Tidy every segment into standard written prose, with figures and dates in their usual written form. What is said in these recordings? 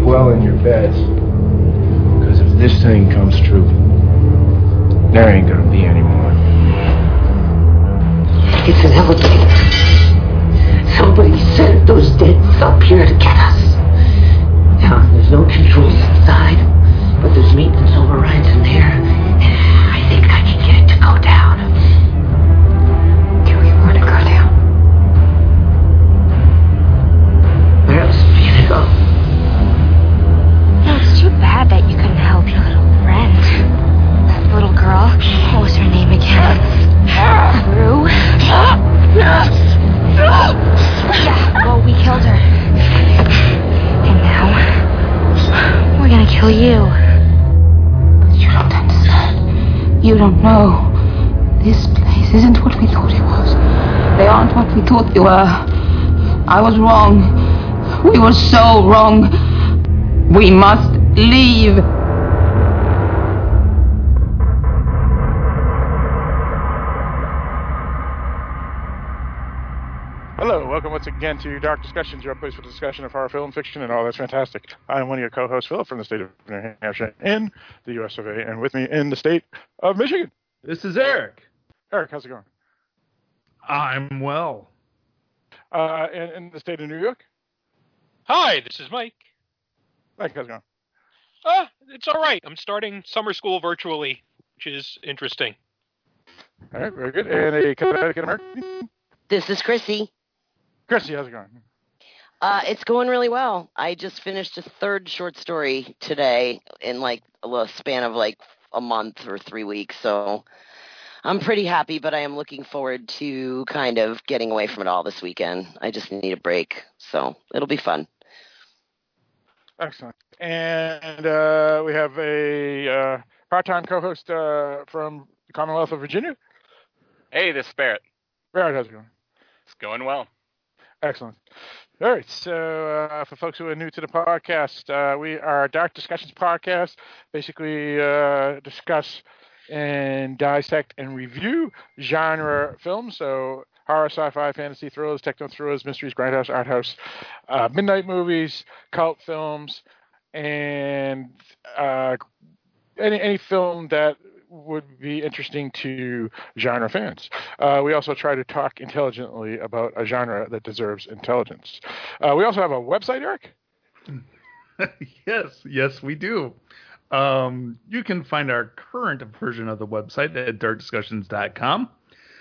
well in your beds. Because if this thing comes true, there ain't gonna be any more. It's an elevator. Somebody sent those deads up here to get us. Now, there's no controls inside, but there's maintenance overrides in there. I think I can get it to go down. Do we want to go down? Where else are we gonna go? No, it's too bad that you couldn't help your little friend. That little girl. What was her name again? Rue? Yeah, well, we killed her. And now, we're gonna kill you. But you don't understand. You don't know. This place isn't what we thought it was. They aren't what we thought they were. I was wrong. We were so wrong. We must leave. Hello, welcome once again to Dark Discussions, your place for discussion of horror film, fiction, and all that's fantastic. I'm one of your co-hosts, Philip, from the state of New Hampshire in the U.S. of A., and with me in the state of Michigan. This is Eric. Eric, how's it going? I'm well. And in the state of New York? Hi, this is Mike. Mike, how's it going? It's all right. I'm starting summer school virtually, which is interesting. All right, very good. And a Connecticut American? This is Chrissy. Chrissy, how's it going? It's going really well. I just finished a third short story today in like a span of like a month or 3 weeks. So I'm pretty happy, but I am looking forward to kind of getting away from it all this weekend. I just need a break. So it'll be fun. Excellent. And we have a part-time co-host from the Commonwealth of Virginia. Hey, this is Barrett. Barrett, how's it going? It's going well. Excellent. All right, so for folks who are new to the podcast, we are a Dark Discussions podcast. Basically, discuss and dissect and review genre films. So horror, sci-fi, fantasy, thrillers, techno thrillers, mysteries, grindhouse, art house, midnight movies, cult films, and any film that would be interesting to genre fans. We also try to talk intelligently about a genre that deserves intelligence. We also have a website, Eric? Yes, we do. You can find our current version of the website at darkdiscussions.com.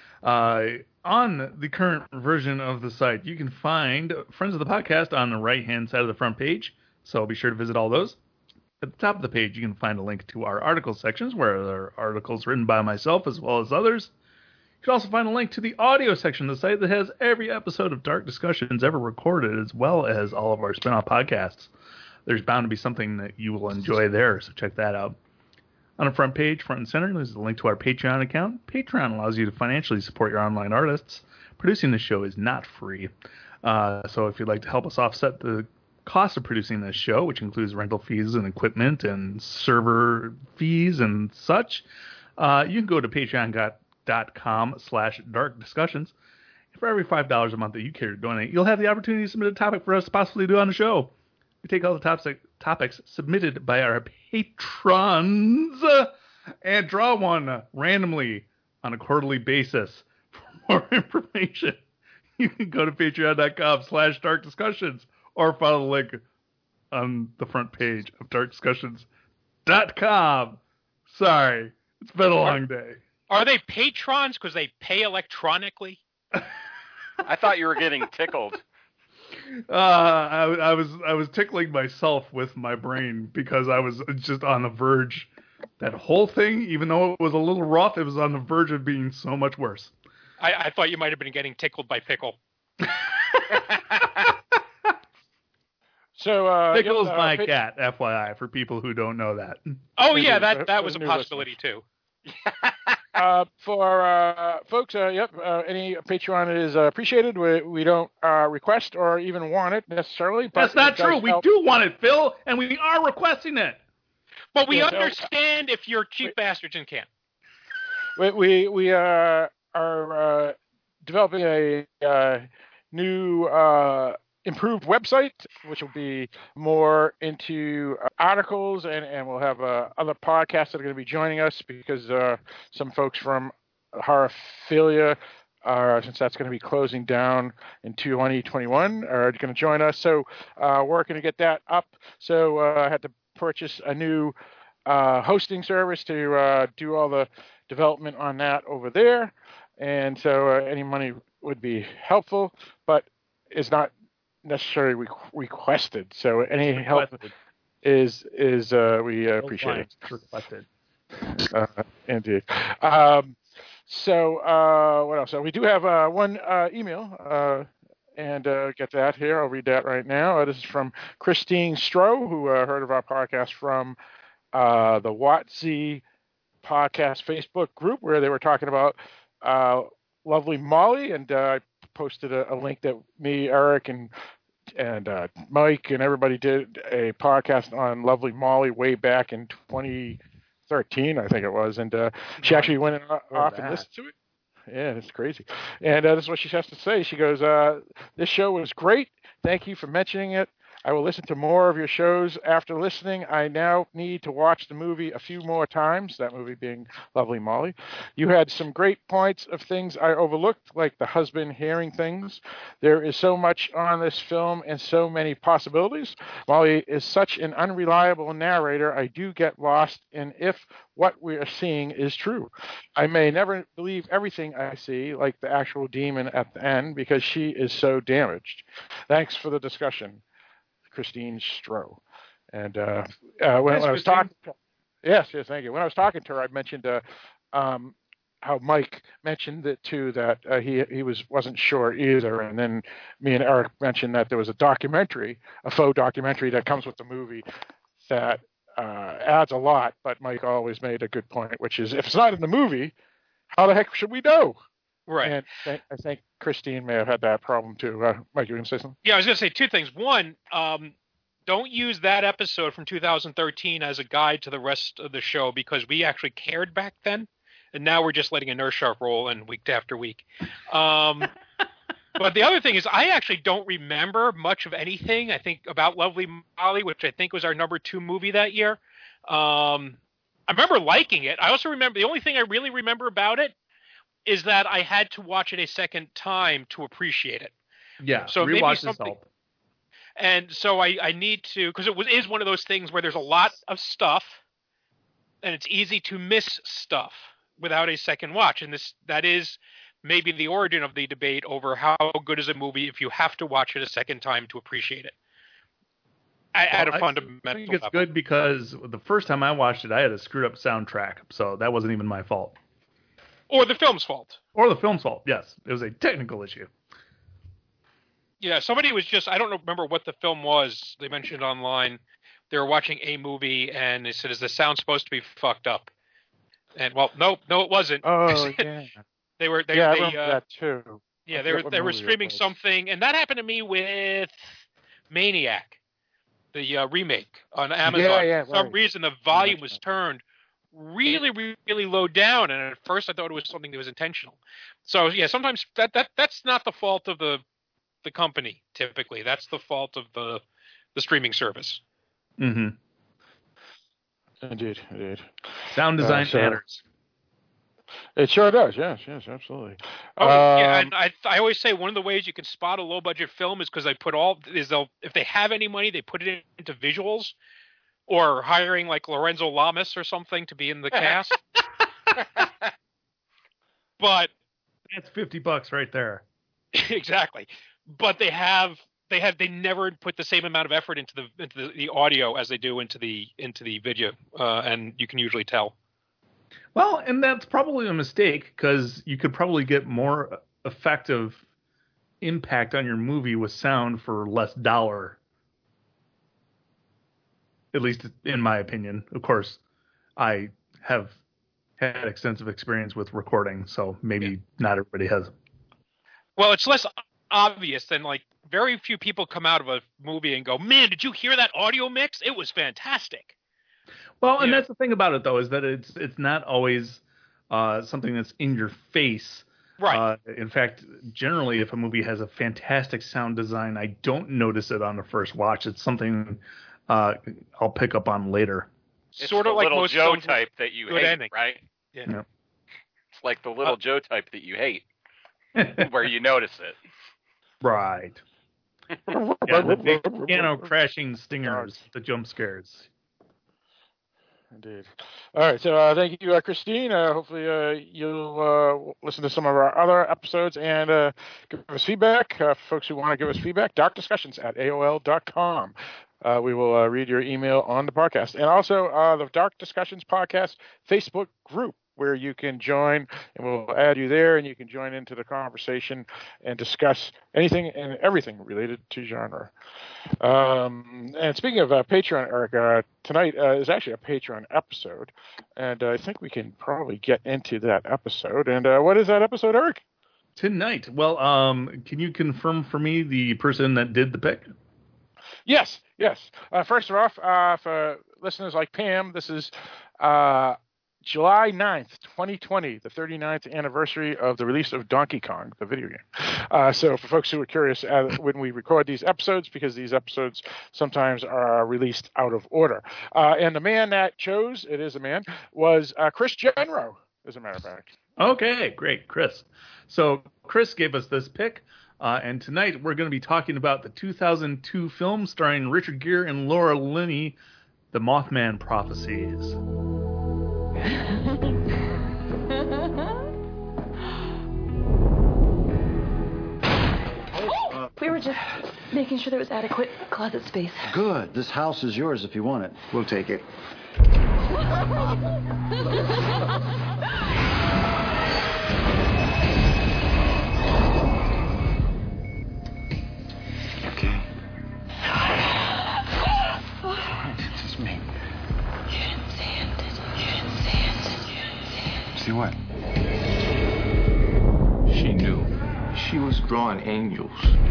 On the current version of the site, you can find Friends of the Podcast on the right-hand side of the front page, so be sure to visit all those. At the top of the page, you can find a link to our article sections, where there are articles written by myself as well as others. You can also find a link to the audio section of the site that has every episode of Dark Discussions ever recorded, as well as all of our spin-off podcasts. There's bound to be something that you will enjoy there, so check that out. On the front page, front and center, there's a link to our Patreon account. Patreon allows you to financially support your online artists. Producing the show is not free. So if you'd like to help us offset the cost of producing this show, which includes rental fees and equipment and server fees and such, you can go to patreon.com/darkdiscussions. For every $5 a month that you care to donate, you'll have the opportunity to submit a topic for us to possibly do on the show. We take all the topics submitted by our patrons and draw one randomly on a quarterly basis. For more information, you can go to patreon.com/darkdiscussions or follow the link on the front page of darkdiscussions.com. Sorry, it's been a long day. Are they patrons because they pay electronically? I thought you were getting tickled. I was tickling myself with my brain because I was just on the verge. That whole thing, even though it was a little rough, it was on the verge of being so much worse. I thought you might have been getting tickled by Pickle. So Pickle is my cat, FYI, for people who don't know that. Oh yeah, that was a possibility too. For folks, any Patreon is appreciated. We don't request or even want it necessarily. But that's not true. We do want it, Phil, and we are requesting it. But we understand if you're cheap bastards and can't. We are developing a new improved website, which will be more into articles, and we'll have other podcasts that are going to be joining us because some folks from Horrorphilia, since that's going to be closing down in 2021, are going to join us. So working to get that up. So I had to purchase a new hosting service to do all the development on that over there. And so any money would be helpful, but it's not necessarily requested. So any help is we appreciate it. Requested. Indeed. So what else? So we do have one email, and get that here. I'll read that right now. This is from Christine Stroh, who heard of our podcast from the WotZ podcast Facebook group, where they were talking about Lovely Molly, and I posted a link that me, Eric, and Mike and everybody did a podcast on Lovely Molly way back in 2013, I think it was, and she actually went off and listened to it. Yeah, it's crazy. And this is what she has to say. She goes, this show was great. Thank you for mentioning it. I will listen to more of your shows after listening. I now need to watch the movie a few more times, that movie being Lovely Molly. You had some great points of things I overlooked, like the husband hearing things. There is so much on this film and so many possibilities. Molly is such an unreliable narrator. I do get lost in if what we are seeing is true. I may never believe everything I see, like the actual demon at the end, because she is so damaged. Thanks for the discussion. Christine Stroh. And when I was talking, yes, thank you. When I was talking to her, I mentioned how Mike mentioned it too, that he wasn't sure either. And then me and Eric mentioned that there was a documentary, a faux documentary that comes with the movie that adds a lot. But Mike always made a good point, which is if it's not in the movie, how the heck should we know? Right. And I think Christine may have had that problem too. Mike, you going to say something? Yeah, I was going to say two things. One, don't use that episode from 2013 as a guide to the rest of the show, because we actually cared back then, and now we're just letting inertia roll in week after week. But the other thing is I actually don't remember much of anything, I think, about Lovely Molly, which I think was our number 2 movie that year. I remember liking it. I also remember, the only thing I really remember about it is that I had to watch it a second time to appreciate it. Yeah, so rewatch this help. And so I need to, because it is one of those things where there's a lot of stuff, and it's easy to miss stuff without a second watch. And that is maybe the origin of the debate over how good is a movie if you have to watch it a second time to appreciate it. At a fundamental I think it's level. good because the first time I watched it, I had a screwed up soundtrack, so that wasn't even my fault. Or the film's fault. Or the film's fault, yes. It was a technical issue. Yeah, somebody was just, I don't remember what the film was. They mentioned online they were watching a movie, and they said, is the sound supposed to be fucked up? And, well, no, it wasn't. Oh, yeah. I remember that too. Yeah, they were streaming something, and that happened to me with Maniac, the remake on Amazon. Yeah, For some reason, the volume was turned really, really low down, and at first I thought it was something that was intentional. So yeah, sometimes that's not the fault of the company. Typically, that's the fault of the streaming service. Mm-hmm. Indeed. Sound design matters. It sure does. Yes, absolutely. Yeah, and I always say one of the ways you can spot a low budget film is because if they have any money, they put it into visuals. Or hiring like Lorenzo Lamas or something to be in the cast. But that's $50 right there. Exactly. But they never put the same amount of effort into the audio as they do into the video, and you can usually tell. Well, and that's probably a mistake because you could probably get more effective impact on your movie with sound for less dollar. At least in my opinion. Of course, I have had extensive experience with recording, so maybe not everybody has. Well, it's less obvious than like very few people come out of a movie and go, "Man, did you hear that audio mix? It was fantastic." Well, and that's the thing about it though, is that it's not always something that's in your face. Right. In fact, generally, if a movie has a fantastic sound design, I don't notice it on the first watch. It's something I'll pick up on later. It's Sort the of like little most Joe films with type that you good hate, ending. right? Yeah. Yeah. It's like the little Joe type that you hate, where you notice it. Right. Yeah, the big piano crashing stingers, the jump scares. Indeed. All right. So thank you, Christine. Hopefully you'll listen to some of our other episodes and give us feedback. Folks who want to give us feedback, darkdiscussions@aol.com. We will read your email on the podcast. And also the Dark Discussions Podcast Facebook group, where you can join, and we'll add you there, and you can join into the conversation and discuss anything and everything related to genre. And speaking of Patreon, Eric, tonight is actually a Patreon episode, and I think we can probably get into that episode. And what is that episode, Eric? Tonight. Well, can you confirm for me the person that did the pick? Yes. First off, for listeners like Pam, this is July 9th, 2020, the 39th anniversary of the release of Donkey Kong, the video game. So for folks who are curious when we record these episodes, because these episodes sometimes are released out of order. And the man that chose, it is a man, was Chris Genro, as a matter of fact. Okay, great, Chris. So Chris gave us this pick, and tonight we're going to be talking about the 2002 film starring Richard Gere and Laura Linney, The Mothman Prophecies. We were just making sure there was adequate closet space. Good. This house is yours if you want it. We'll take it. Okay. All right, it's just me. You didn't see it, did you? You didn't see it, did you? You didn't see it. See what? She knew. She was drawing angels.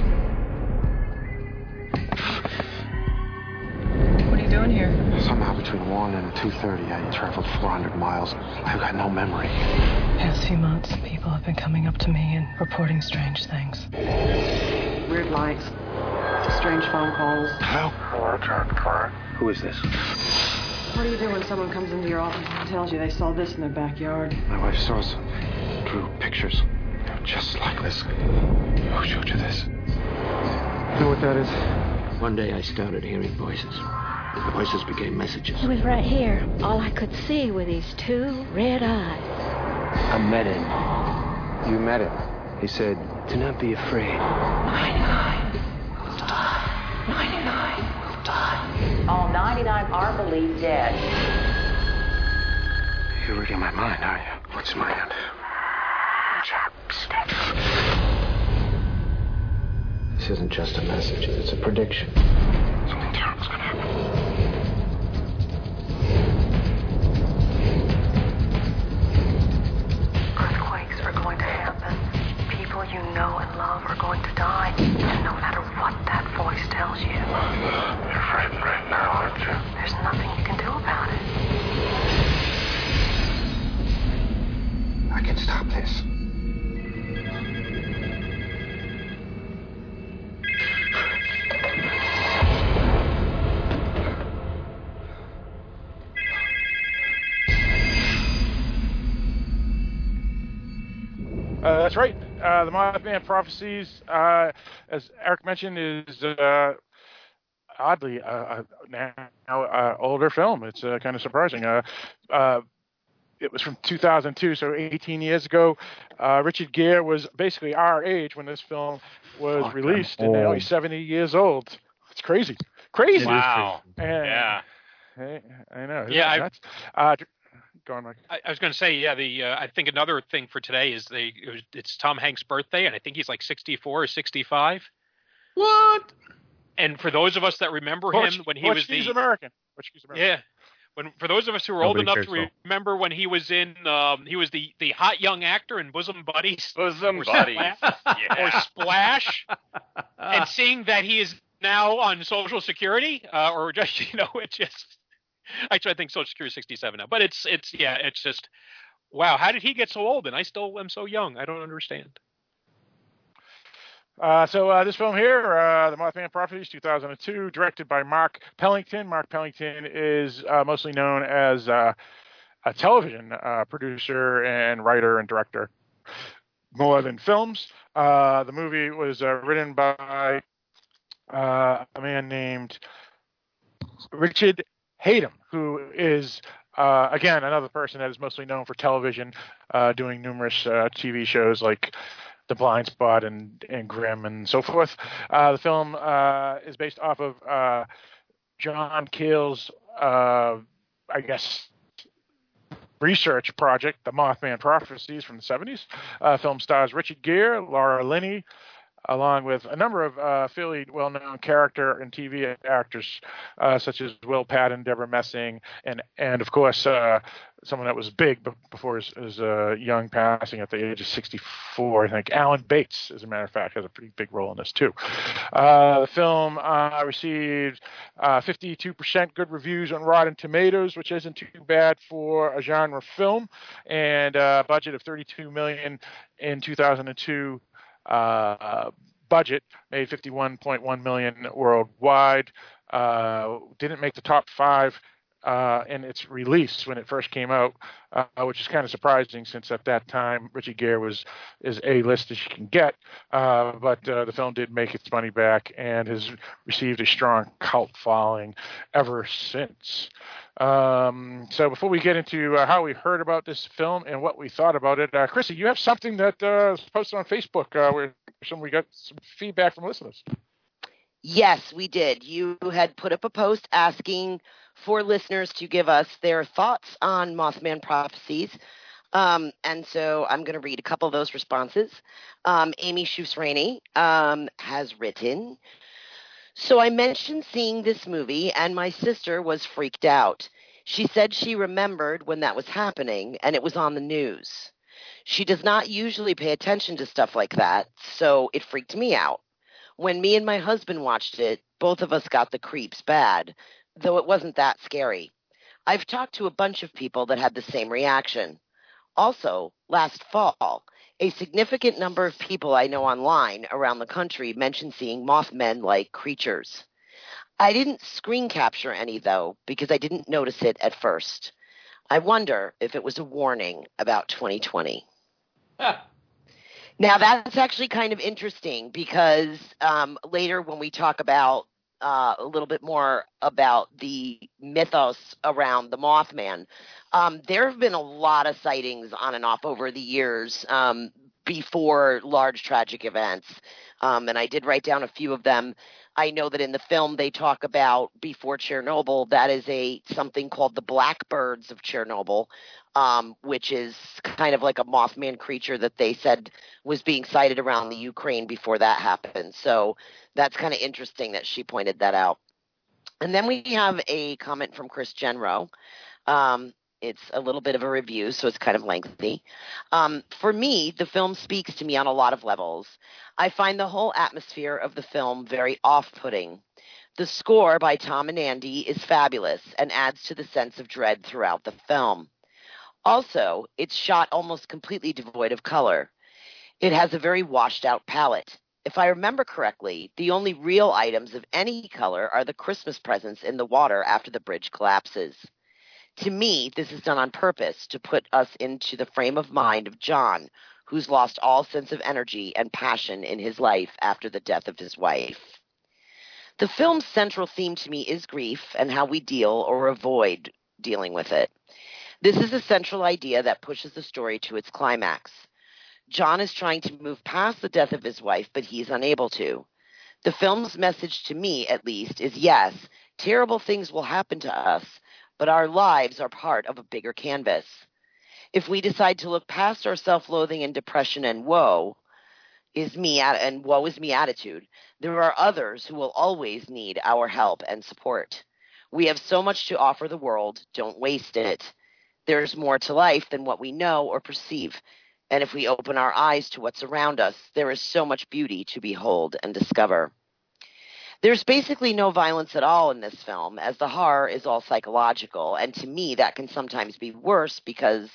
What are you doing here? Somehow between 1 and 2:30, I traveled 400 miles. I've got no memory. Past few months, people have been coming up to me and reporting strange things. Weird lights, strange phone calls. Hello? Hello, John Clark. Who is this? What do you do when someone comes into your office and tells you they saw this in their backyard? My wife saw some. Drew pictures. Just like this. Who showed you this? You know what that is? One day I started hearing voices. The voices became messages. He was right here. All I could see were these two red eyes. I met him. You met him. He said, do not be afraid. 99 will die. 99 will die. All 99 are believed dead. You're reading my mind, are you? What's in my hand? This isn't just a message, it's a prediction. Something terrible's gonna happen. Earthquakes are going to happen. People you know and love are going to die. And no matter what that voice tells you, You're frightened right now, aren't you? there's nothing you can do about it. I can stop this. That's right. The Mothman Prophecies, as Eric mentioned, is oddly now older film. It's kind of surprising. It was from 2002, so 18 years ago. Richard Gere was basically our age when this film was released, and now he's 70 years old. It's crazy. Crazy. Wow. And, Yeah. I know. Yeah, Go on, Mike. I was going to say, I think another thing for today is it's Tom Hanks' birthday, and I think he's like 64 or 65. What? And for those of us that remember him when he was the American. Yeah. For those of us who are old enough to remember when he was in, he was the hot young actor in Bosom Buddies. Bosom Buddies. Or Splash. And seeing that he is now on Social Security, or just, it's just, actually I think Social Security is 67 now, but it's just, Wow, how did he get so old? And I still am so young. I don't understand. So this film here, The Mothman Prophecies, 2002, directed by Mark Pellington. Mark Pellington is mostly known as a television producer and writer and director more than films. The movie was written by a man named Richard Hatem, who is, again, another person that is mostly known for television, doing numerous TV shows like The Blind Spot and Grimm and so forth. The film is based off of John Keel's, I guess, research project, The Mothman Prophecies from the 70s. Film stars Richard Gere, Laura Linney, along with a number of fairly well-known character and TV actors, such as Will Patton, Deborah Messing, and of course, someone that was big before his young passing at the age of 64, I think. Alan Bates, as a matter of fact, has a pretty big role in this, too. The film received 52% good reviews on Rotten Tomatoes, which isn't too bad for a genre film, and a budget of $32 million in 2002. Budget, made $51.1 million worldwide. Didn't make the top 5 in its release when it first came out, which is kind of surprising since at that time Richard Gere was as A-list as you can get. But the film did make its money back and has received a strong cult following ever since. So before we get into how we heard about this film and what we thought about it, Chrissy, you have something that was posted on Facebook where we got some feedback from listeners. Yes, we did. You had put up a post asking for listeners to give us their thoughts on Mothman Prophecies. And so I'm going to read a couple of those responses. Amy Shusrainey has written, "So I mentioned seeing this movie, and my sister was freaked out. She said she remembered when that was happening, and it was on the news. She does not usually pay attention to stuff like that, so it freaked me out. When me and my husband watched it, both of us got the creeps bad, though it wasn't that scary. I've talked to a bunch of people that had the same reaction. Also, last fall, a significant number of people I know online around the country mentioned seeing Mothman-like creatures. I didn't screen capture any, though, because I didn't notice it at first. I wonder if it was a warning about 2020. Now, that's actually kind of interesting because later when we talk about a little bit more about the mythos around the Mothman, there have been a lot of sightings on and off over the years before large tragic events, and I did write down a few of them. I know that in the film they talk about before Chernobyl, that is something called the Blackbirds of Chernobyl, which is kind of like a Mothman creature that they said was being sighted around the Ukraine before that happened. So that's kind of interesting that she pointed that out. And then we have a comment from Chris Genro. It's a little bit of a review, so it's kind of lengthy. For me, the film speaks to me on a lot of levels. I find the whole atmosphere of the film very off-putting. The score by Tom and Andy is fabulous and adds to the sense of dread throughout the film. Also, it's shot almost completely devoid of color. It has a very washed-out palette. If I remember correctly, the only real items of any color are the Christmas presents in the water after the bridge collapses. To me, this is done on purpose to put us into the frame of mind of John, who's lost all sense of energy and passion in his life after the death of his wife. The film's central theme to me is grief and how we deal or avoid dealing with it. This is a central idea that pushes the story to its climax. John is trying to move past the death of his wife, but he's unable to. The film's message to me, at least, is yes, terrible things will happen to us, but our lives are part of a bigger canvas. If we decide to look past our self-loathing and depression and woe is me attitude, there are others who will always need our help and support. We have so much to offer the world, don't waste it. There's more to life than what we know or perceive, and if we open our eyes to what's around us, there is so much beauty to behold and discover. There's basically no violence at all in this film, as the horror is all psychological, and to me that can sometimes be worse because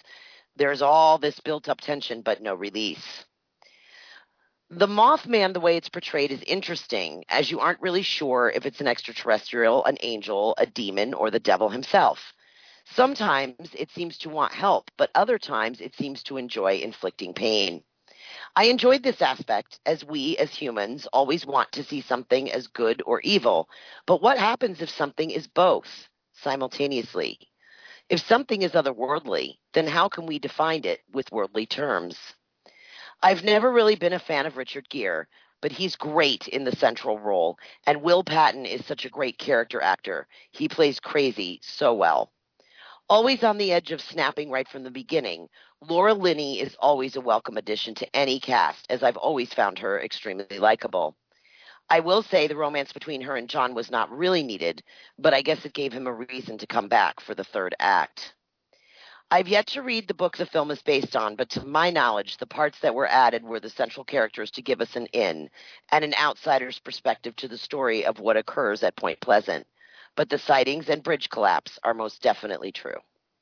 There's all this built-up tension, but no release. The Mothman, the way it's portrayed, is interesting, as you aren't really sure if it's an extraterrestrial, an angel, a demon, or the devil himself. Sometimes it seems to want help, but other times it seems to enjoy inflicting pain. I enjoyed this aspect, as we, as humans, always want to see something as good or evil. But what happens if something is both simultaneously? If something is otherworldly, then how can we define it with worldly terms? I've never really been a fan of Richard Gere, but he's great in the central role, and Will Patton is such a great character actor. He plays crazy so well. Always on the edge of snapping right from the beginning, Laura Linney is always a welcome addition to any cast, as I've always found her extremely likable. I will say the romance between her and John was not really needed, but I guess it gave him a reason to come back for the third act. I've yet to read the book the film is based on, but to my knowledge, the parts that were added were the central characters to give us an in and an outsider's perspective to the story of what occurs at Point Pleasant. But the sightings and bridge collapse are most definitely true.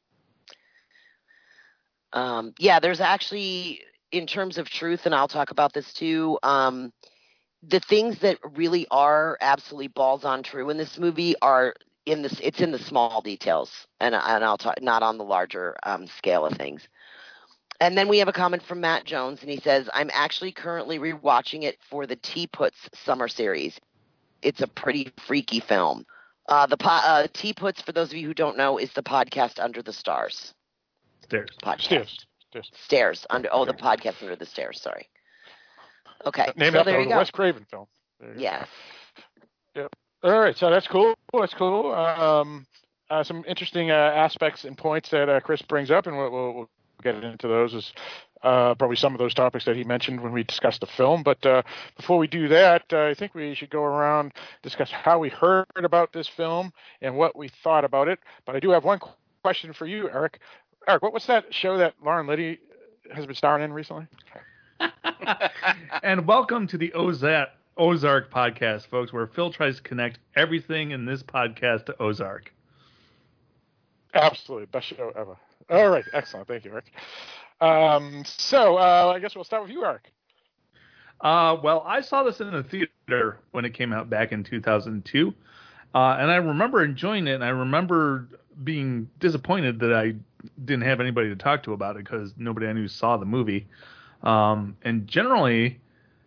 There's actually, in terms of truth, and I'll talk about this too, the things that really are absolutely balls on true in this movie are it's in the small details, and I'll talk not on the larger scale of things. And then we have a comment from Matt Jones, and he says, I'm actually currently rewatching it for the Teaputs summer series. It's a pretty freaky film. The Teaputs, for those of you who don't know, is the podcast Under the Stars. Stairs. Podcast. Stairs. The podcast Under the Stairs, sorry. Okay, named so after there you the go. Wes Craven film. Yes. Yep. All right, so that's cool. That's cool. Some interesting aspects and points that Chris brings up, and we'll get into those as probably some of those topics that he mentioned when we discussed the film. But before we do that, I think we should go around, discuss how we heard about this film and what we thought about it. But I do have one question for you, Eric. Eric, what's that show that Lauren Liddy has been starring in recently? And welcome to the Ozark podcast, folks, where Phil tries to connect everything in this podcast to Ozark. Absolutely. Best show ever. All right. Excellent. Thank you, Eric. So I guess we'll start with you, Eric. Well, I saw this in the theater when it came out back in 2002. And I remember enjoying it, and I remember being disappointed that I didn't have anybody to talk to about it because nobody I knew saw the movie. And generally,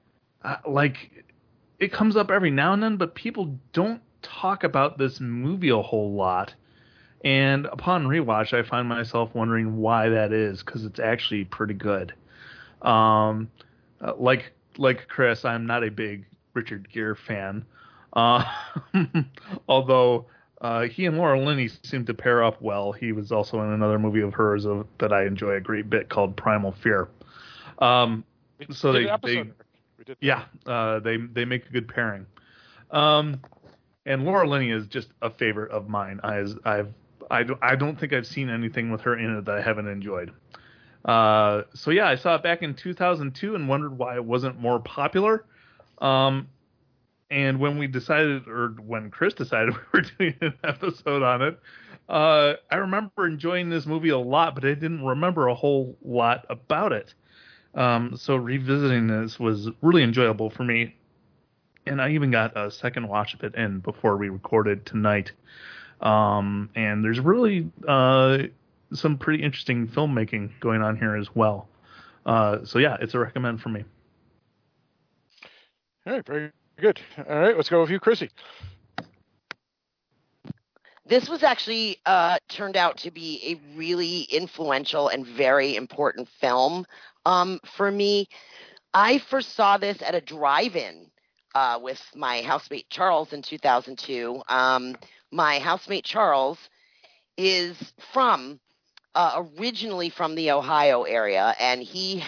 it comes up every now and then, but people don't talk about this movie a whole lot. And upon rewatch, I find myself wondering why that is, because it's actually pretty good. Like Chris, I'm not a big Richard Gere fan. Although he and Laura Linney seem to pair up well. He was also in another movie of hers that I enjoy a great bit called Primal Fear. So they make a good pairing. And Laura Linney is just a favorite of mine. I don't think I've seen anything with her in it that I haven't enjoyed. I saw it back in 2002 and wondered why it wasn't more popular. And when when Chris decided we were doing an episode on it, I remember enjoying this movie a lot, but I didn't remember a whole lot about it. So revisiting this was really enjoyable for me. And I even got a second watch of it in before we recorded tonight. And there's really some pretty interesting filmmaking going on here as well. It's a recommend for me. All right, very good. All right, let's go with you, Chrissy. This was actually turned out to be a really influential and very important film for me. I first saw this at a drive-in with my housemate Charles in 2002. My housemate Charles is originally from the Ohio area, and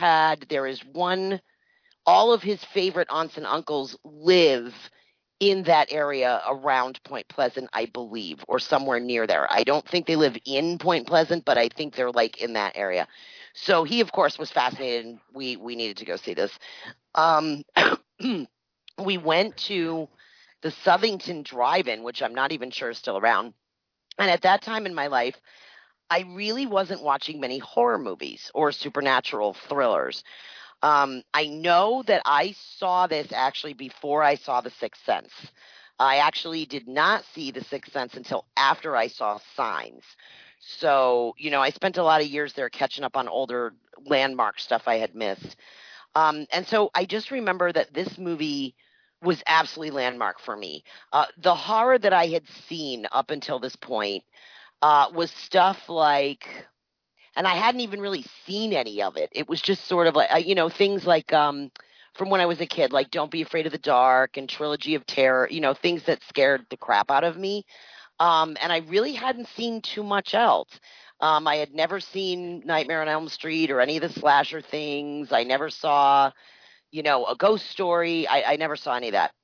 all of his favorite aunts and uncles live in that area around Point Pleasant, I believe, or somewhere near there. I don't think they live in Point Pleasant, but I think they're in that area. So he, of course, was fascinated, and we needed to go see this. We went to the Southington Drive-In, which I'm not even sure is still around. And at that time in my life, I really wasn't watching many horror movies or supernatural thrillers. I know that I saw this actually before I saw The Sixth Sense. I actually did not see The Sixth Sense until after I saw Signs. So, I spent a lot of years there catching up on older landmark stuff I had missed. And so I just remember that this movie was absolutely landmark for me. The horror that I had seen up until this point was stuff like, and I hadn't even really seen any of it. It was just sort of like, things like from when I was a kid, like Don't Be Afraid of the Dark and Trilogy of Terror, things that scared the crap out of me. And I really hadn't seen too much else. I had never seen Nightmare on Elm Street or any of the slasher things. I never saw, a ghost story. I never saw any of that.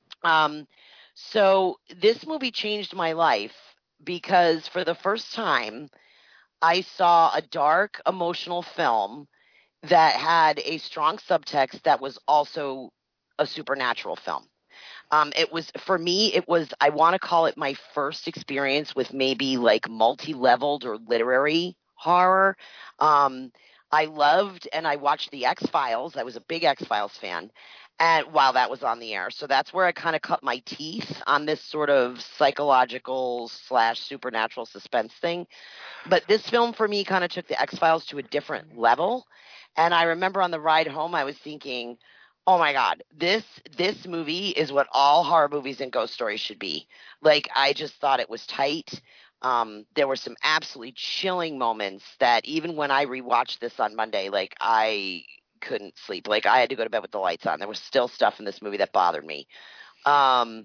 So this movie changed my life because for the first time, I saw a dark, emotional film that had a strong subtext that was also a supernatural film. It was, for me, I want to call it my first experience with maybe like multi-leveled or literary horror. I loved and I watched The X-Files. I was a big X-Files fan and while that was on the air. So that's where I kind of cut my teeth on this sort of psychological / supernatural suspense thing. But this film for me kind of took The X-Files to a different level. And I remember on the ride home, I was thinking, oh my God, this movie is what all horror movies and ghost stories should be. Like, I just thought it was tight. There were some absolutely chilling moments that even when I rewatched this on Monday, like, I couldn't sleep. Like, I had to go to bed with the lights on. There was still stuff in this movie that bothered me. The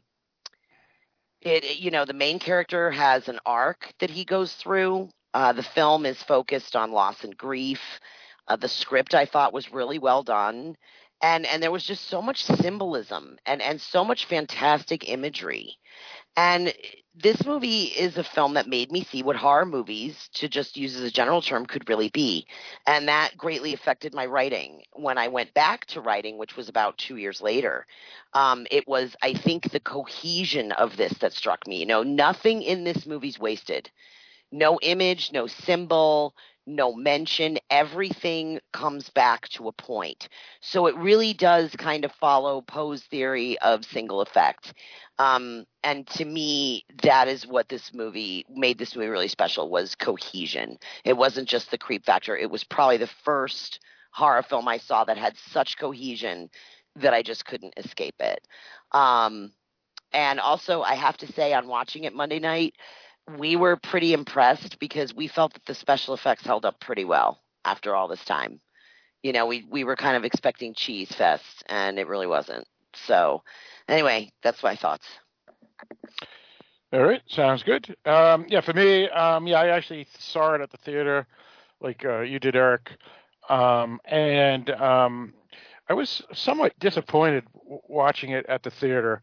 main character has an arc that he goes through. The film is focused on loss and grief. The script I thought was really well done. And there was just so much symbolism and so much fantastic imagery. And this movie is a film that made me see what horror movies, to just use as a general term, could really be. And that greatly affected my writing. When I went back to writing, which was about 2 years later, it was, I think, the cohesion of this that struck me. Nothing in this movie's wasted. No image, no symbol, no mention. Everything comes back to a point. So it really does kind of follow Poe's theory of single effect. And to me, that is what this movie made this movie really special, was cohesion. It wasn't just the creep factor. It was probably the first horror film I saw that had such cohesion that I just couldn't escape it. And also, I have to say, on watching it Monday night, we were pretty impressed because we felt that the special effects held up pretty well after all this time. We were kind of expecting cheese fest, and it really wasn't. So anyway, that's my thoughts. All right, sounds good. For me, I actually saw it at the theater, like you did, Eric, and I was somewhat disappointed watching it at the theater,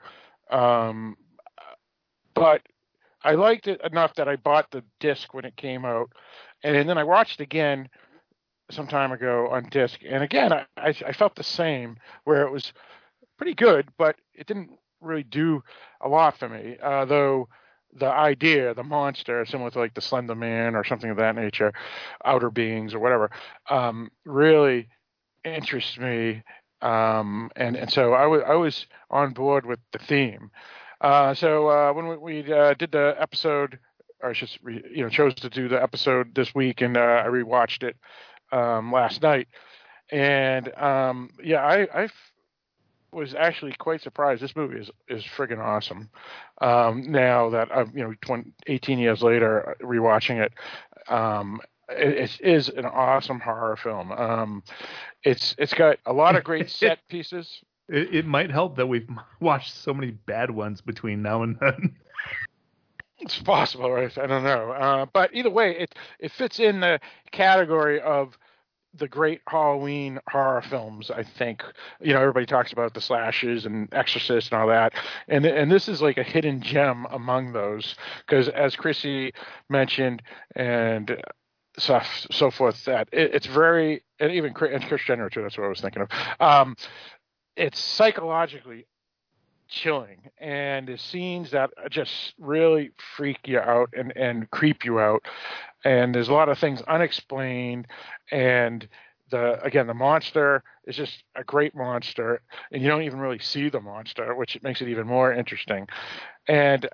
but I liked it enough that I bought the disc when it came out, and then I watched it again some time ago on disc, and again I felt the same, where it was pretty good, but it didn't really do a lot for me. Though the idea, the monster, similar to like the Slender Man or something of that nature, Outer Beings or whatever, really interests me, and so I was on board with the theme. So when we did the episode, or I just chose to do the episode this week, and I rewatched it last night, and I was actually quite surprised. This movie is friggin' awesome. Now that I'm 18 years later rewatching it, it is an awesome horror film. It's got a lot of great set pieces. It might help that we've watched so many bad ones between now and then. It's possible, right? I don't know. But either way, it fits in the category of the great Halloween horror films, I think. Everybody talks about the slashers and Exorcist and all that. And this is like a hidden gem among those. Because as Chrissy mentioned, and so forth, that it's very, and even Chris Jenner too, that's what I was thinking of. It's psychologically chilling, and the scenes that just really freak you out and creep you out, and there's a lot of things unexplained, and the monster is just a great monster, and you don't even really see the monster, which makes it even more interesting. And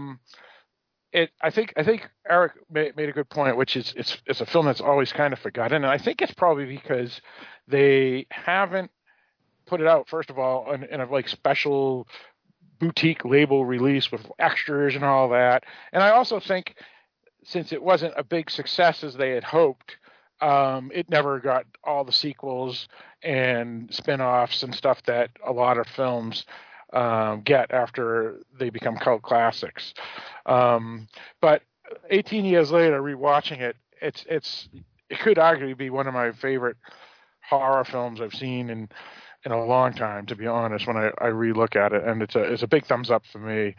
I think Eric made a good point, which is it's a film that's always kind of forgotten, and I think it's probably because they haven't put it out, first of all, in a like special boutique label release with extras and all that. And I also think since it wasn't a big success as they had hoped, it never got all the sequels and spin-offs and stuff that a lot of films get after they become cult classics. But 18 years later, rewatching it, it could arguably be one of my favorite horror films I've seen in a long time, to be honest, when I relook at it, and it's a big thumbs up for me.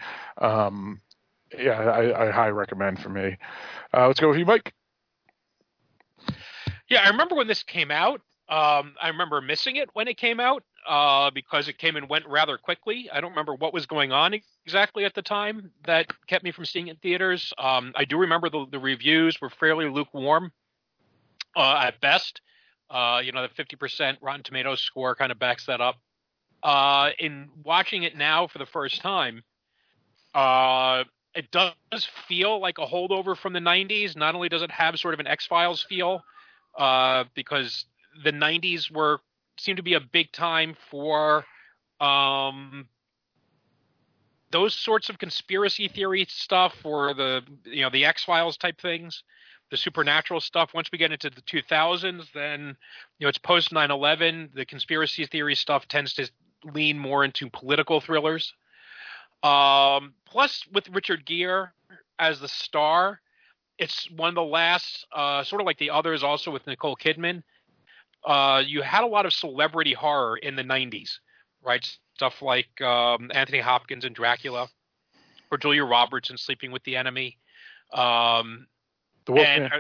I highly recommend for me. Let's go with you, Mike. Yeah, I remember when this came out. I remember missing it when it came out because it came and went rather quickly. I don't remember what was going on exactly at the time that kept me from seeing it in theaters. I do remember the reviews were fairly lukewarm at best. The 50% Rotten Tomatoes score kind of backs that up. In watching it now for the first time, it does feel like a holdover from the 90s. Not only does it have sort of an X-Files feel, because the 90s seemed to be a big time for those sorts of conspiracy theory stuff, or the X-Files type things, the supernatural stuff. Once we get into the 2000s, then it's post 9/11. The conspiracy theory stuff tends to lean more into political thrillers. Plus, with Richard Gere as the star, it's one of the last, sort of like the others, also with Nicole Kidman. You had a lot of celebrity horror in the 90s, right? Stuff like Anthony Hopkins in Dracula, or Julia Roberts in Sleeping with the Enemy. The Wolfman.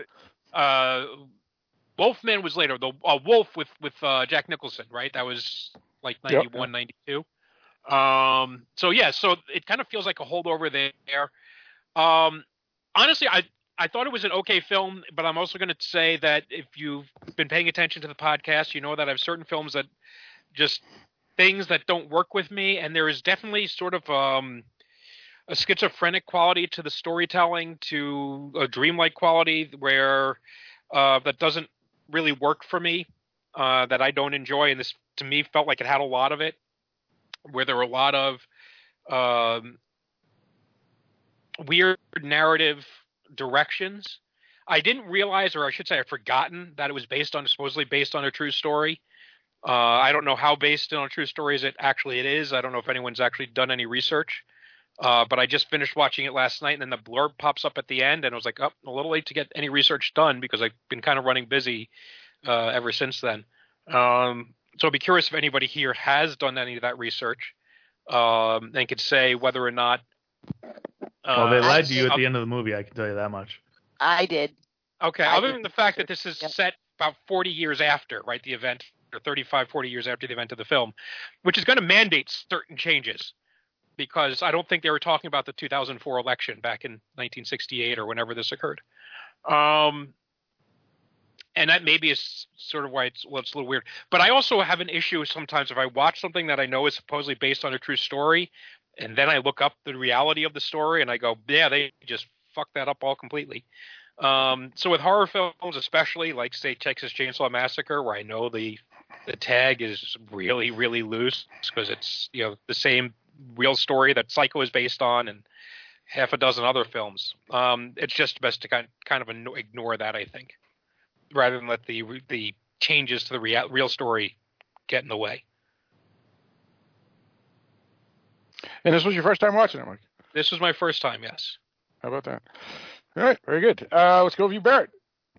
Wolfman was later. The Wolf with Jack Nicholson, right? That was like 91, 92. So it kind of feels like a holdover there. Honestly, I thought it was an okay film, but I'm also going to say that if you've been paying attention to the podcast, you know that I have certain films that just things that don't work with me, and there is definitely sort of a schizophrenic quality to the storytelling, to a dreamlike quality where that doesn't really work for me, that I don't enjoy, and this to me felt like it had a lot of it, where there were a lot of weird narrative directions. I didn't realize, or I should say I've forgotten, that it was supposedly based on a true story. I don't know how based on a true story it is. I don't know if anyone's actually done any research. But I just finished watching it last night, and then the blurb pops up at the end, and I was like, a little late to get any research done because I've been kind of running busy ever since then. So I'd be curious if anybody here has done any of that research and could say whether or not. Well, they lied to you at the end of the movie, I can tell you that much. I did. Okay, other than the fact that this is set about 40 years after, right, the event, or 35, 40 years after the event of the film, which is going to mandate certain changes. Because I don't think they were talking about the 2004 election back in 1968 or whenever this occurred. And that maybe is sort of why it's a little weird. But I also have an issue sometimes if I watch something that I know is supposedly based on a true story, and then I look up the reality of the story and I go, yeah, they just fucked that up all completely. So with horror films, especially like, say, Texas Chainsaw Massacre, where I know the tag is really, really loose because it's the same real story that Psycho is based on and half a dozen other films. It's just best to kind of ignore that, I think, rather than let the changes to the real story get in the way. And this was your first time watching it, Mike? This was my first time, yes. How about that? All right, very good. Let's go with you, Barrett.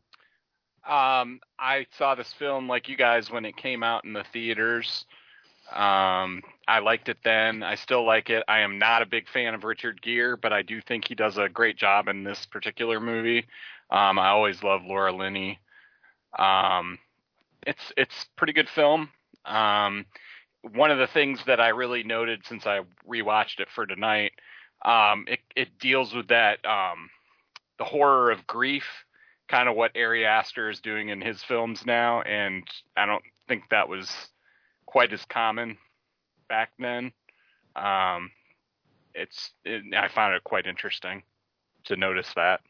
I saw this film like you guys when it came out in the theaters. I liked it then. I still like it. I am not a big fan of Richard Gere, but I do think he does a great job in this particular movie. I always love Laura Linney. It's pretty good film. one of the things that I really noted since I rewatched it for tonight, it deals with that the horror of grief, kind of what Ari Aster is doing in his films now, and I don't think that was quite as common back then. I found it quite interesting to notice that.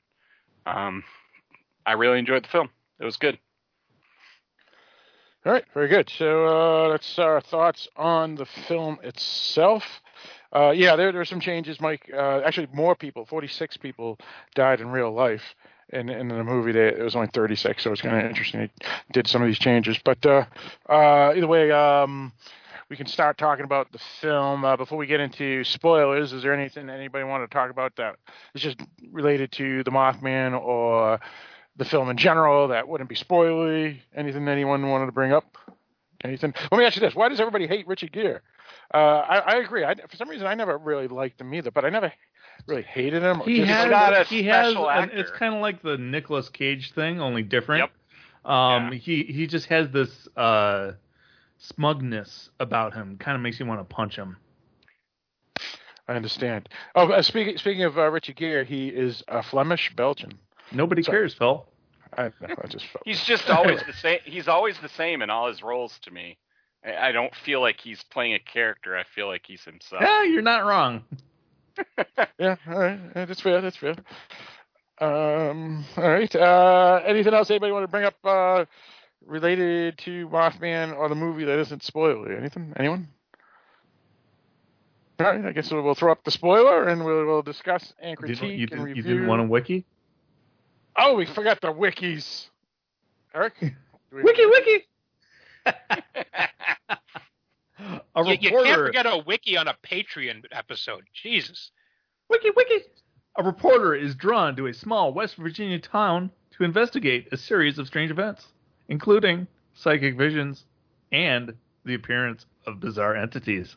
I really enjoyed the film. It was good. All right, very good. So that's our thoughts on the film itself. Yeah, there were some changes, Mike. Actually, more people, 46 people died in real life. In the movie, it was only 36, so it's kind of interesting. They did some of these changes. But either way, we can start talking about the film. Before we get into spoilers, is there anything anybody want to talk about that is just related to the Mothman or the film in general that wouldn't be spoilery? Anything anyone wanted to bring up? Anything? Let me ask you this. Why does everybody hate Richard Gere? I agree. For some reason, I never really liked him either, but I never really hated him. He has it's kind of like the Nicolas Cage thing, only different. Yep. He just has this smugness about him. Kind of makes you want to punch him. I understand. Oh, speaking of Richard Gere, he is Flemish Belgian. Nobody cares, Phil. I just felt. He's just always the same. He's always the same in all his roles to me. I don't feel like he's playing a character. I feel like he's himself. Yeah, you're not wrong. Yeah, all right. That's fair. All right. Anything else anybody want to bring up related to Mothman or the movie that isn't spoiler? Anything? Anyone? All right. I guess we'll throw up the spoiler and we'll discuss and critique and review. You didn't want a wiki? Oh, we forgot the wikis. Eric? Wiki! You can't forget a wiki on a Patreon episode. Jesus. Wiki! A reporter is drawn to a small West Virginia town to investigate a series of strange events, including psychic visions and the appearance of bizarre entities.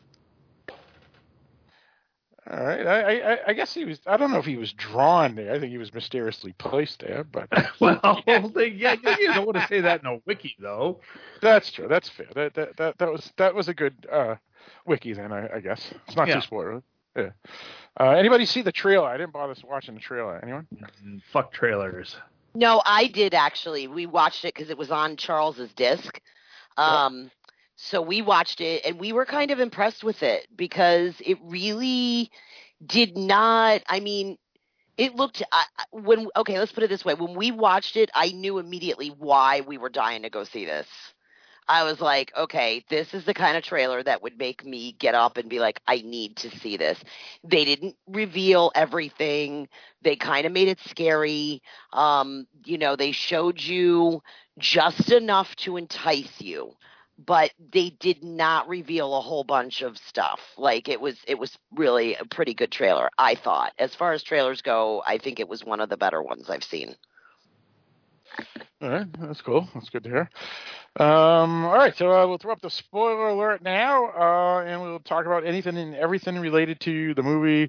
All right. I guess he was. I don't know if he was drawn there. I think he was mysteriously placed there. But well, yeah, you don't want to say that in a wiki, though. That's true. That's fair. That was a good wiki then. I guess it's not too spoiler. Yeah. Anybody see the trailer? I didn't bother watching the trailer. Anyone? Fuck trailers. No, I did actually. We watched it because it was on Charles's disc. So we watched it, and we were kind of impressed with it because it really did not. I mean, it looked okay. Let's put it this way: when we watched it, I knew immediately why we were dying to go see this. I was like, okay, this is the kind of trailer that would make me get up and be like, I need to see this. They didn't reveal everything. They kind of made it scary. They showed you just enough to entice you. But they did not reveal a whole bunch of stuff. Like it was really a pretty good trailer, I thought. As far as trailers go, I think it was one of the better ones I've seen. All right, that's cool. That's good to hear. All right, so we'll throw up the spoiler alert now, and we'll talk about anything and everything related to the movie,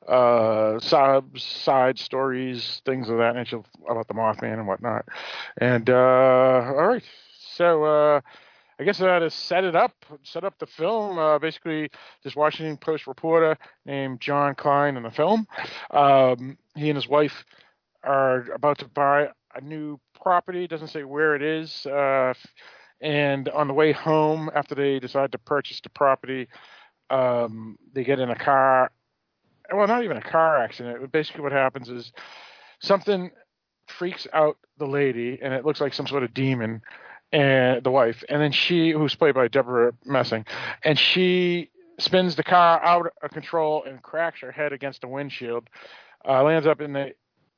side stories, things of that nature about the Mothman and whatnot. And all right, so. I guess to set up the film, basically this Washington Post reporter named John Klein in the film. He and his wife are about to buy a new property. It doesn't say where it is. And on the way home, after they decide to purchase the property, they get in a car. Well, not even a car accident. Basically what happens is something freaks out the lady, and it looks like some sort of demon. And the wife, and then who's played by Deborah Messing, and she spins the car out of control and cracks her head against the windshield, lands up in the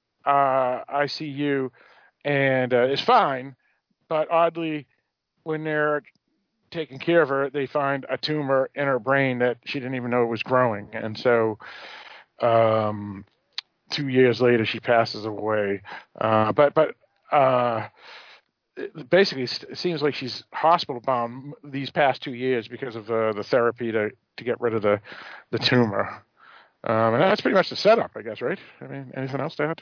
ICU, and is fine. But oddly, when they're taking care of her, they find a tumor in her brain that she didn't even know was growing, and so 2 years later she passes away. Basically, it seems like she's hospital bound these past 2 years because of the therapy to get rid of the tumor. And that's pretty much the setup, I guess, right? I mean, anything else to add?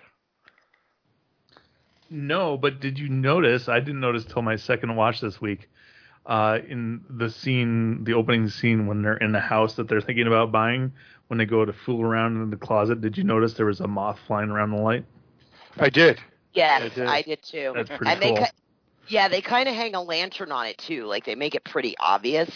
No, but did you notice? I didn't notice till my second watch this week. in the opening scene when they're in the house that they're thinking about buying, when they go to fool around in the closet, did you notice there was a moth flying around the light? I did. Yes, I did too. That's pretty and cool. They kind of hang a lantern on it too. Like they make it pretty obvious.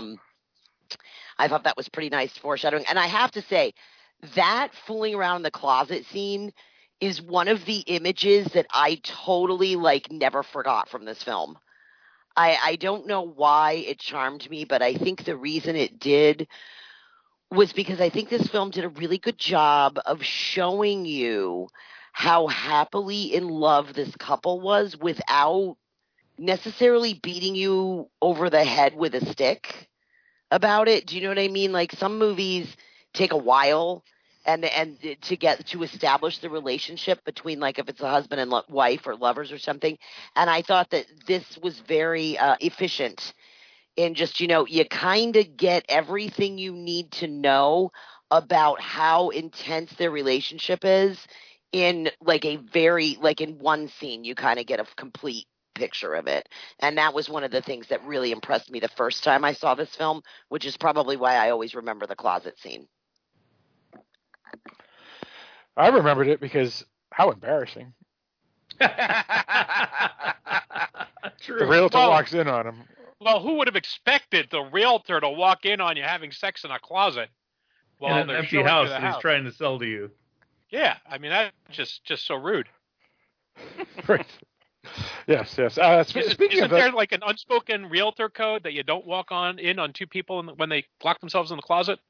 I thought that was pretty nice foreshadowing. And I have to say, that fooling around in the closet scene is one of the images that I totally never forgot from this film. I don't know why it charmed me, but I think the reason it did was because I think this film did a really good job of showing you how happily in love this couple was without necessarily beating you over the head with a stick about it. Do you know what I mean? Like some movies take a while and to get to establish the relationship between, like, if it's a husband and wife or lovers or something. And I thought that this was very efficient in just, you kind of get everything you need to know about how intense their relationship is in in one scene. You kind of get a complete picture of it. And that was one of the things that really impressed me the first time I saw this film, which is probably why I always remember the closet scene. I remembered it because how embarrassing. True. The realtor walks in on him. Well, who would have expected the realtor to walk in on you having sex in a closet in an empty house that he's trying to sell to you? Yeah, I mean, that's just so rude. Right. Yes. Isn't there like an unspoken realtor code that you don't walk in on two people when they lock themselves in the closet?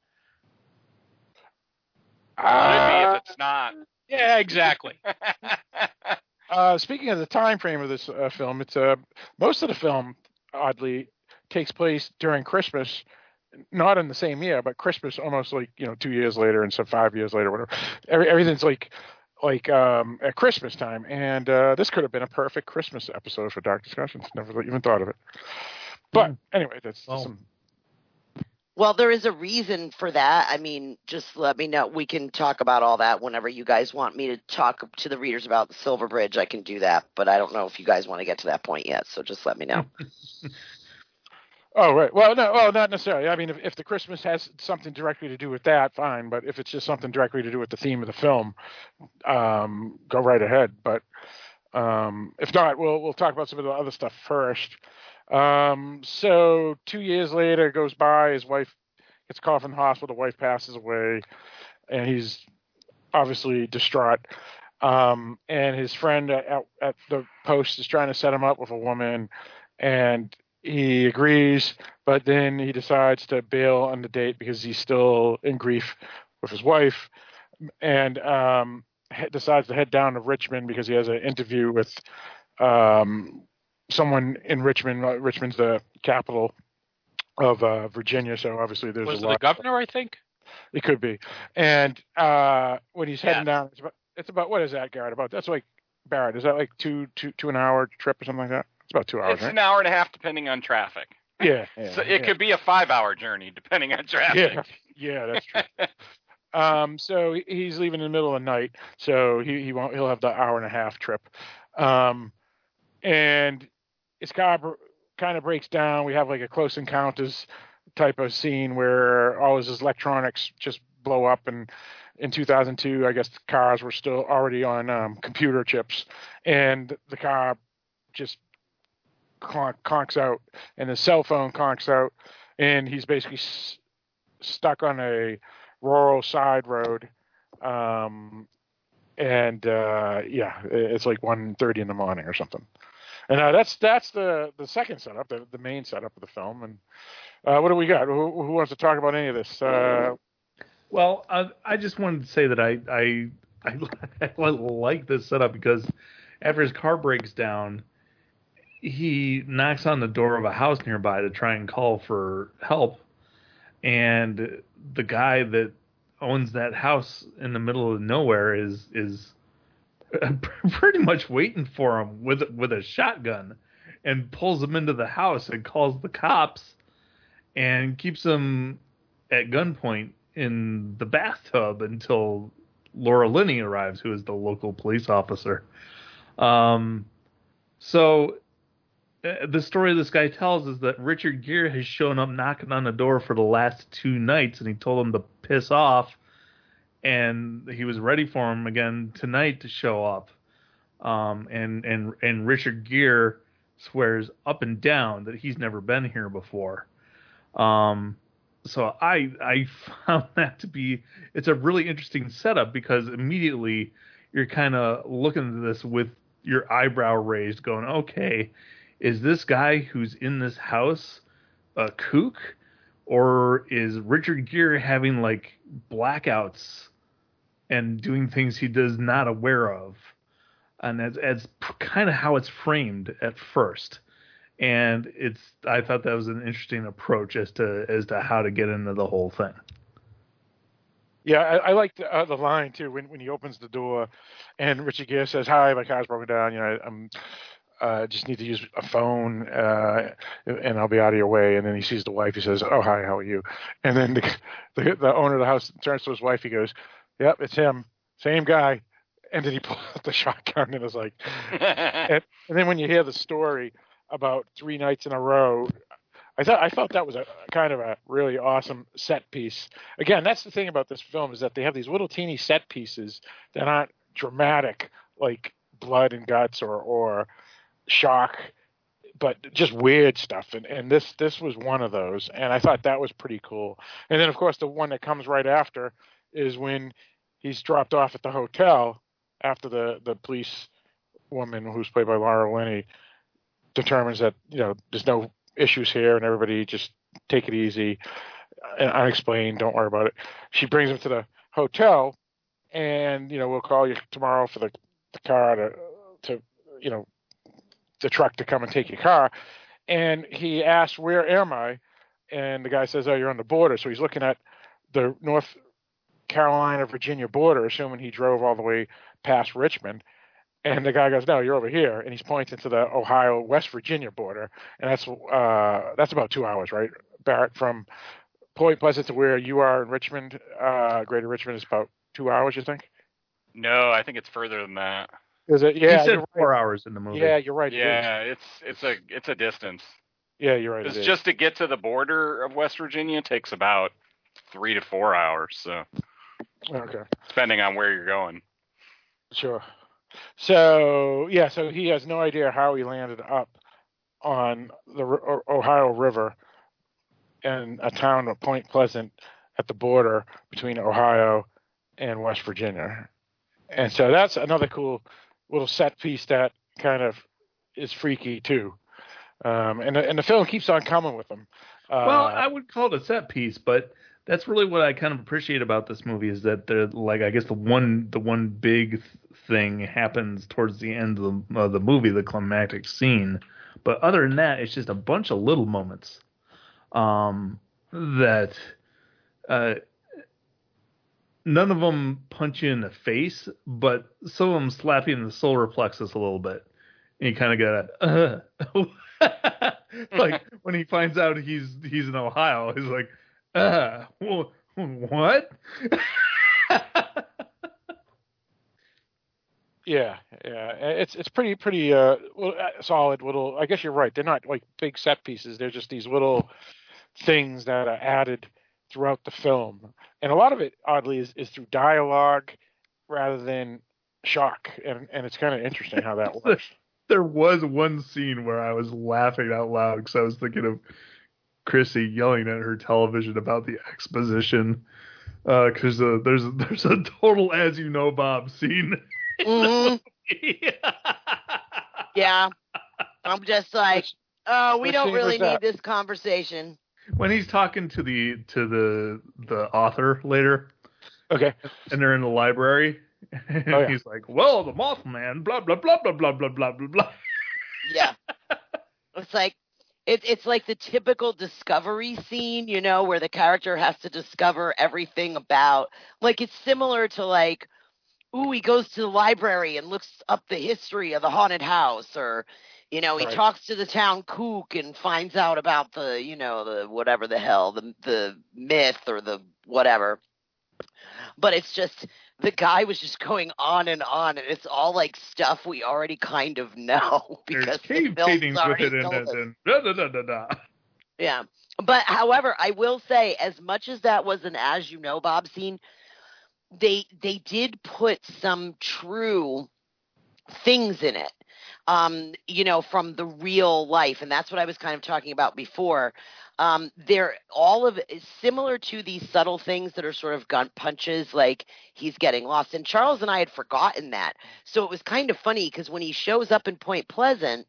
Could be if it's not. Yeah, exactly. Speaking of the time frame of this film, it's most of the film, oddly, takes place during Christmas, not in the same year, but Christmas almost 2 years later and some 5 years later, whatever. Everything's like at Christmas time, and this could have been a perfect Christmas episode for Dark Discussions. Never even thought of it. But anyway, that's some. Well, there is a reason for that. I mean, just let me know. We can talk about all that whenever you guys want me to talk to the readers about the Silver Bridge. I can do that, but I don't know if you guys want to get to that point yet. So just let me know. Oh, right. Well, no, not necessarily. I mean, if the Christmas has something directly to do with that, fine. But if it's just something directly to do with the theme of the film, go right ahead. But if not, we'll talk about some of the other stuff first. So 2 years later goes by. His wife gets called from the hospital. The wife passes away, and he's obviously distraught. And his friend at the post is trying to set him up with a woman, and he agrees, but then he decides to bail on the date because he's still in grief with his wife, and decides to head down to Richmond because he has an interview with someone in Richmond. Richmond's the capital of Virginia, so obviously there's a lot. Was the governor, I think? It could be. And when he's heading down, it's about what is that, Garrett? About that's like Barrett. Is that like two an hour trip or something like that? It's about 2 hours. It's right? an hour and a half depending on traffic. Yeah. So it could be a 5-hour journey depending on traffic. Yeah, that's true. So he's leaving in the middle of the night, so he'll have the hour and a half trip. And his car kind of breaks down. We have like a Close Encounters type of scene where all his electronics just blow up. And in 2002, I guess the cars were still already on computer chips, and the car just conks out, and his cell phone conks out, and he's basically stuck on a rural side road. It's like 1:30 in the morning or something. And that's the second setup, the main setup of the film. And what do we got? Who wants to talk about any of this? Well, I just wanted to say that I like this setup because after his car breaks down, he knocks on the door of a house nearby to try and call for help. And the guy that owns that house in the middle of nowhere is pretty much waiting for him with a shotgun, and pulls him into the house and calls the cops and keeps him at gunpoint in the bathtub until Laura Linney arrives, who is the local police officer. So the story this guy tells is that Richard Gere has shown up knocking on the door for the last 2 nights, and he told him to piss off, and he was ready for him again tonight to show up. And Richard Gere swears up and down that he's never been here before. So I found that to be, it's a really interesting setup, because immediately you're kind of looking at this with your eyebrow raised, going, okay, is this guy who's in this house a kook, or is Richard Gere having like blackouts and doing things he does not aware of? And that's kind of how it's framed at first. And I thought that was an interesting approach as to how to get into the whole thing. Yeah, I like the line too when he opens the door, and Richard Gere says, "Hi, my car's broken down. I'm just need to use a phone, and I'll be out of your way." And then he sees the wife. He says, "Oh, hi, how are you?" And then the owner of the house turns to his wife. He goes, "Yep, it's him, same guy." And then he pulls out the shotgun and is like, and then when you hear the story about 3 nights in a row, I felt that was a kind of a really awesome set piece. Again, that's the thing about this film, is that they have these little teeny set pieces that aren't dramatic, like blood and guts or shock, but just weird stuff. And this was one of those, and I thought that was pretty cool. And then, of course, the one that comes right after is when he's dropped off at the hotel after the police woman, who's played by Laura Linney, determines that there's no issues here and everybody just take it easy and unexplained, don't worry about it. She brings him to the hotel, and we'll call you tomorrow for the car to the truck to come and take your car. And he asks, "Where am I?" And the guy says, "Oh, you're on the border." So he's looking at the North Carolina Virginia border, assuming he drove all the way past Richmond. And the guy goes, "No, you're over here," and he's pointing to the Ohio West Virginia border, and that's about 2 hours, right, Barrett, from Point Pleasant to where you are in Richmond, Greater Richmond, is about 2 hours, you think? No, I think it's further than that. Is it? Yeah, he said 4 hours in the movie. Yeah, you're right. Yeah, it's a distance. Yeah, you're right. It's just to get to the border of West Virginia takes about 3 to 4 hours. So, okay, depending on where you're going. Sure. So he has no idea how he landed up on the Ohio River in a town of Point Pleasant at the border between Ohio and West Virginia. And so that's another cool little set piece that kind of is freaky too. And the film keeps on coming with them. Well, I would call it a set piece, but that's really what I kind of appreciate about this movie, is that I guess the one big thing happens towards the end of the movie, the climactic scene. But other than that, it's just a bunch of little moments that none of them punch you in the face, but some of them slap you in the solar plexus a little bit. And you kind of gotta, like when he finds out he's in Ohio, he's like, what? Yeah. It's pretty solid little. I guess you're right. They're not like big set pieces. They're just these little things that are added throughout the film, and a lot of it, oddly, is through dialogue rather than shock, and it's kind of interesting how that works. There was one scene where I was laughing out loud because I was thinking of Chrissy yelling at her television about the exposition, because there's a total "as you know, Bob" scene. Mm-hmm. Yeah, I'm just like, we don't really need this conversation. When he's talking to the author later, okay, and they're in the library, and he's like, "Well, the Mothman, blah blah blah blah blah blah blah blah blah." Yeah, it's like it's like the typical Discovery scene, where the character has to discover everything about. Like, it's similar to like, he goes to the library and looks up the history of the haunted house, or he talks to the town kook and finds out about the the whatever the hell, the myth or the whatever. But it's just the guy was just going on, and it's all like stuff we already kind of know because There's the cave film's paintings with already it in told it, us. and da-da-da-da-da. Yeah. But however, I will say, as much as that was an As You Know Bob scene, they did put some true things in it, from the real life. And that's what I was kind of talking about before. They're all of it is similar to these subtle things that are sort of gun punches, like he's getting lost. And Charles and I had forgotten that. So it was kind of funny because when he shows up in Point Pleasant,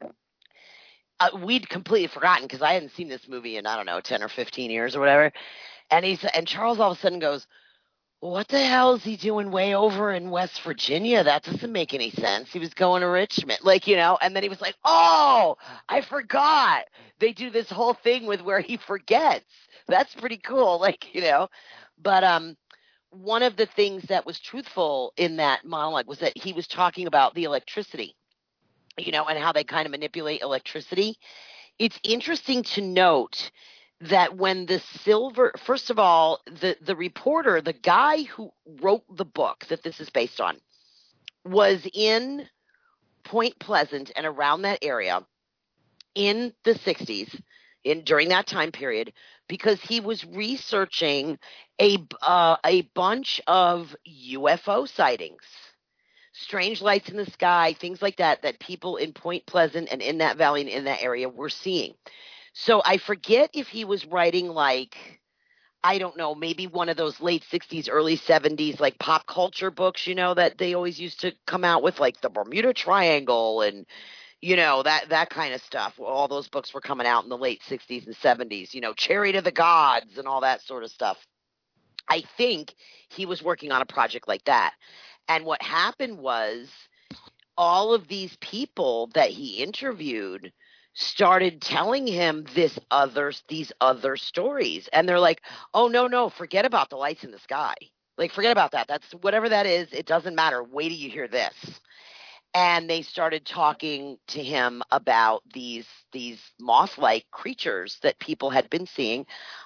we'd completely forgotten because I hadn't seen this movie in, I don't know, 10 or 15 years or whatever. And Charles all of a sudden goes, what the hell is he doing way over in West Virginia? That doesn't make any sense. He was going to Richmond, and then he was like, oh, I forgot. They do this whole thing with where he forgets. That's pretty cool. But one of the things that was truthful in that monologue was that he was talking about the electricity, and how they kind of manipulate electricity. It's interesting to note that when first of all, the reporter, the guy who wrote the book that this is based on, was in Point Pleasant and around that area in the 60s, during that time period, because he was researching a bunch of UFO sightings. Strange lights in the sky, things like that people in Point Pleasant and in that valley and in that area were seeing. So I forget if he was writing I don't know, maybe one of those late 60s, early 70s, like pop culture books, that they always used to come out with, like the Bermuda Triangle and, that kind of stuff. All those books were coming out in the late 60s and 70s, Chariot of the Gods and all that sort of stuff. I think he was working on a project like that. And what happened was all of these people that he interviewed started telling him these other stories. And they're like, oh, no, forget about the lights in the sky. Like, forget about that. That's whatever that is. It doesn't matter. Wait till you hear this. And they started talking to him about these moth-like creatures that people had been seeing.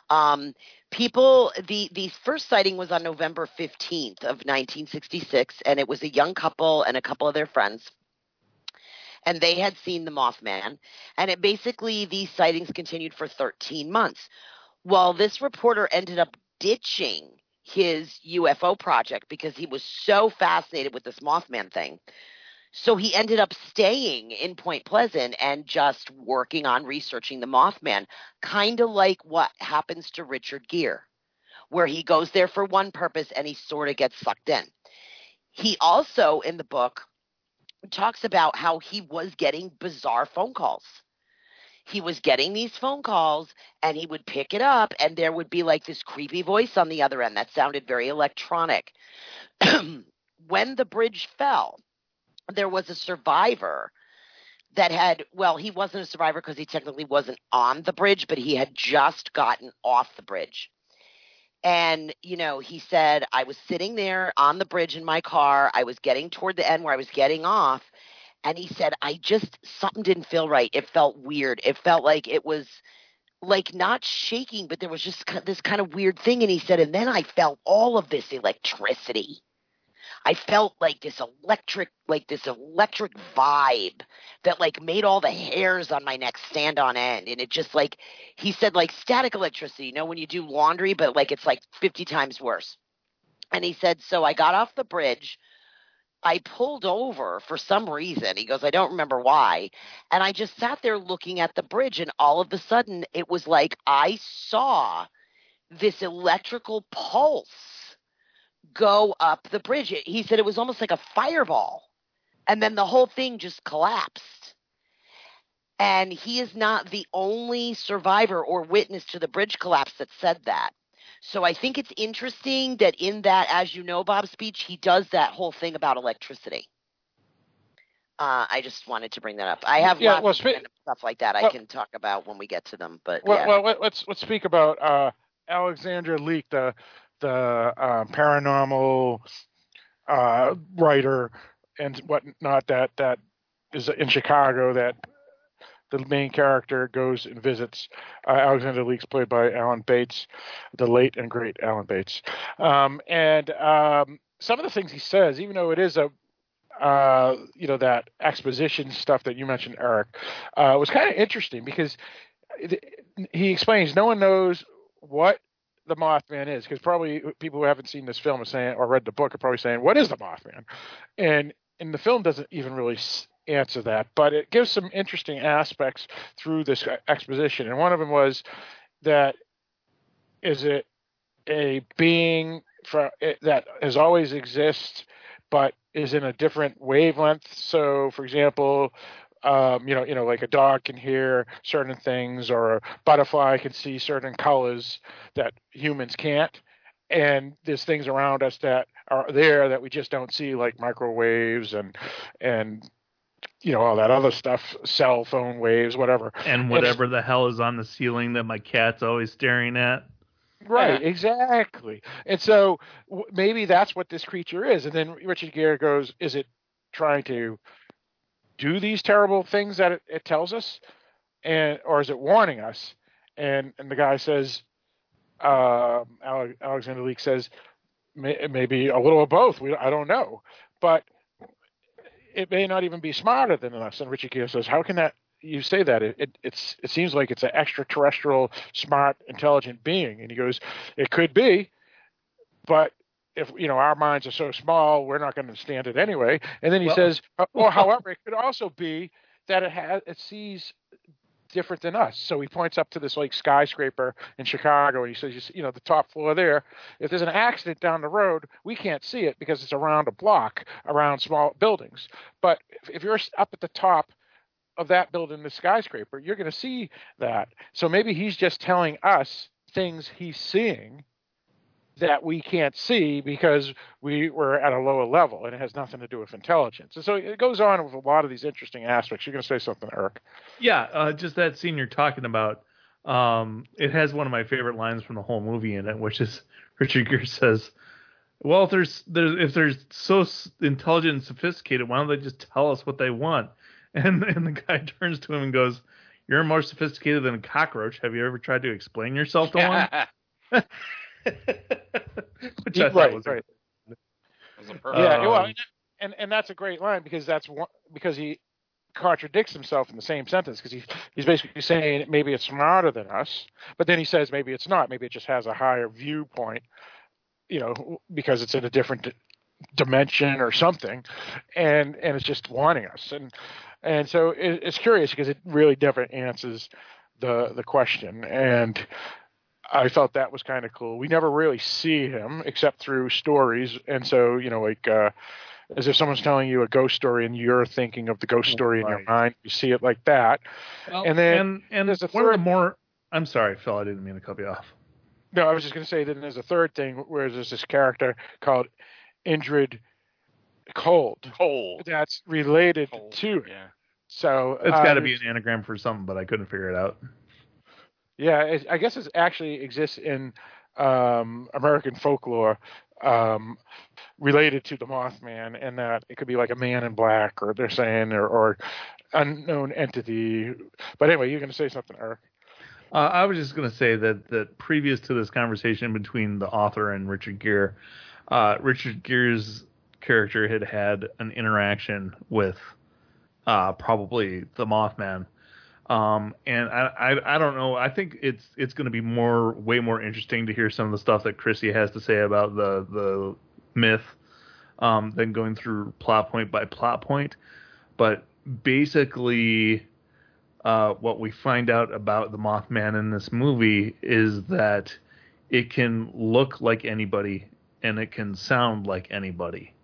The first sighting was on November 15th of 1966, and it was a young couple and a couple of their friends. And they had seen the Mothman. And these sightings continued for 13 months. Well, this reporter ended up ditching his UFO project because he was so fascinated with this Mothman thing. So he ended up staying in Point Pleasant and just working on researching the Mothman, kind of like what happens to Richard Gere, where he goes there for one purpose and he sort of gets sucked in. He also, in the book, talks about how he was getting bizarre phone calls. He was getting these phone calls and he would pick it up and there would be like this creepy voice on the other end that sounded very electronic. When the bridge fell, there was a survivor he wasn't a survivor because he technically wasn't on the bridge, but he had just gotten off the bridge. And, he said, I was sitting there on the bridge in my car. I was getting toward the end where I was getting off. And he said, something didn't feel right. It felt weird. It felt like it was like not shaking, but there was just this kind of weird thing. And he said, and then I felt all of this electricity. I felt like this electric vibe that like made all the hairs on my neck stand on end. And it just he said like static electricity, when you do laundry, but like it's like 50 times worse. And he said, so I got off the bridge. I pulled over for some reason. He goes, I don't remember why. And I just sat there looking at the bridge. And all of a sudden it was like I saw this electrical pulse go up the bridge. He said it was almost like a fireball. And then the whole thing just collapsed. And he is not the only survivor or witness to the bridge collapse that said that. So I think it's interesting that in that As You Know Bob speech, he does that whole thing about electricity. I just wanted to bring that up. I have lots of stuff like that I can talk about when we get to them. But let's speak about Alexandra Leak, the paranormal writer and whatnot that is in Chicago that the main character goes and visits. Alexandra Leak's played by Alan Bates, the late and great Alan Bates. some of the things he says, even though it is that exposition stuff that you mentioned, Eric, was kind of interesting because he explains no one knows what the Mothman is, because probably people who haven't seen this film are saying, or read the book, are probably saying, what is the Mothman? And the film doesn't even really answer that, but it gives some interesting aspects through this exposition. And one of them was that, is it a being that has always existed but is in a different wavelength? So, for example, like a dog can hear certain things, or a butterfly can see certain colors that humans can't. And there's things around us that are there that we just don't see, like microwaves and all that other stuff, cell phone waves, whatever. And whatever the hell is on the ceiling that my cat's always staring at. Right, exactly. And so maybe that's what this creature is. And then Richard Gere goes, is it trying to do these terrible things that it tells us, or is it warning us? And the guy says, Alexander Leek says, maybe a little of both. I don't know, but it may not even be smarter than us. And Richard Gere says, how can that? You say that it seems like it's an extraterrestrial, smart, intelligent being. And he goes, it could be, but if our minds are so small, we're not going to understand it anyway. And then he says, however, it could also be that it sees different than us. So he points up to this like skyscraper in Chicago, and he says, the top floor there, if there's an accident down the road, we can't see it because it's around a block, around small buildings. But if you're up at the top of that building, the skyscraper, you're going to see that. So maybe he's just telling us things he's seeing that we can't see because we were at a lower level, and it has nothing to do with intelligence. And so it goes on with a lot of these interesting aspects. You're going to say something, Eric? Yeah, just that scene you're talking about. It has one of my favorite lines from the whole movie in it, which is Richard Gere says, well, if they're so intelligent and sophisticated, why don't they just tell us what they want? And the guy turns to him and goes, you're more sophisticated than a cockroach. Have you ever tried to explain yourself to one? Which I thought was right. Yeah, well, and that's a great line, because because he contradicts himself in the same sentence, because he's basically saying maybe it's smarter than us, but then he says maybe it's not. Maybe it just has a higher viewpoint, because it's in a different dimension or something, and it's just warning us. And so it's curious, because it really never answers the question. And I felt that was kind of cool. We never really see him except through stories. And so, as if someone's telling you a ghost story and you're thinking of the ghost story in your mind, you see it like that. Well, and then there's a third. I'm sorry, Phil, I didn't mean to cut you off. No, I was just going to say that there's a third thing where there's this character called Indrid Cold. That's related to it. Yeah. So it's got to be an anagram for something, but I couldn't figure it out. Yeah, I guess it actually exists in American folklore related to the Mothman, and that it could be like a man in black, or they're saying, or unknown entity. But anyway, you're going to say something, Eric? I was just going to say that previous to this conversation between the author and Richard Gere, Richard Gere's character had an interaction with probably the Mothman. And I don't know. I think it's going to be way more interesting to hear some of the stuff that Chrissy has to say about the myth than going through plot point by plot point. But basically, what we find out about the Mothman in this movie is that it can look like anybody and it can sound like anybody.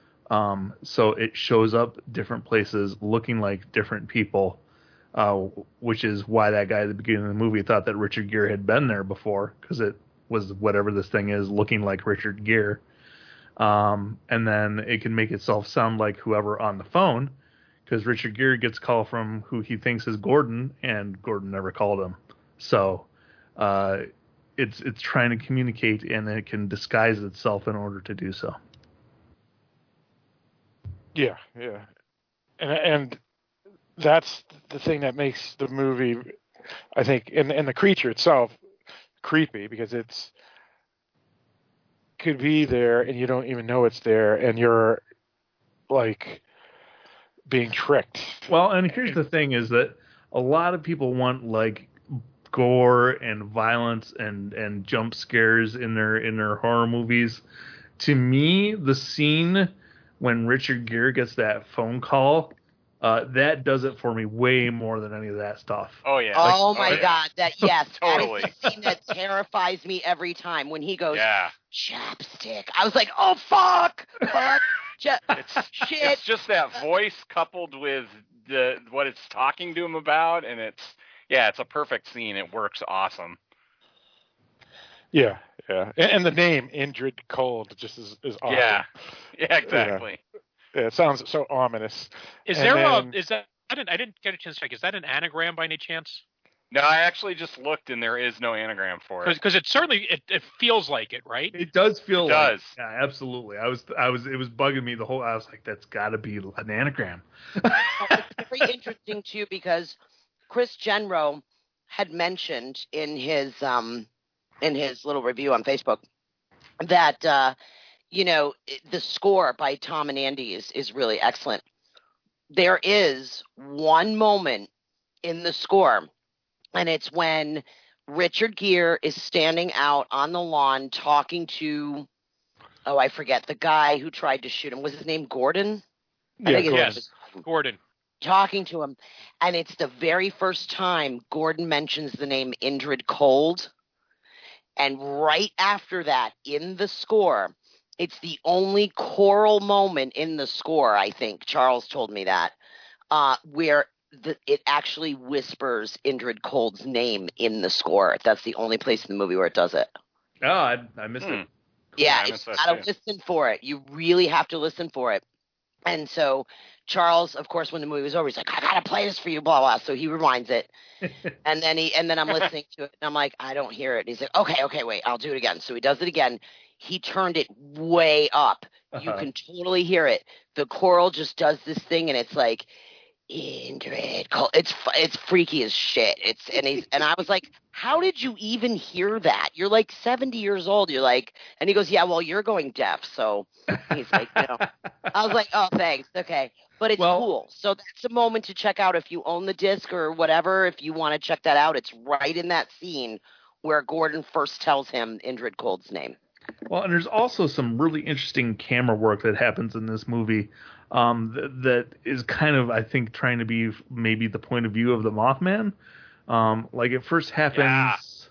So it shows up different places looking like different people. Which is why that guy at the beginning of the movie thought that Richard Gere had been there before, because it was whatever this thing is looking like Richard Gere. And then it can make itself sound like whoever on the phone, because Richard Gere gets a call from who he thinks is Gordon, and Gordon never called him. So it's trying to communicate, and it can disguise itself in order to do so. Yeah. And that's the thing that makes the movie, I think, and the creature itself creepy, because could be there and you don't even know it's there, and you're like being tricked. Well, and here's the thing: is that a lot of people want like gore and violence and jump scares in their horror movies. To me, the scene when Richard Gere gets that phone call, that does it for me way more than any of that stuff. Oh yeah. Oh my God! Yes, Totally. That is the scene that terrifies me every time when he goes Yeah. chapstick. I was like, oh fuck. Shit. It's just that voice coupled with what it's talking to him about, and it's a perfect scene. It works awesome. Yeah. And the name Indrid Cold just is awesome. Yeah, exactly. Yeah, it sounds so ominous. Is And there then- is that? I didn't get a chance to check. Is that an anagram by any chance? No, I actually just looked, and there is no anagram for it. Because it certainly it feels like it, right? It does feel It like does. Yeah, absolutely. It was bugging me the whole. I was like, that's got to be an anagram. It's very interesting too because Chris Genro had mentioned in his little review on Facebook that the score by Tom and Andy is really excellent. There is one moment in the score, and it's when Richard Gere is standing out on the lawn talking to, I forget, the guy who tried to shoot him. Was his name Gordon? Yes, Gordon. Talking to him, and it's the very first time Gordon mentions the name Indrid Cold. And right after that, in the score, it's the only choral moment in the score, I think, Charles told me that, where it actually whispers Indrid Cold's name in the score. That's the only place in the movie where it does it. Oh, I missed it. Yeah, you gotta listen for it. You really have to listen for it. And so Charles, of course, when the movie was over, he's like, I gotta play this for you, blah blah. So he rewinds it, and then I'm listening to it, and I'm like, I don't hear it. And he's like, okay, wait, I'll do it again. So he does it again. He turned it way up. You can totally hear it. The choral just does this thing, and it's like Indrid Cold. It's freaky as shit. And I was like, how did you even hear that? You're like 70 years old. You're like, and he goes, yeah, well, you're going deaf, so he's like, no. I was like, oh, thanks, okay, but it's cool. So that's a moment to check out if you own the disc or whatever. If you want to check that out, it's right in that scene where Gordon first tells him Indrid Cold's name. Well, and there's also some really interesting camera work that happens in this movie that is kind of, I think, trying to be maybe the point of view of the Mothman. Like it first happens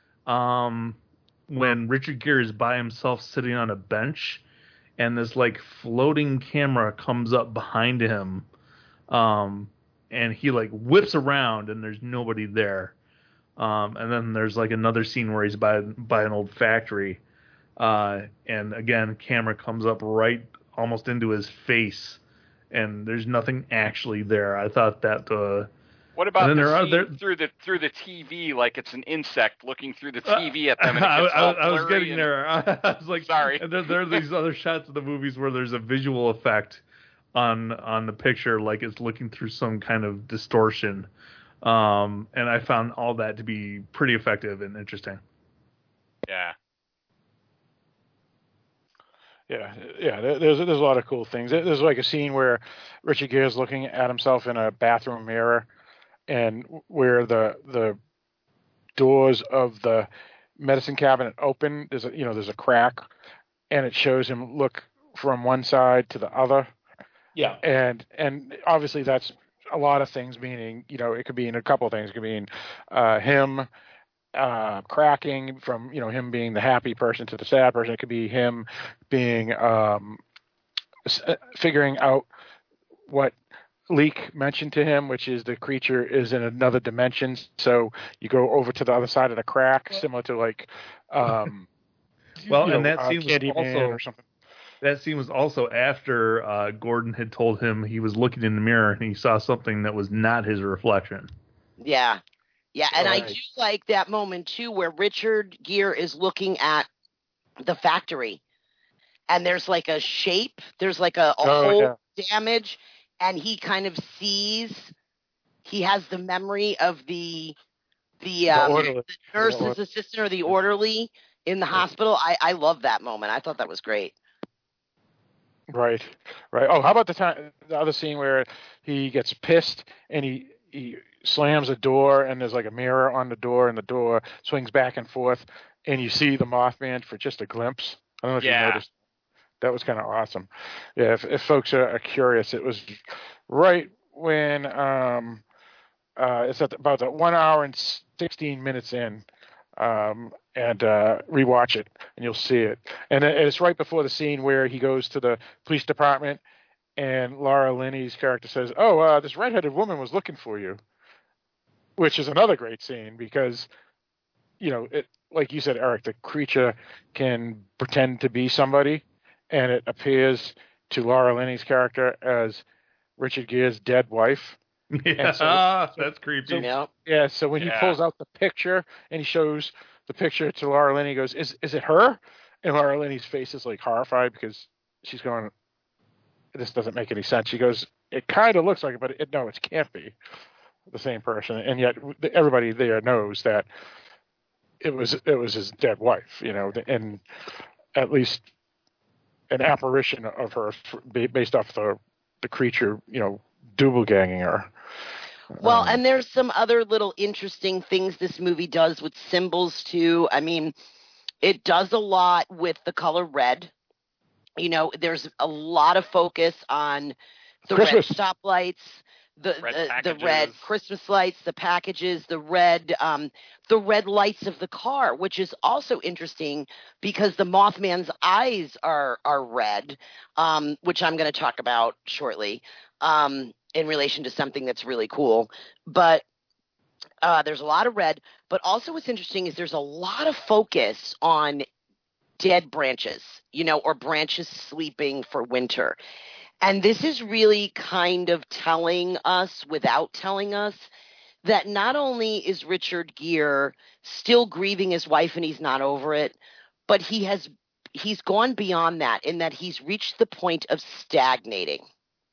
when Richard Gere is by himself sitting on a bench, and this like floating camera comes up behind him, and he like whips around, and there's nobody there. And then there's like another scene where he's by an old factory. And again, camera comes up right almost into his face, and there's nothing actually there. I thought that. What about through the TV, like it's an insect looking through the TV at them? And I was getting there. I was like, sorry. And there are these other shots of the movies where there's a visual effect on the picture, like it's looking through some kind of distortion. And I found all that to be pretty effective and interesting. Yeah. Yeah. There's a lot of cool things. There's like a scene where Richard Gere is looking at himself in a bathroom mirror, and where the doors of the medicine cabinet open, there's a crack, and it shows him look from one side to the other. Yeah. And obviously that's a lot of things, meaning, it could be in a couple of things. It could be in him cracking from, him being the happy person to the sad person. It could be him being figuring out what Leek mentioned to him, which is the creature is in another dimension. So you go over to the other side of the crack, similar to like, and that scene was also or something. That scene was also after Gordon had told him he was looking in the mirror and he saw something that was not his reflection. Yeah. Yeah, and Right. I do like that moment, too, where Richard Gere is looking at the factory, and there's like a shape, there's like a hole damage, and he kind of sees, he has the memory of the nurse's assistant or the orderly in the hospital. I love that moment. I thought that was great. Right. Oh, how about the other scene where he gets pissed and he slams a door and there's like a mirror on the door and the door swings back and forth and you see the Mothman for just a glimpse. I don't know if you noticed. That was kind of awesome. Yeah, if folks are curious, it was right when it's at about 1 hour and 16 minutes in. And rewatch it, and you'll see it. And it's right before the scene where he goes to the police department, and Laura Linney's character says, "Oh, this redheaded woman was looking for you," which is another great scene because, it, like you said, Eric, the creature can pretend to be somebody, and it appears to Laura Linney's character as Richard Gere's dead wife. Yeah, that's creepy. So when he pulls out the picture and he shows the picture to Laura Linney, he goes, "Is it her?" And Laura Linney's face is like horrified because she's going, "This doesn't make any sense." She goes, "It kind of looks like it, but it can't be the same person." And yet everybody there knows that it was his dead wife, and at least an apparition of her based off the creature, double-ganging her. Well, and there's some other little interesting things this movie does with symbols too. I mean, it does a lot with the color red. There's a lot of focus on the Christmas. red stoplights, the red Christmas lights, the packages, the red lights of the car, which is also interesting because the Mothman's eyes are red, which I'm going to talk about shortly. In relation to something that's really cool. But there's a lot of red. But also what's interesting is there's a lot of focus on dead branches, or branches sleeping for winter. And this is really kind of telling us, without telling us, that not only is Richard Gere still grieving his wife and he's not over it, but he's gone beyond that in that he's reached the point of stagnating.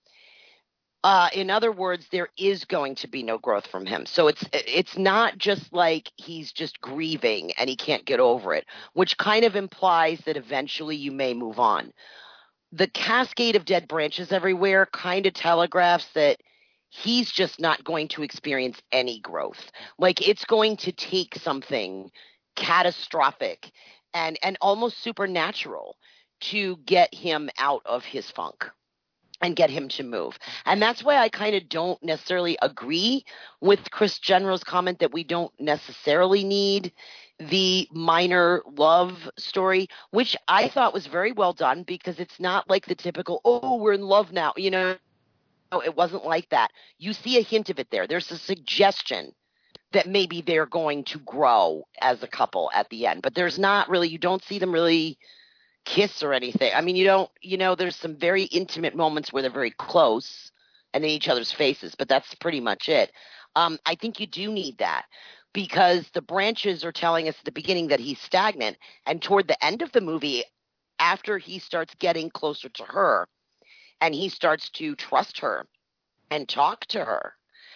In other words, there is going to be no growth from him. So it's not just like he's just grieving and he can't get over it, which kind of implies that eventually you may move on. The cascade of dead branches everywhere kind of telegraphs that he's just not going to experience any growth. Like it's going to take something catastrophic and almost supernatural to get him out of his funk and get him to move. And that's why I kind of don't necessarily agree with Chris General's comment that we don't necessarily need the minor love story, which I thought was very well done because it's not like the typical, "Oh, we're in love now." No, it wasn't like that. You see a hint of it there. There's a suggestion that maybe they're going to grow as a couple at the end, but there's not really, you don't see them really kiss or anything. I mean, there's some very intimate moments where they're very close and in each other's faces, but that's pretty much it. I think you do need that because the branches are telling us at the beginning that he's stagnant, and toward the end of the movie, after he starts getting closer to her and he starts to trust her and talk to her,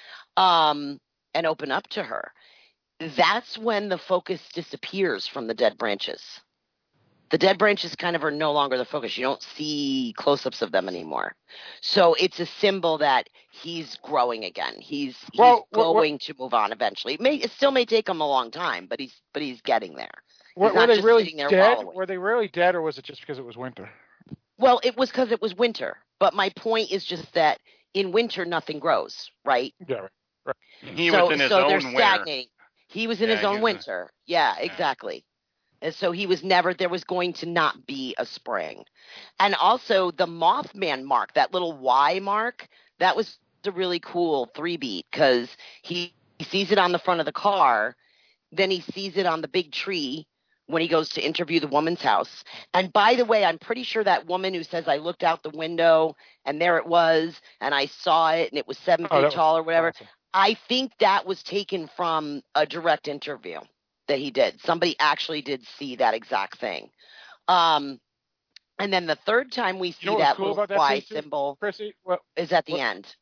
and open up to her, that's when the focus disappears from the dead branches. The dead branches kind of are no longer the focus. You don't see close-ups of them anymore. So it's a symbol that he's growing again. He's going to move on eventually. It still may take him a long time, but he's getting there. Were they really dead? Were they really dead, or was it just because it was winter? Well, it was because it was winter. But my point is just that in winter, nothing grows, right? Yeah, right. He was in his own winter. Stagnating. He was in his own winter. Yeah, exactly. And so there was going to not be a spring. And also the Mothman mark, that little Y mark, that was a really cool 3-beat because he sees it on the front of the car, then he sees it on the big tree when he goes to interview the woman's house. And by the way, I'm pretty sure that woman who says, "I looked out the window and there it was, and I saw it and it was 7 feet tall," or whatever. Awesome. I think that was taken from a direct interview that he did. Somebody actually did see that exact thing. And then the third time we see that cool little Y symbol is at the end.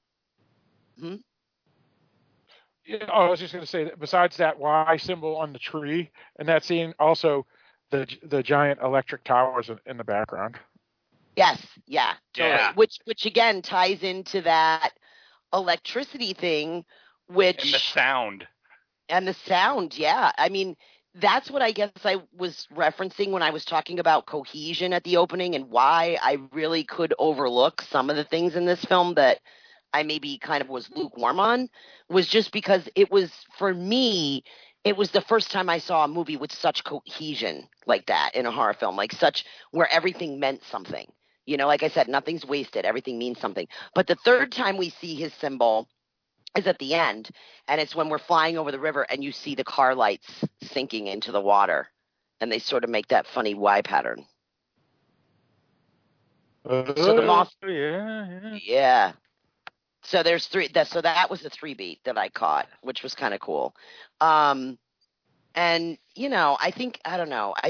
Yeah, I was just going to say that besides that Y symbol on the tree and that scene, also the giant electric towers in the background. Yes, yeah, totally. Yeah. Which again ties into that electricity thing, which and the sound. Yeah. I mean, that's what I guess I was referencing when I was talking about cohesion at the opening and why I really could overlook some of the things in this film that I maybe kind of was lukewarm on, was just because it was, for me, it was the first time I saw a movie with such cohesion like that in a horror film, like such where everything meant something. You know, like I said, nothing's wasted. Everything means something. But the third time we see his symbol is at the end, and it's when we're flying over the river and you see the car lights sinking into the water, and they sort of make that funny Y pattern. So the moth, yeah. So there's three. So that was the 3-beat that I caught, which was kind of cool. And you know, I think I don't know.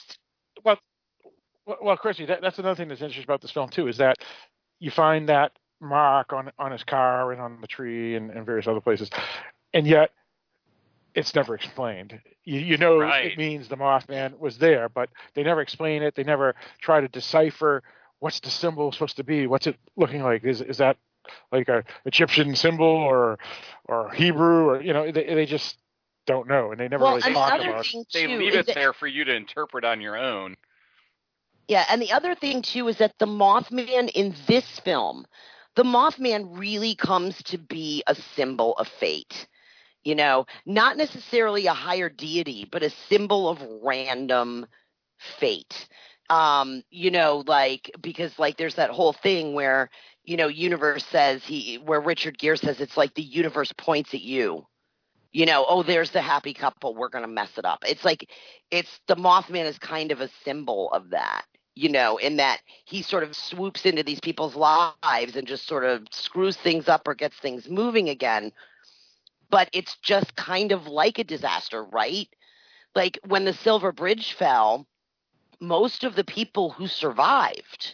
Well, Chrissy, that's another thing that's interesting about this film too, is that you find that mark on his car and on the tree and various other places, and yet it's never explained. You know, right. It means the Mothman was there, but they never explain it. They never try to decipher what's the symbol supposed to be. What's it looking like? Is that like a Egyptian symbol or Hebrew, or you know, they just don't know, and they never really talk about it. They leave it there for you to interpret on your own. Yeah, and the other thing too is that the Mothman in this film, the Mothman really comes to be a symbol of fate. You know, not necessarily a higher deity, but a symbol of random fate. You know, like, because like there's that whole thing where, you know, universe says where Richard Gere says it's like the universe points at you. You know, oh, there's the happy couple, we're going to mess it up. It's like, the Mothman is kind of a symbol of that, you know, in that he sort of swoops into these people's lives and just sort of screws things up or gets things moving again. But it's just kind of like a disaster, right? Like when the Silver Bridge fell, most of the people who survived,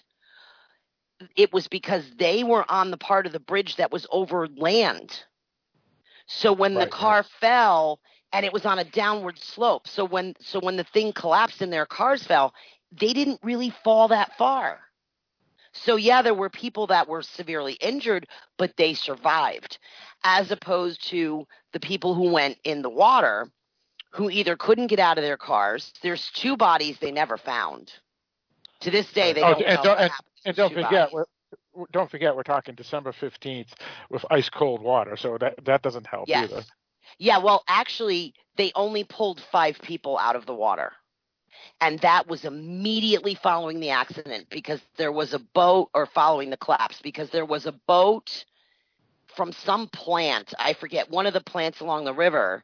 it was because they were on the part of the bridge that was over land. So when the car fell and it was on a downward slope, so when the thing collapsed and their cars fell, they didn't really fall that far. So yeah, there were people that were severely injured, but they survived, as opposed to the people who went in the water, who either couldn't get out of their cars. There's 2 bodies they never found. To this day, they don't know what happened. And don't forget, we're talking December 15th with ice cold water, so that doesn't help either. Yeah, well, actually, they only pulled 5 people out of the water. And that was immediately following the accident, because there was a boat, or following the collapse, because there was a boat from some plant, I forget, one of the plants along the river,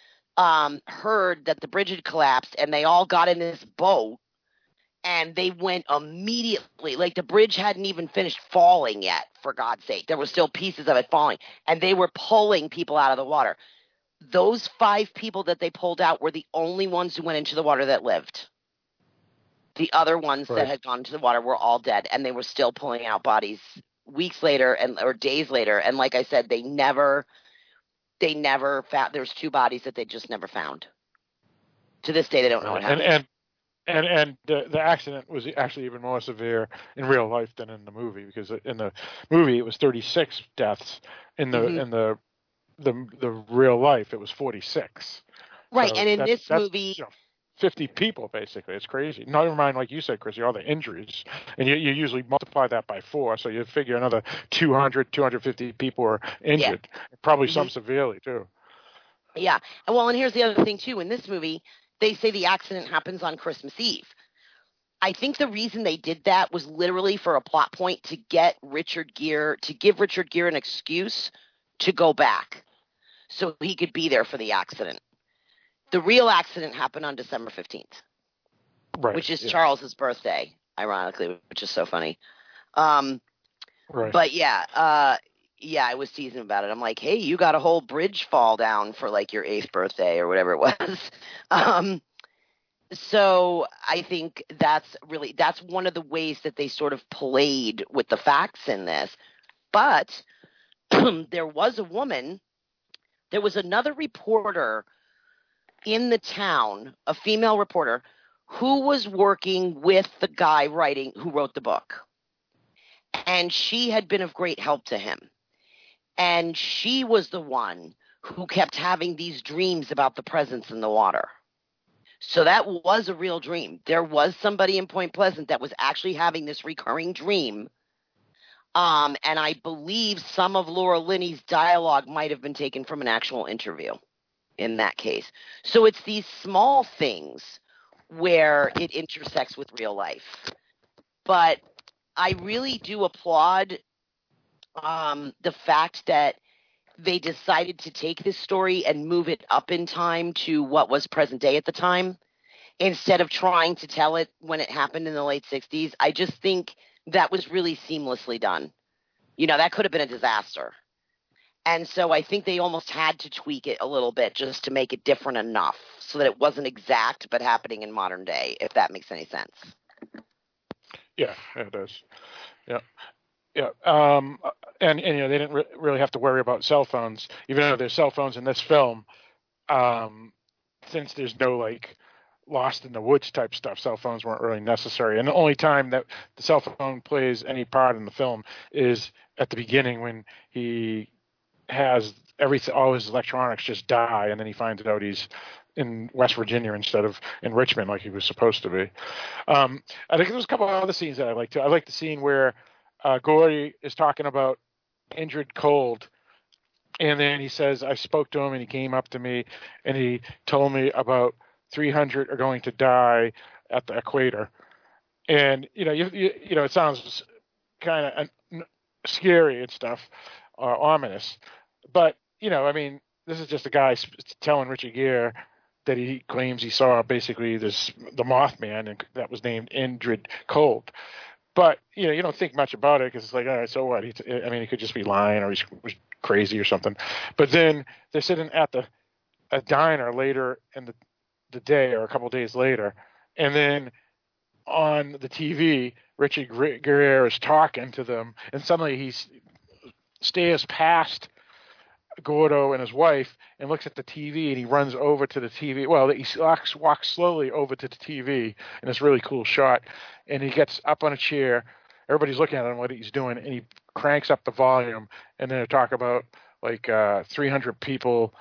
heard that the bridge had collapsed, and they all got in this boat, and they went immediately, like the bridge hadn't even finished falling yet, for God's sake. There were still pieces of it falling, and they were pulling people out of the water. Those 5 people that they pulled out were the only ones who went into the water that lived. The other ones that had gone into the water were all dead, and they were still pulling out bodies weeks later or days later. And like I said, they never found. There's 2 bodies that they just never found. To this day, they don't know what happened. And the accident was actually even more severe in real life than in the movie, because in the movie it was 36 deaths. In the real life it was 46. Right, so and in this movie, 50 people basically. It's crazy. Never mind, like you said, Chrissy, all the injuries, and you usually multiply that by 4, so you figure another 250 people were injured, probably some severely too. Yeah, and here's the other thing too. In this movie, they say the accident happens on Christmas Eve. I think the reason they did that was literally for a plot point to give Richard Gere an excuse to go back so he could be there for the accident. The real accident happened on December 15th, which is Charles's birthday, ironically, which is so funny. But I was teasing about it. I'm like, hey, you got a whole bridge fall down for like your 8th birthday or whatever it was. So I think that's one of the ways that they sort of played with the facts in this. But there was another reporter in the town, a female reporter, who was working with the guy who wrote the book. And she had been of great help to him. And she was the one who kept having these dreams about the presence in the water. So that was a real dream. There was somebody in Point Pleasant that was actually having this recurring dream. And I believe some of Laura Linney's dialogue might have been taken from an actual interview in that case. So it's these small things where it intersects with real life. But I really do applaud the fact that they decided to take this story and move it up in time to what was present day at the time, instead of trying to tell it when it happened in the late 60s. I just think that was really seamlessly done. You know, that could have been a disaster. And so I think they almost had to tweak it a little bit just to make it different enough so that it wasn't exact but happening in modern day, if that makes any sense. Yeah, it does. Yeah. Yeah, and you know, they didn't really have to worry about cell phones, even though there's cell phones in this film. Since there's no like Lost in the Woods type stuff, cell phones weren't really necessary. And the only time that the cell phone plays any part in the film is at the beginning when he has all his electronics just die, and then he finds out he's in West Virginia instead of in Richmond like he was supposed to be. I think there's a couple of other scenes that I like too. I like the scene where Gordy is talking about Indrid Cold, and then he says, I spoke to him and he came up to me and he told me about 300 are going to die at the equator. And, you know, you know, it sounds kind of scary and stuff, ominous. But, you know, I mean, this is just a guy telling Richard Gere that he claims he saw basically the Mothman, and that was named Indrid Cold. But, you know, you don't think much about it because it's like, all right, so what? He could just be lying or he was crazy or something. But then they're sitting at a diner later in the day or a couple of days later, and then on the TV, Richard Gere is talking to them, and suddenly he stares past Gordo and his wife and looks at the TV, and he runs over to the TV. Well, he walks slowly over to the TV in this really cool shot, and he gets up on a chair. Everybody's looking at him, what he's doing, and he cranks up the volume, and then they talk about like 300 people.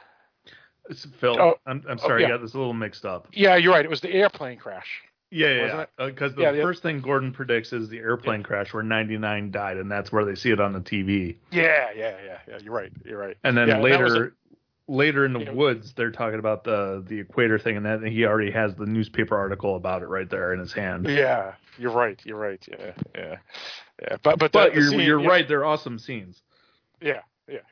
Phil, I'm sorry, I got this a little mixed up. Yeah, you're right. It was the airplane crash. Yeah. Because the first thing Gordon predicts is the airplane crash where 99 died, and that's where they see it on the TV. Yeah. You're right. And then later in the woods, they're talking about the equator thing, and that he already has the newspaper article about it right there in his hand. Yeah, you're right. Yeah. But you're right. They're awesome scenes. Yeah.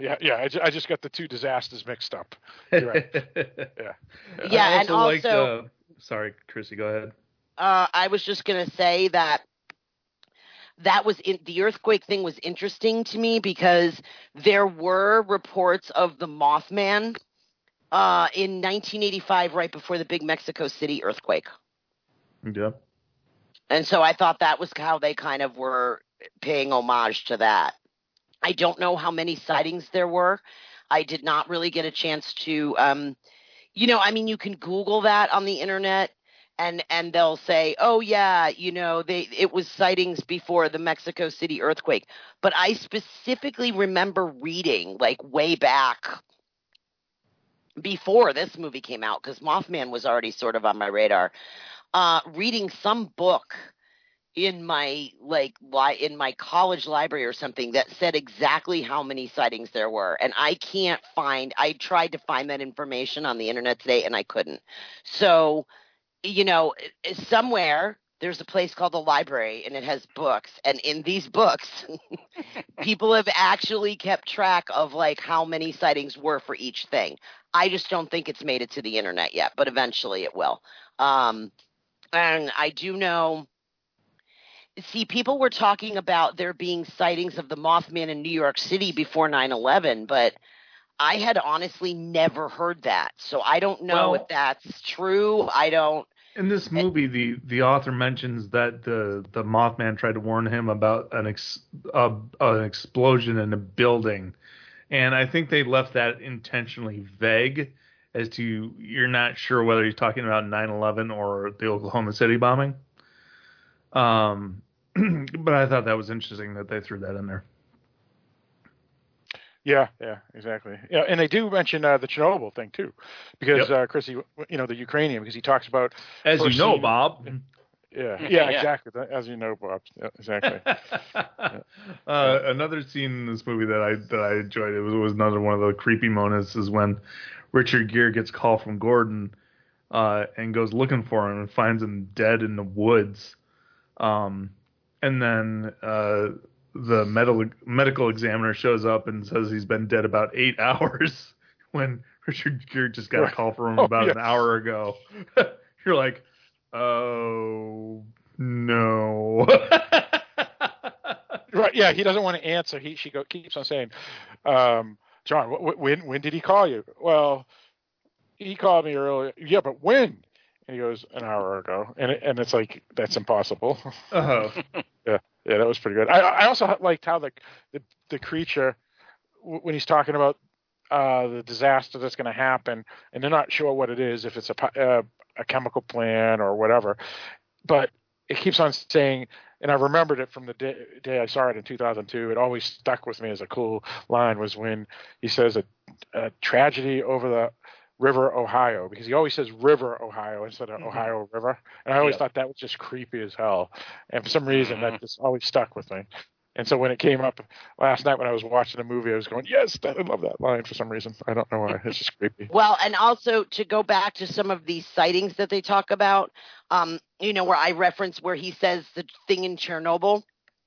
I just got the two disasters mixed up. You're right. Yeah. Yeah, and also, sorry, Chrissy, go ahead. I was just gonna say that was the earthquake thing was interesting to me because there were reports of the Mothman in 1985, right before the big Mexico City earthquake. Yeah. And so I thought that was how they kind of were paying homage to that. I don't know how many sightings there were. I did not really get a chance to, you can Google that on the internet and they'll say, oh yeah, it was sightings before the Mexico City earthquake. But I specifically remember reading like way back before this movie came out, because Mothman was already sort of on my radar, reading some book in my in my college library or something that said exactly how many sightings there were, and I tried to find that information on the internet today and I couldn't. So, somewhere there's a place called the library and it has books, and in these books people have actually kept track of like how many sightings were for each thing. I just don't think it's made it to the internet yet, but eventually it will. And I do know. See, people were talking about there being sightings of the Mothman in New York City before 9/11, but I had honestly never heard that. So I don't know if that's true. I don't. In this movie, the author mentions that the Mothman tried to warn him about an explosion in a building, and I think they left that intentionally vague as to you're not sure whether he's talking about 9/11 or the Oklahoma City bombing. But I thought that was interesting that they threw that in there. Yeah, exactly. Yeah, and they do mention the Chernobyl thing too, because Chrissy, the Ukrainian, because he talks about as you know, Bob. Yeah, exactly. As you know, Bob. Yeah, exactly. Another scene in this movie that I enjoyed. It was another one of the creepy moments is when Richard Gere gets a call from Gordon and goes looking for him and finds him dead in the woods. And then the medical examiner shows up and says he's been dead about 8 hours when Richard Gere just got a call from him about an hour ago. You're like, oh, no. Right, yeah, he doesn't want to answer. She keeps on saying, John, when did he call you? Well, he called me earlier. Yeah, but when? And he goes, an hour ago. And it's like, that's impossible. Yeah, that was pretty good. I also liked how the creature, when he's talking about the disaster that's going to happen, and they're not sure what it is, if it's a chemical plant or whatever, but it keeps on saying, and I remembered it from the day I saw it in 2002. It always stuck with me as a cool line, was when he says a tragedy over the River Ohio, because he always says River Ohio instead of Ohio River, and I always thought that was just creepy as hell, and for some reason that just always stuck with me. And so when it came up last night when I was watching the movie, I was going, yes, I love that line for some reason. I don't know why. It's just creepy. Well, and also to go back to some of these sightings that they talk about, where I reference where he says the thing in Chernobyl,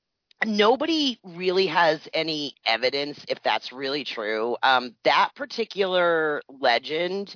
nobody really has any evidence if that's really true. That particular legend,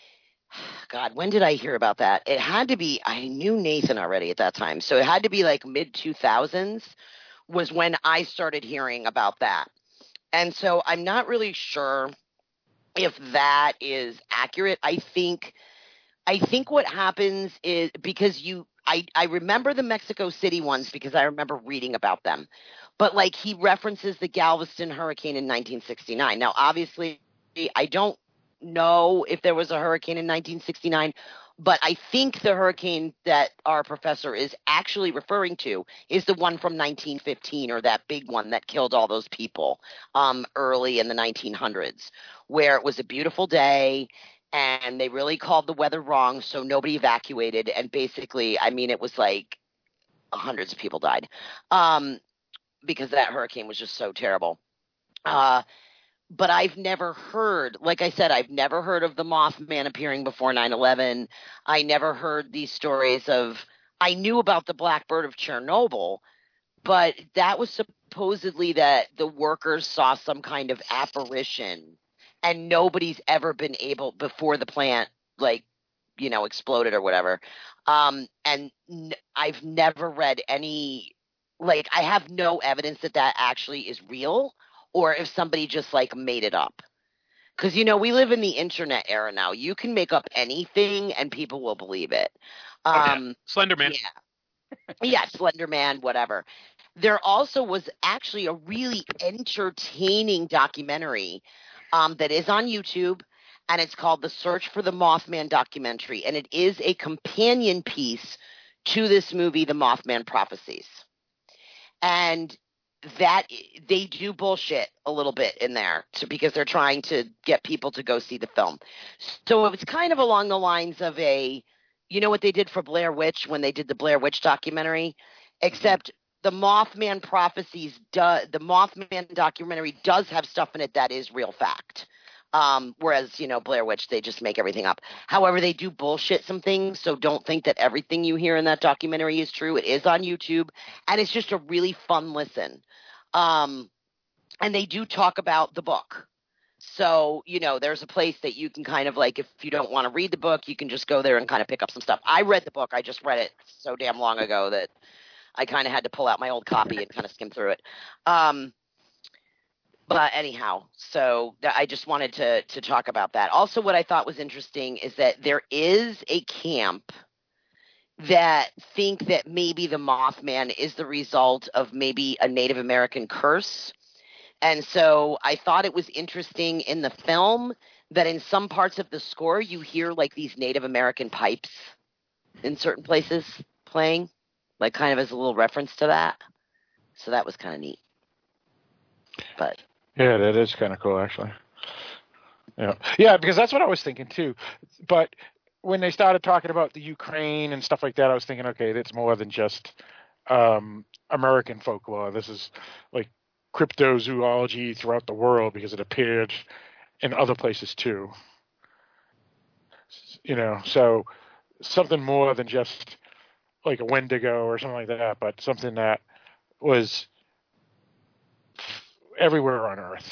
God, when did I hear about that? It had to be, I knew Nathan already at that time, so it had to be like mid-2000s was when I started hearing about that. And so I'm not really sure if that is accurate. I think what happens is, because I remember the Mexico City ones because I remember reading about them. But like, he references the Galveston hurricane in 1969. Now, obviously, I don't know if there was a hurricane in 1969, but I think the hurricane that our professor is actually referring to is the one from 1915, or that big one that killed all those people early in the 1900s, where it was a beautiful day and they really called the weather wrong, so nobody evacuated. And basically, I mean, it was like hundreds of people died because that hurricane was just so terrible. But I've never heard, like I said, I've never heard of the Mothman appearing before 9/11. I never heard these stories of, I knew about the Blackbird of Chernobyl, but that was supposedly that the workers saw some kind of apparition, and nobody's ever been able, before the plant, exploded or whatever. And I've never read any, I have no evidence that actually is real, or if somebody just made it up. Because, we live in the internet era now. You can make up anything and people will believe it. Slender Man. Yeah, Slender Man, whatever. There also was actually a really entertaining documentary that is on YouTube, and it's called The Search for the Mothman Documentary, and it is a companion piece to this movie, The Mothman Prophecies. And that they do bullshit a little bit in there because they're trying to get people to go see the film. So it's kind of along the lines of what they did for Blair Witch when they did the Blair Witch documentary, except the Mothman Prophecies, the Mothman documentary does have stuff in it that is real fact. Whereas, Blair Witch, they just make everything up. However, they do bullshit some things, so don't think that everything you hear in that documentary is true. It is on YouTube, and it's just a really fun listen. And they do talk about the book. So, there's a place that you can kind of if you don't want to read the book, you can just go there and kind of pick up some stuff. I read the book. I just read it so damn long ago that I kind of had to pull out my old copy and kind of skim through it. But anyhow, so I just wanted to talk about that. Also, what I thought was interesting is that there is a camp that think that maybe the Mothman is the result of maybe a Native American curse. And so I thought it was interesting in the film that in some parts of the score you hear like these Native American pipes in certain places playing, like kind of as a little reference to that. So that was kind of neat. But yeah, that is kind of cool, actually. Yeah, because that's what I was thinking too. But when they started talking about the Ukraine and stuff like that, I was thinking, okay, that's more than just American folklore. This is like cryptozoology throughout the world because it appeared in other places too. So something more than just like a Wendigo or something like that, but something that was everywhere on Earth.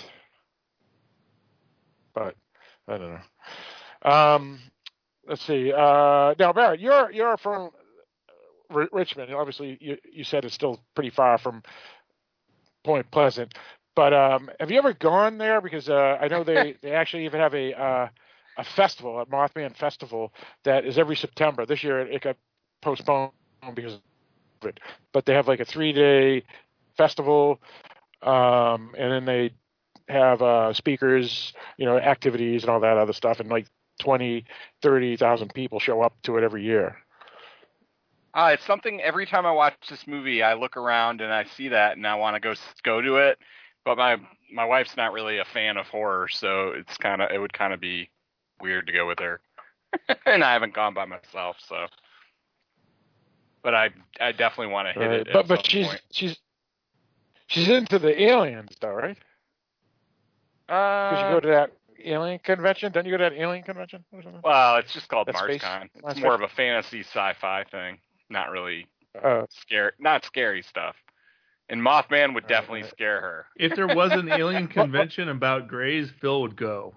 But I don't know. Let's see. Now, Barrett, you're from Richmond. Obviously, you said it's still pretty far from Point Pleasant. But have you ever gone there? Because I know they actually even have a festival, a Mothman Festival, that is every September. This year it got postponed because of it. But they have like a 3-day festival, and then they have speakers, activities and all that other stuff, and like 20,000-30,000 people show up to it every year. It's something every time I watch this movie, I look around and I see that and I want to go to it. But my wife's not really a fan of horror, so it would kind of be weird to go with her. And I haven't gone by myself, so. But I definitely want to hit it. But she's into the aliens, though, right? Because you go to that alien convention. Don't you go to that alien convention or something? Well, it's just called That's MarsCon. space? It's more of a fantasy sci-fi thing, not really scary stuff. And Mothman would definitely scare her. If there was an alien convention about Greys, Phil would go.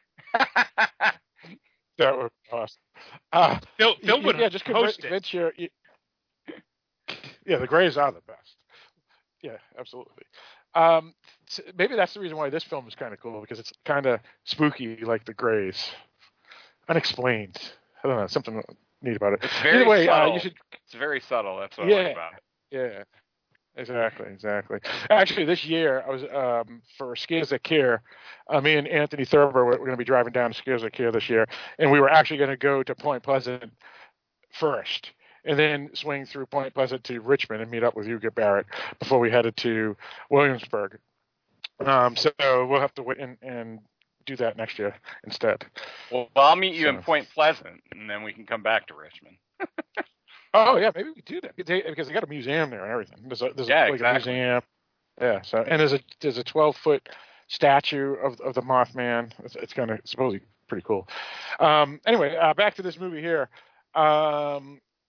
That would be awesome. Phil would just host it. The Greys are the best. Yeah, absolutely. So maybe that's the reason why this film is kind of cool, because it's kind of spooky like the Greys. Unexplained. I don't know, something neat about it. It's very subtle. It's very subtle. That's what I like about it. Yeah. Exactly. Actually, this year I was for Scares That Care. Me and Anthony Thurber were going to be driving down to Scares That Care this year, and we were actually going to go to Point Pleasant first, and then swing through Point Pleasant to Richmond and meet up with you, Barrett, before we headed to Williamsburg. So we'll have to wait and do that next year instead. Well, I'll meet you in Point Pleasant, and then we can come back to Richmond. Oh yeah, maybe we do that because they got a museum there and everything. There's exactly. a museum. Yeah. So and there's a 12-foot statue of the Mothman. It's kind of supposedly pretty cool. Anyway, back to this movie here. I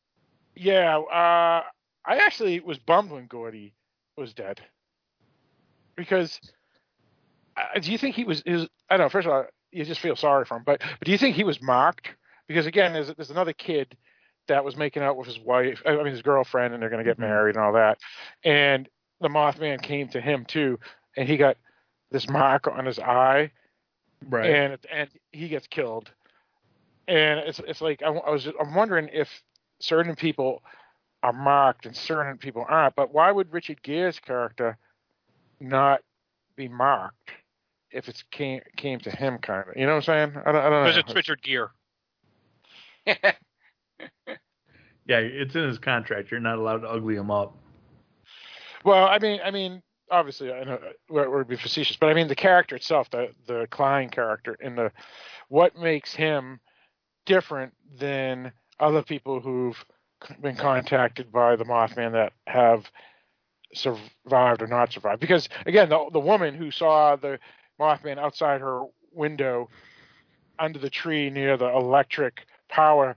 actually was bummed when Gordy was dead, because do you think he was? I don't know. First of all, you just feel sorry for him, but do you think he was marked? Because again, there's another kid that was making out with his wife, his girlfriend, and they're going to get married and all that. And the Mothman came to him too, and he got this mark on his eye, right? And he gets killed. And it's like I'm wondering if certain people are marked and certain people aren't. But why would Richard Gere's character not be marked if it came to him, kind of? You know what I'm saying? I don't know. Because it's Richard Gere. Yeah, it's in his contract. You're not allowed to ugly him up. Well, I mean, obviously, I know we're being facetious, but I mean the character itself, the Klein character, what makes him different than other people who've been contacted by the Mothman that have survived or not survived? Because again, the woman who saw the Mothman outside her window under the tree near the electric power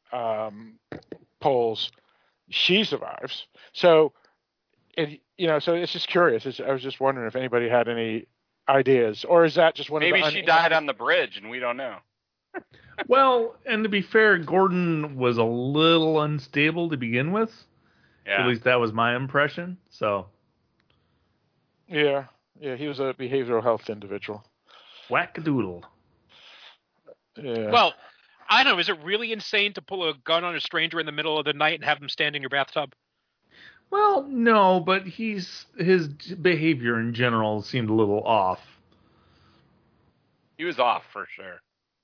poles, she survives. So, so it's just curious. I was just wondering if anybody had any ideas, or is that just one Maybe of the... she died on the bridge and we don't know. Well, and to be fair, Gordon was a little unstable to begin with. Yeah. At least that was my impression. So. Yeah, he was a behavioral health individual. Whack-a-doodle. Yeah. Well, I don't know. Is it really insane to pull a gun on a stranger in the middle of the night and have him stand in your bathtub? Well, no, but his behavior in general seemed a little off. He was off for sure.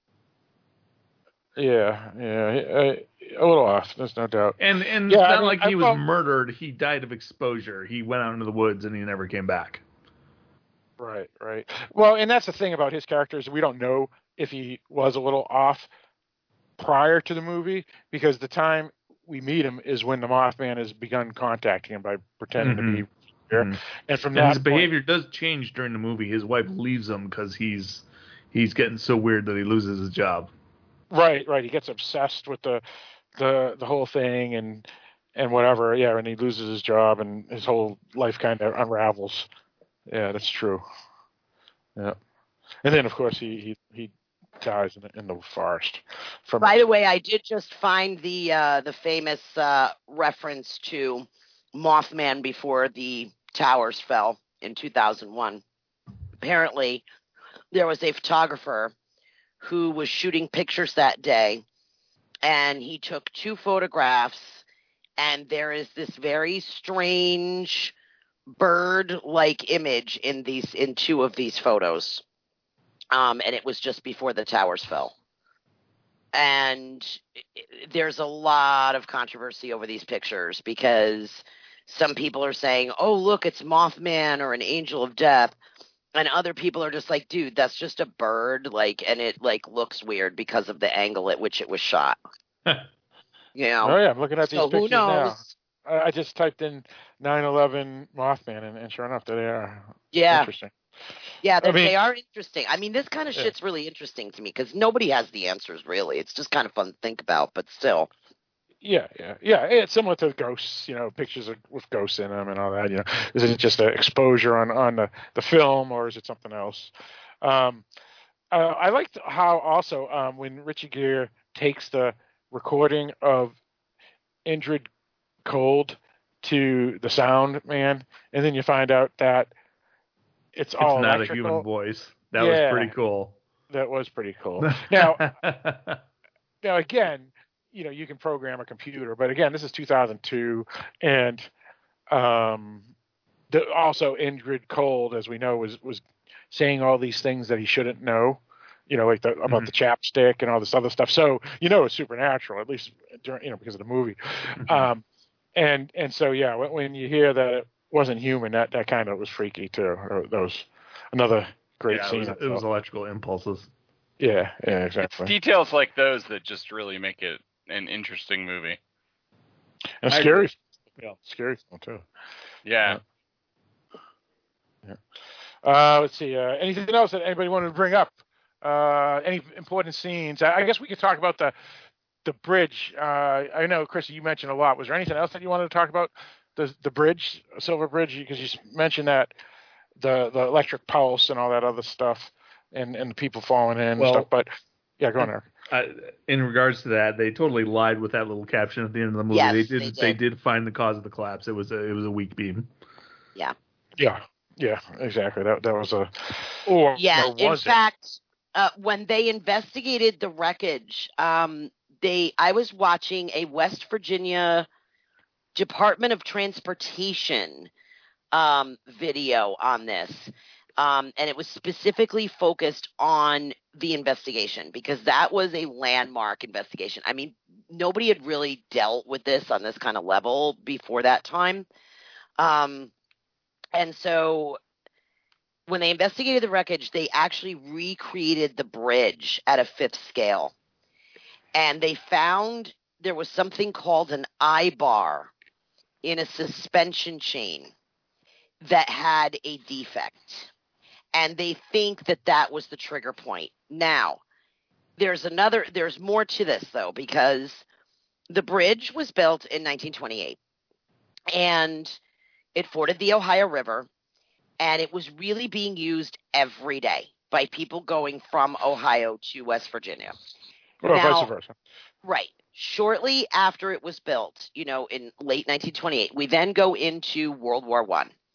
Yeah, a little off. There's no doubt. And it's not like he was murdered. He died of exposure. He went out into the woods and he never came back. Right. Well, and that's the thing about his character is we don't know if he was a little off prior to the movie, because the time we meet him is when the Mothman has begun contacting him by pretending to be here. And from that his behavior does change during the movie. His wife leaves him because he's getting so weird that he loses his job. Right. He gets obsessed with the whole thing and whatever. Yeah, and he loses his job and his whole life kind of unravels. Yeah, that's true. Yeah, and then of course he dies in the forest. By the way, I did just find the famous reference to Mothman before the towers fell in 2001. Apparently, there was a photographer who was shooting pictures that day, and he took 2 photographs, and there is this very strange bird-like image in 2 of these photos. And it was just before the towers fell. And there's a lot of controversy over these pictures because some people are saying, oh, look, it's Mothman or an angel of death. And other people are just like, dude, that's just a bird. And it looks weird because of the angle at which it was shot. You know? Oh, yeah, I'm looking at these pictures who knows? now. I just typed in 9/11 Mothman, and sure enough, they are interesting. Yeah, they are interesting. I mean, this kind of shit's really interesting to me because nobody has the answers, really. It's just kind of fun to think about, but still. Yeah. It's similar to ghosts, pictures with ghosts in them and all that. Is it just an exposure on the film, or is it something else? I liked how also when Richard Gere takes the recording of Indrid Cold to the sound man, and then you find out that it's all not electrical. A human voice. That was pretty cool. That was pretty cool. Now again, you can program a computer, but again, this is 2002, and also Indrid Cold, as we know, was saying all these things that he shouldn't know. About the chapstick and all this other stuff. So it's supernatural, at least during, because of the movie. And so when you hear that it wasn't human, that kind of was freaky too. That was another great scene. It was electrical impulses. Yeah, exactly. It's details like those that just really make it an interesting movie. And scary. Yeah, scary film too. Yeah. Let's see. Anything else that anybody wanted to bring up? Any important scenes? I guess we could talk about the bridge. I know, Chris, you mentioned a lot. Was there anything else that you wanted to talk about? The bridge, Silver Bridge, because you mentioned that the electric pulse and all that other stuff, and the people falling in and stuff. But yeah, go on, Eric. In regards to that, they totally lied with that little caption at the end of the movie. Yes, they did find the cause of the collapse. It was a weak beam. Yeah. Yeah, exactly. That was a. In fact, when they investigated the wreckage, I was watching a West Virginia Department of Transportation video on this, and it was specifically focused on the investigation because that was a landmark investigation. I mean, nobody had really dealt with this on this kind of level before that time. And so when they investigated the wreckage, they actually recreated the bridge at a 5th scale. And they found there was something called an I-bar in a suspension chain that had a defect. And they think that was the trigger point. Now, there's more to this, though, because the bridge was built in 1928. And it forded the Ohio River, and it was really being used every day by people going from Ohio to West Virginia. Or vice versa. Right. Shortly after it was built, in late 1928, we then go into World War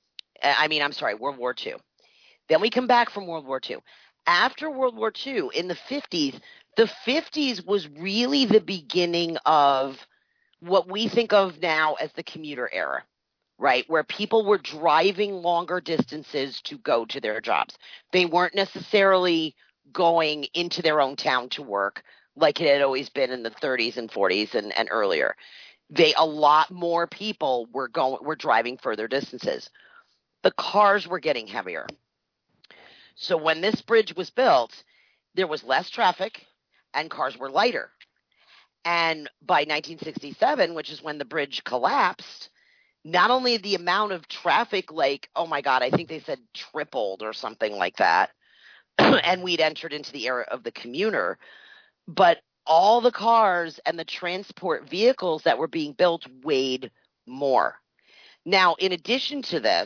II. Then we come back from World War II. After World War II, in the 50s was really the beginning of what we think of now as the commuter era. Right, where people were driving longer distances to go to their jobs. They weren't necessarily going into their own town to work like it had always been in the 30s and 40s and earlier. A lot more people were driving further distances. The cars were getting heavier. So when this bridge was built, there was less traffic and cars were lighter. And by 1967, which is when the bridge collapsed, not only the amount of traffic, like, oh my God, I think they said tripled or something like that, and we'd entered into the era of the commuter, but all the cars and the transport vehicles that were being built weighed more. Now, in addition to this,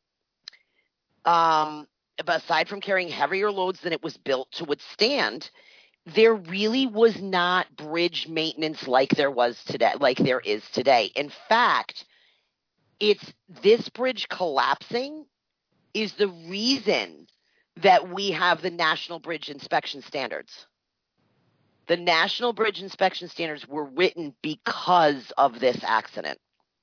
aside from carrying heavier loads than it was built to withstand, there really was not bridge maintenance like there is today. In fact, it's this bridge collapsing is the reason that we have the National Bridge Inspection Standards. The National Bridge Inspection Standards were written because of this accident.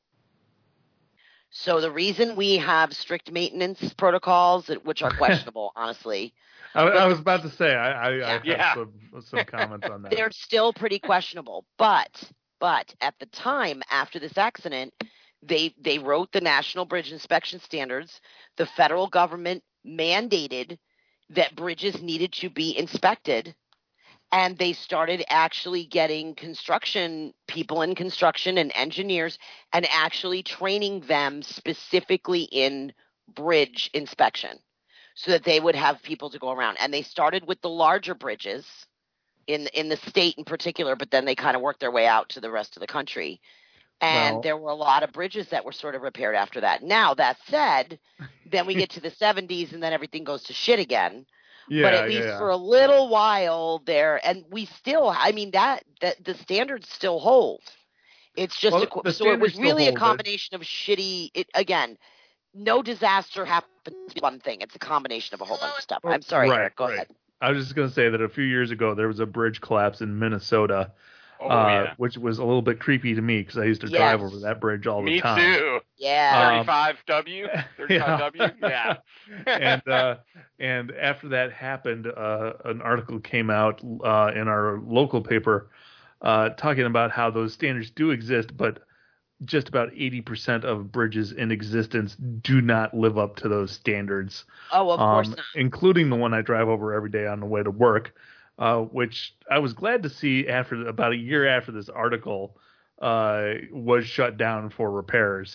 So the reason we have strict maintenance protocols, which are questionable, honestly. I was about to say, I have some comments on that. They're still pretty questionable. But at the time, after this accident, they wrote the National Bridge Inspection Standards. The federal government mandated that bridges needed to be inspected. And they started actually getting people in construction and engineers and actually training them specifically in bridge inspection so that they would have people to go around. And they started with the larger bridges in the state in particular, but then they kind of worked their way out to the rest of the country. And there were a lot of bridges that were sort of repaired after that. Now, that said, then we get to the 70s and then everything goes to shit again. But at least for a little while there, and we still, I mean, that the standards still hold. It's just so it was really a combination of shitty. Again, no disaster happens to one thing. It's a combination of a whole bunch of stuff. I'm sorry, Eric. Go ahead. I was just going to say that a few years ago there was a bridge collapse in Minnesota. Which was a little bit creepy to me because I used to drive over that bridge all the time. Me too. Yeah. 35W. 35W. Yeah. And after that happened, an article came out in our local paper talking about how those standards do exist, but just about 80% of bridges in existence do not live up to those standards. Oh, of course not. Including the one I drive over every day on the way to work. Which I was glad to see about a year after this article was shut down for repairs.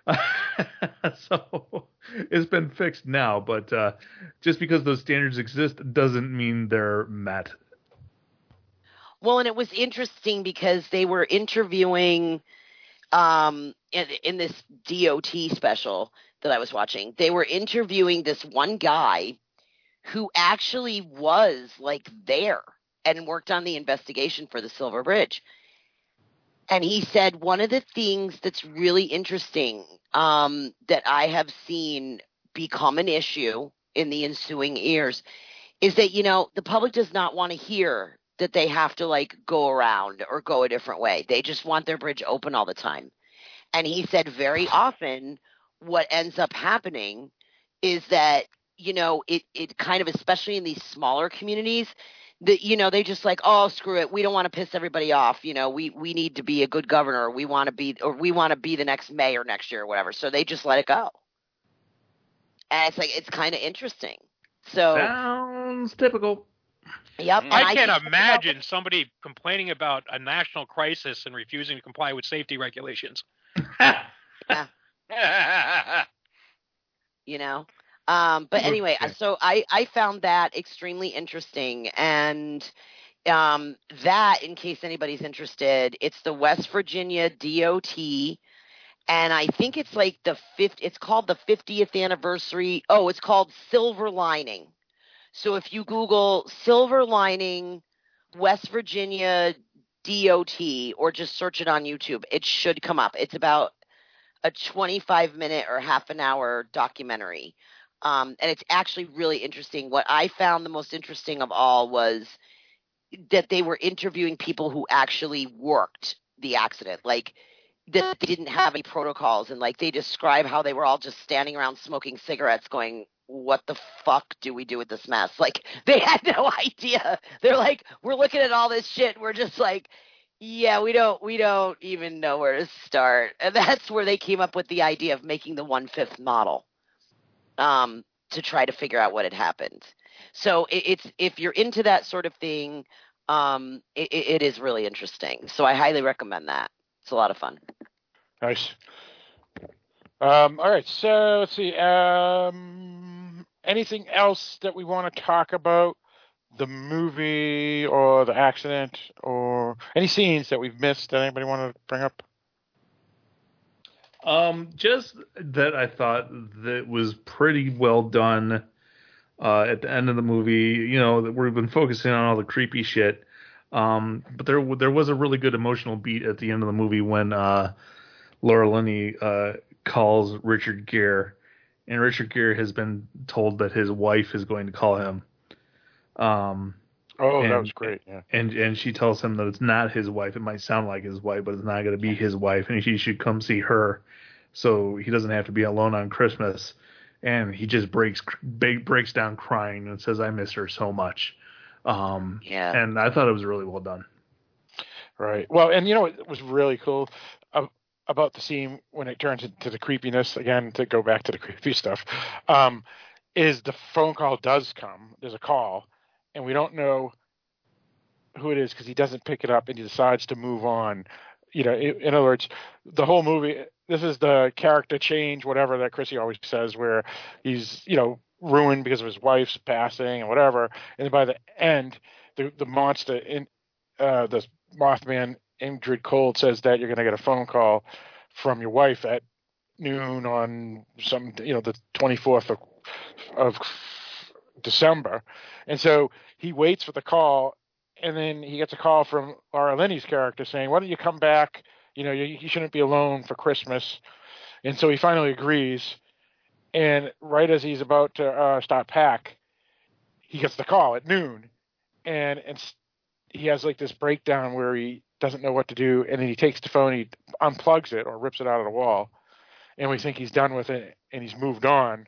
So it's been fixed now, but just because those standards exist doesn't mean they're met. Well, and it was interesting because they were interviewing in this DOT special that I was watching. They were interviewing this one guy who actually was there and worked on the investigation for the Silver Bridge. And he said one of the things that's really interesting that I have seen become an issue in the ensuing years is that, the public does not want to hear that they have to go around or go a different way. They just want their bridge open all the time. And he said very often what ends up happening is that it kind of, especially in these smaller communities, that, they just oh, screw it. We don't want to piss everybody off. We need to be a good governor. We want to be the next mayor next year or whatever. So they just let it go. And it's kind of interesting. So sounds typical. Yep. I can't imagine somebody complaining about a national crisis and refusing to comply with safety regulations. But anyway, so I found that extremely interesting. And that, in case anybody's interested, it's the West Virginia DOT. And I think it's it's called the 50th anniversary. Oh, it's called Silver Lining. So if you Google Silver Lining West Virginia DOT or just search it on YouTube, it should come up. It's about a 25-minute or half an hour documentary. And it's actually really interesting. What I found the most interesting of all was that they were interviewing people who actually worked the accident. That they didn't have any protocols. And they describe how they were all just standing around smoking cigarettes going, what the fuck do we do with this mess? Like, they had no idea. They're like, we're looking at all this shit. We're just like, yeah, we don't even know where to start. And that's where they came up with the idea of making the 1/5 model, to try to figure out what had happened. So it's, if you're into that sort of thing, it is really interesting. So I highly recommend that. It's a lot of fun. Nice. All right, so let's see. Anything else that we want to talk about? The movie or the accident, or any scenes that we've missed that anybody want to bring up? Just that I thought that was pretty well done at the end of the movie. You know, that we've been focusing on all the creepy shit. But there was a really good emotional beat at the end of the movie when Laura Linney calls Richard Gere, and Richard Gere has been told that his wife is going to call him. That was great. Yeah. And she tells him that it's not his wife. It might sound like his wife, but it's not going to be his wife, and he should come see her, so he doesn't have to be alone on Christmas. And he just breaks down crying and says, "I miss her so much." And I thought it was really well done. Right. Well, and it was really cool about the scene when it turns into the creepiness again. To go back to the creepy stuff, is the phone call does come. There's a call, and we don't know who it is because he doesn't pick it up, and he decides to move on. In other words, the whole movie. This is the character change, whatever that Chrissy always says, where he's ruined because of his wife's passing and whatever. And then by the end, the monster in the Mothman, Indrid Cold, says that you're going to get a phone call from your wife at noon on the 24th of December. And so he waits for the call, and then he gets a call from Laura Linney's character saying, "Why don't you come back? You shouldn't be alone for Christmas." And so he finally agrees. And right as he's about to start pack, he gets the call at noon. And he has like this breakdown where he doesn't know what to do. And then he takes the phone, he unplugs it or rips it out of the wall. And we think he's done with it and he's moved on.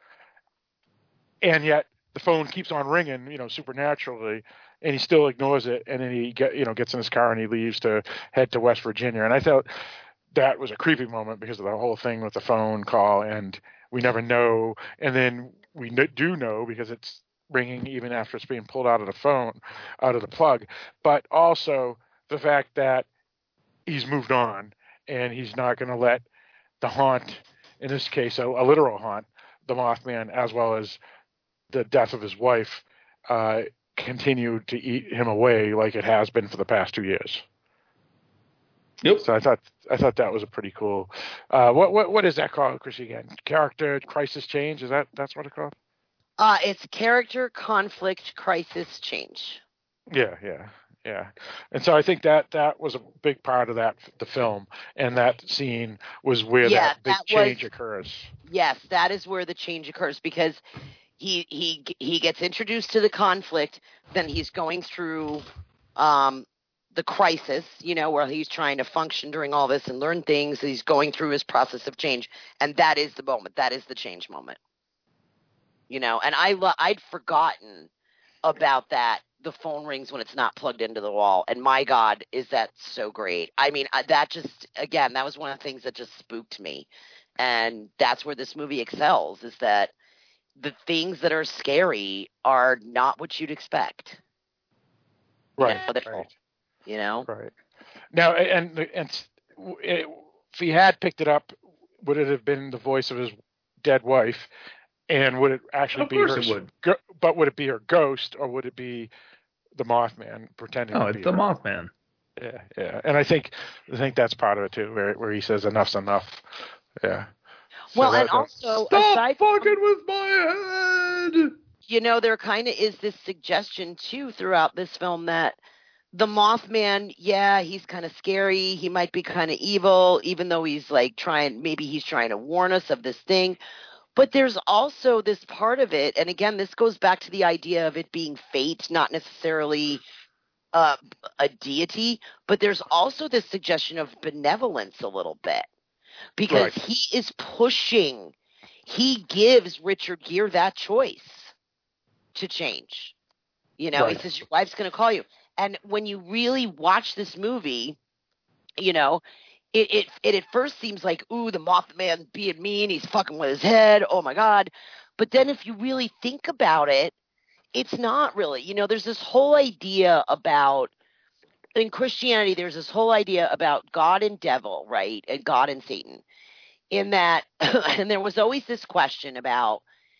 And yet the phone keeps on ringing, supernaturally. And he still ignores it. And then he gets in his car and he leaves to head to West Virginia. And I thought that was a creepy moment because of the whole thing with the phone call. And we never know. And then we do know because it's ringing even after it's being pulled out of the phone, out of the plug. But also the fact that he's moved on and he's not going to let the haunt, in this case, a literal haunt, the Mothman, as well as the death of his wife, continue to eat him away like it has been for the past 2 years. Yep. So I thought that was a pretty cool. What is that called, Chrissy, again? Character crisis change? That's what it's called? It's character conflict crisis change. Yeah. And so I think that was a big part of the film, and that scene was where that big change occurs. Yes, that is where the change occurs because he gets introduced to the conflict, then he's going through the crisis, where he's trying to function during all this and learn things. He's going through his process of change, and that is the moment. That is the change moment. And I'd forgotten about that. The phone rings when it's not plugged into the wall, and my God, is that so great? I mean, that was one of the things that just spooked me, and that's where this movie excels. Is that the things that are scary are not what you'd expect. Right. Right. Right. Now, and if he had picked it up, would it have been the voice of his dead wife? And would it actually be her? Of course it would. But would it be her ghost, or would it be the Mothman pretending to be her? No, it's the Mothman. Yeah. And I think that's part of it too, where he says enough's enough. Yeah. Well, and also stop fucking with my head. There kind of is this suggestion too throughout this film that the Mothman, he's kind of scary. He might be kind of evil, even though he's he's trying to warn us of this thing. But there's also this part of it, and again, this goes back to the idea of it being fate, not necessarily a deity, but there's also this suggestion of benevolence a little bit. Because he is pushing he gives Richard Gere that choice to change. You know, Right. he says, your wife's going to call you. And when you really watch this movie, you know, it at first seems like, ooh, the Mothman being mean, he's fucking with his head, oh my God. But then if you really think about it, it's not really. You know, there's this whole idea about, in Christianity, there's this whole idea about God and devil, right? And God and Satan. In that, and there was always this question about,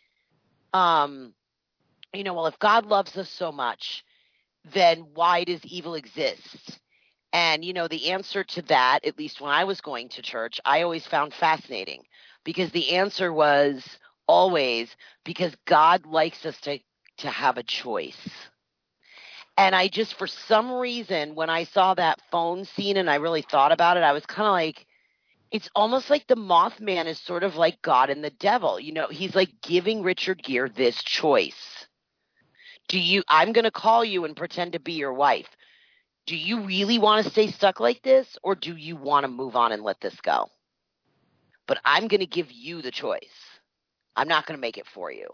you know, well, if God loves us so much, then why does evil exist? And, you know, the answer to that, at least when I was going to church, I always found fascinating, because the answer was always because God likes us to have a choice. And I just, for some reason, when I saw that phone scene and I really thought about it, I was kind of like, it's almost like the Mothman is sort of like God and the devil. You know, he's like giving Richard Gere this choice. I'm going to call you and pretend to be your wife. Do you really want to stay stuck like this, or do you want to move on and let this go? But I'm going to give you the choice. I'm not going to make it for you.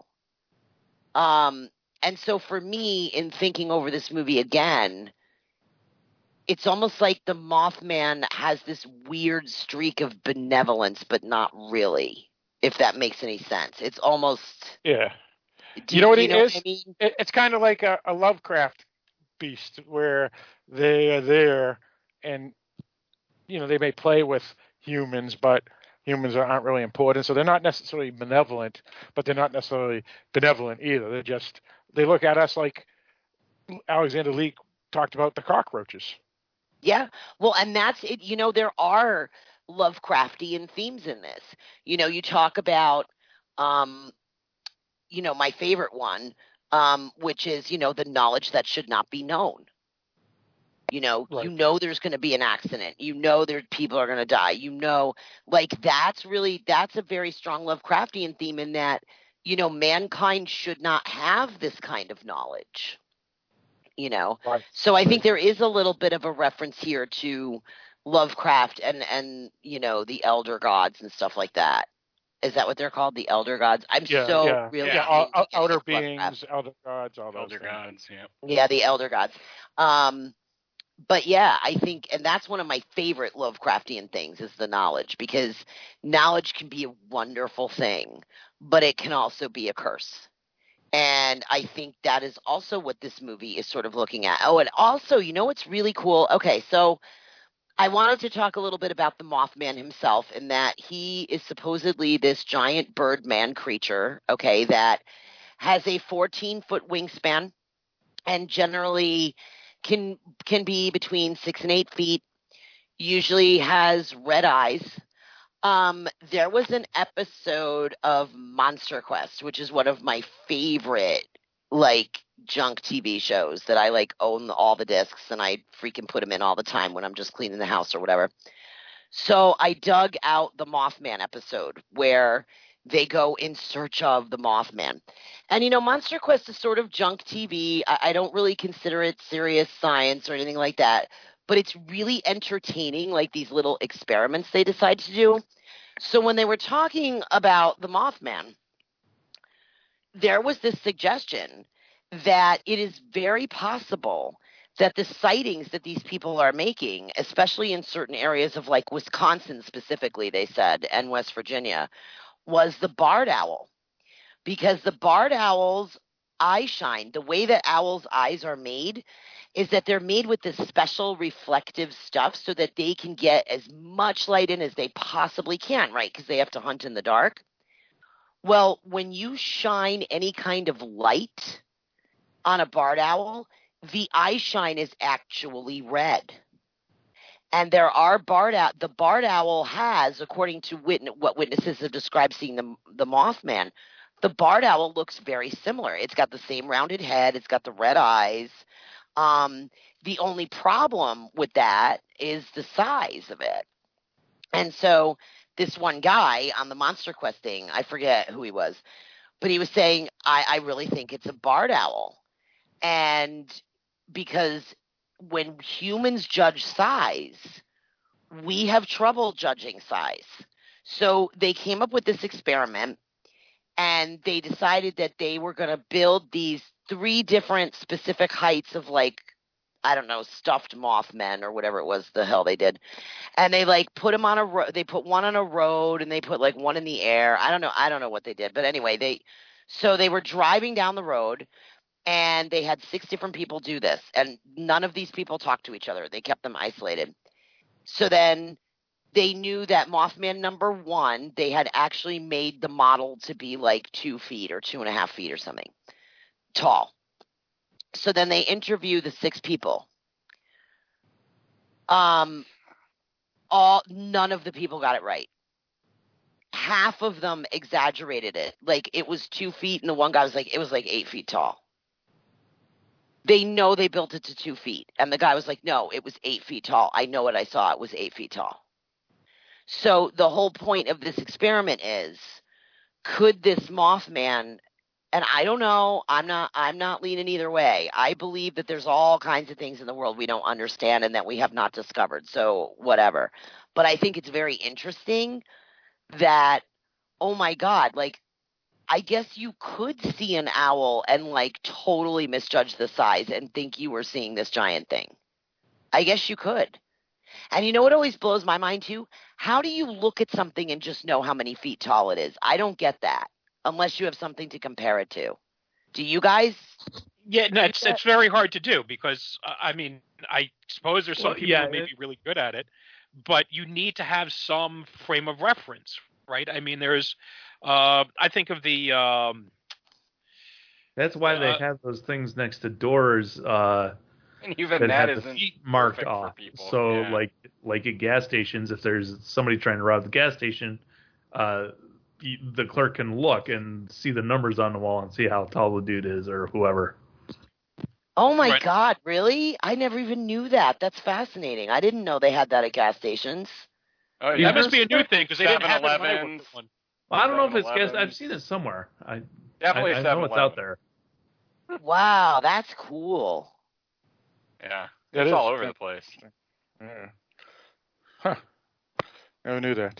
And so for me, in thinking over this movie again, it's almost like the Mothman has this weird streak of benevolence, but not really, if that makes any sense. It's almost... Yeah. You know what it is? What I mean? It's kind of like a Lovecraft beast, where they are there and, you know, they may play with humans, but humans aren't really important. So they're not necessarily benevolent, but they're not necessarily benevolent either. They look at us like Alexander Lee talked about the cockroaches. Yeah. Well, and that's it. You know, there are Lovecraftian themes in this. You know, you talk about, you know, my favorite one, which is, you know, the knowledge that should not be known. You know, Right. You know there's going to be an accident. You know people are going to die. You know, like that's a very strong Lovecraftian theme, in that, you know, mankind should not have this kind of knowledge. You know, Right. So I think there is a little bit of a reference here to Lovecraft and you know, the elder gods and stuff like that. Is that what they're called? The elder gods? I'm really into outer Lovecraft. beings, elder gods, all those Elder things. gods, yeah. Yeah, the elder gods. But yeah, I think, and that's one of my favorite Lovecraftian things, is the knowledge, because knowledge can be a wonderful thing, but it can also be a curse. And I think that is also what this movie is sort of looking at. Oh, and also, you know what's really cool? Okay, so I wanted to talk a little bit about the Mothman himself, in that he is supposedly this giant birdman creature, okay, that has a 14-foot wingspan and generally can be between 6 and 8 feet, usually has red eyes. There was an episode of Monster Quest, which is one of my favorite, like, junk TV shows that I, like, own all the discs, and I freaking put them in all the time when I'm just cleaning the house or whatever. So I dug out the Mothman episode where they go in search of the Mothman. And, you know, Monster Quest is sort of junk TV. I don't really consider it serious science or anything like that, but it's really entertaining, like these little experiments they decide to do. So when they were talking about the Mothman, there was this suggestion that it is very possible that the sightings that these people are making, especially in certain areas of, like, Wisconsin specifically, they said, and West Virginia, was the barred owl. Because the barred owl's eye shine, the way that owls' eyes are made, is that they're made with this special reflective stuff so that they can get as much light in as they possibly can, right? Because they have to hunt in the dark. Well, when you shine any kind of light on a barred owl, the eye shine is actually red. And there are the barred owl has, according to what witnesses have described seeing the Mothman, the barred owl looks very similar. It's got the same rounded head. It's got the red eyes. The only problem with that is the size of it. And so this one guy on the Monster Quest thing, I forget who he was, but he was saying, I really think it's a barred owl. And because when humans judge size, we have trouble judging size. So they came up with this experiment and they decided that they were going to build these 3 different specific heights of like, I don't know, stuffed Mothmen or whatever it was the hell they did. And they like put them on they put one on a road and they put like one in the air. I don't know what they did. But anyway, they were driving down the road and they had 6 different people do this. And none of these people talked to each other. They kept them isolated. So then they knew that Mothman number 1, they had actually made the model to be like 2 feet or 2.5 feet or something tall. So then they interview the 6 people. None of the people got it right. Half of them exaggerated it. Like it was 2 feet, and the one guy was like, it was like 8 feet tall. They know they built it to 2 feet. And the guy was like, no, it was 8 feet tall. I know what I saw. It was 8 feet tall. So the whole point of this experiment is, could this Mothman, and I don't know, I'm not leaning either way. I believe that there's all kinds of things in the world we don't understand and that we have not discovered. So whatever. But I think it's very interesting that, oh my God, like, I guess you could see an owl and like totally misjudge the size and think you were seeing this giant thing. I guess you could. And you know what always blows my mind too? How do you look at something and just know how many feet tall it is? I don't get that unless you have something to compare it to. Do you guys? Yeah, no, it's very hard to do because, I mean, I suppose there's some people who may be really good at it, but you need to have some frame of reference, right? I mean, there's, I think of the... That's why they have those things next to doors and even that have the feet marked off. So, like at gas stations, if there's somebody trying to rob the gas station, the clerk can look and see the numbers on the wall and see how tall the dude is or whoever. Oh my God, really? I never even knew that. That's fascinating. I didn't know they had that at gas stations. Oh, yeah. That must be a new thing because they didn't have it when I worked one. Well, I don't know if it's gas. I've seen it somewhere. Definitely I know it's out there. Wow, that's cool. Yeah, it's all over the place. Yeah. Huh. Never knew that.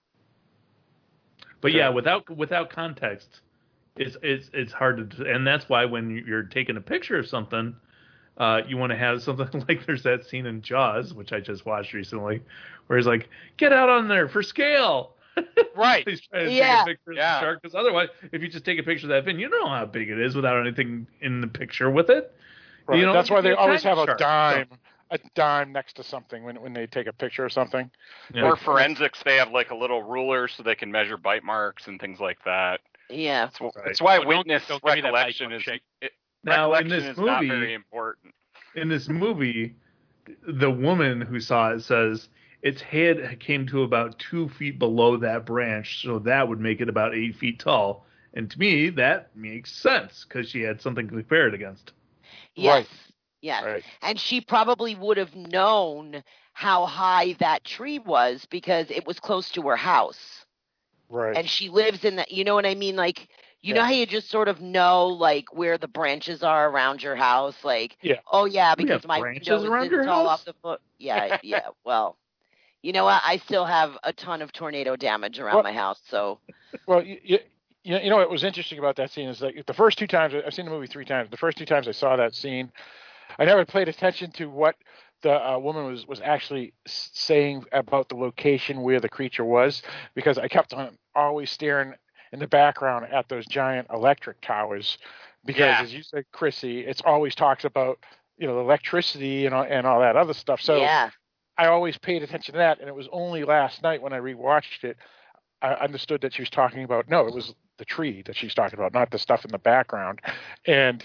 But yeah, without context, it's hard to, and that's why when you're taking a picture of something, you want to have something like there's that scene in Jaws, which I just watched recently, where he's like, "Get out on there for scale." Right. He's trying to take a picture of the shark, because otherwise, if you just take a picture of that fin, you don't know how big it is without anything in the picture with it. Right. You know, that's why they always have shark. a dime next to something when they take a picture of something. Yeah. Or forensics, they have like a little ruler so they can measure bite marks and things like that. Yeah. That's why witness recollection is now in this movie not very important. In this movie, the woman who saw it says its head came to about 2 feet below that branch, so that would make it about 8 feet tall. And to me, that makes sense because she had something to compare it against. Yes. Right. Yes. Right. And she probably would have known how high that tree was because it was close to her house. Right. And she lives in that, you know what I mean? Like, you know how you just sort of know, like, where the branches are around your house? Like, oh, yeah, because my window is this tall off the foot. Yeah, yeah. Well, you know what? I still have a ton of tornado damage around my house, so. Well, you know what was interesting about that scene is that the first 2 times, I've seen the movie 3 times, the first 2 times I saw that scene, I never paid attention to what the woman was actually saying about the location where the creature was, because I kept on always staring in the background at those giant electric towers, because as you said, Chrissy, it's always talks about, you know, the electricity and all that other stuff. So I always paid attention to that, and it was only last night when I rewatched it, I understood that she was talking about, no, it was the tree that she's talking about, not the stuff in the background. And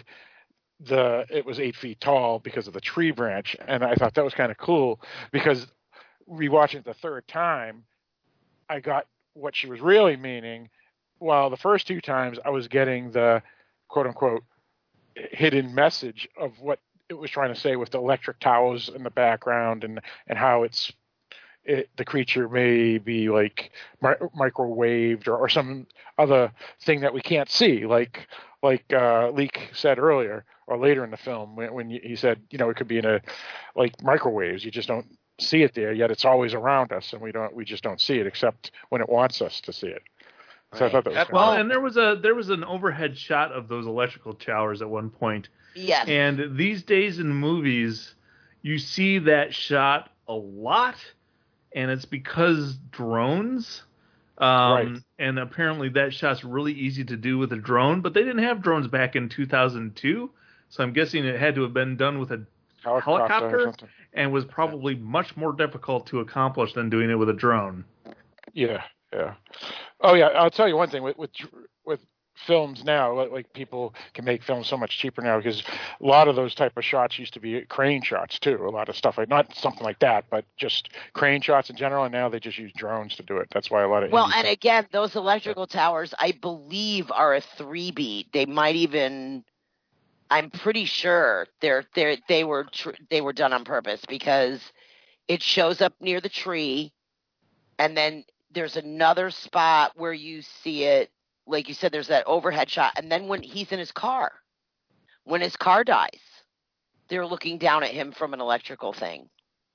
it was 8 feet tall because of the tree branch. And I thought that was kind of cool, because rewatching it the third time, I got what she was really meaning. While the first 2 times I was getting the quote unquote hidden message of what it was trying to say with the electric towers in the background and how the creature may be like microwaved or some other thing that we can't see, like Leek said earlier or later in the film when he said, you know, it could be in like microwaves. You just don't see it there, yet it's always around us, and we just don't see it except when it wants us to see it. So I thought that was well, and there was an overhead shot of those electrical towers at one point. Yes. And these days in movies, you see that shot a lot, and it's because drones. Right. And apparently that shot's really easy to do with a drone, but they didn't have drones back in 2002, so I'm guessing it had to have been done with a helicopter and was probably much more difficult to accomplish than doing it with a drone. Yeah. Oh yeah, I'll tell you one thing with films now, like people can make films so much cheaper now because a lot of those type of shots used to be crane shots too. A lot of stuff like not something like that, but just crane shots in general. And now they just use drones to do it. That's why a lot of and again, those electrical towers, I believe, are a 3-beat. They might even. I'm pretty sure they were done on purpose because it shows up near the tree, and then there's another spot where you see it. Like you said, there's that overhead shot, and then when he's in his car, when his car dies, they're looking down at him from an electrical thing,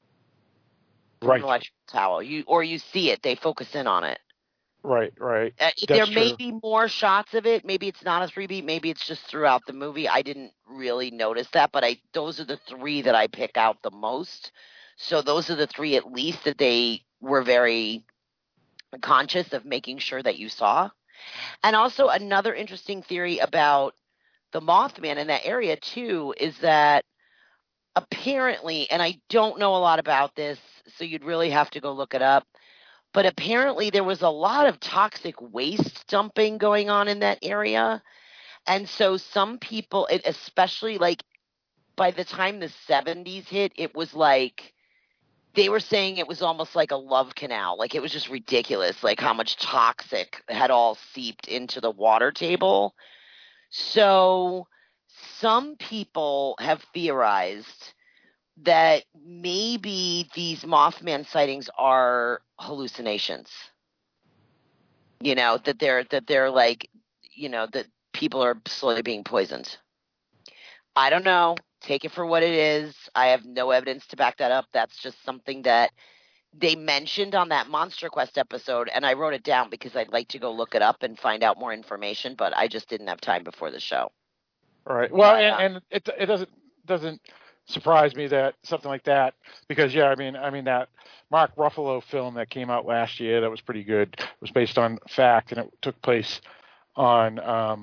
right? An electrical tower. You see it. They focus in on it. Right. There may be more shots of it. Maybe it's not a 3-beat. Maybe it's just throughout the movie. I didn't really notice that, but those are the 3 that I pick out the most. So those are the 3 at least that they were very conscious of making sure that you saw. And also another interesting theory about the Mothman in that area too is that apparently, and I don't know a lot about this, so you'd really have to go look it up, but apparently there was a lot of toxic waste dumping going on in that area. And so some people, especially like by the time the 70s hit, it was like they were saying it was almost like a love canal. Like it was just ridiculous, like how much toxic had all seeped into the water table. So some people have theorized that maybe these Mothman sightings are hallucinations. You know, that they're like, you know, that people are slowly being poisoned. I don't know. Take it for what it is. I have no evidence to back that up. That's just something that they mentioned on that Monster Quest episode, and I wrote it down because I'd like to go look it up and find out more information, but I just didn't have time before the show. All right. Well, and it doesn't surprise me that something like that, because I mean that Mark Ruffalo film that came out last year that was pretty good. It was based on fact, and it took place on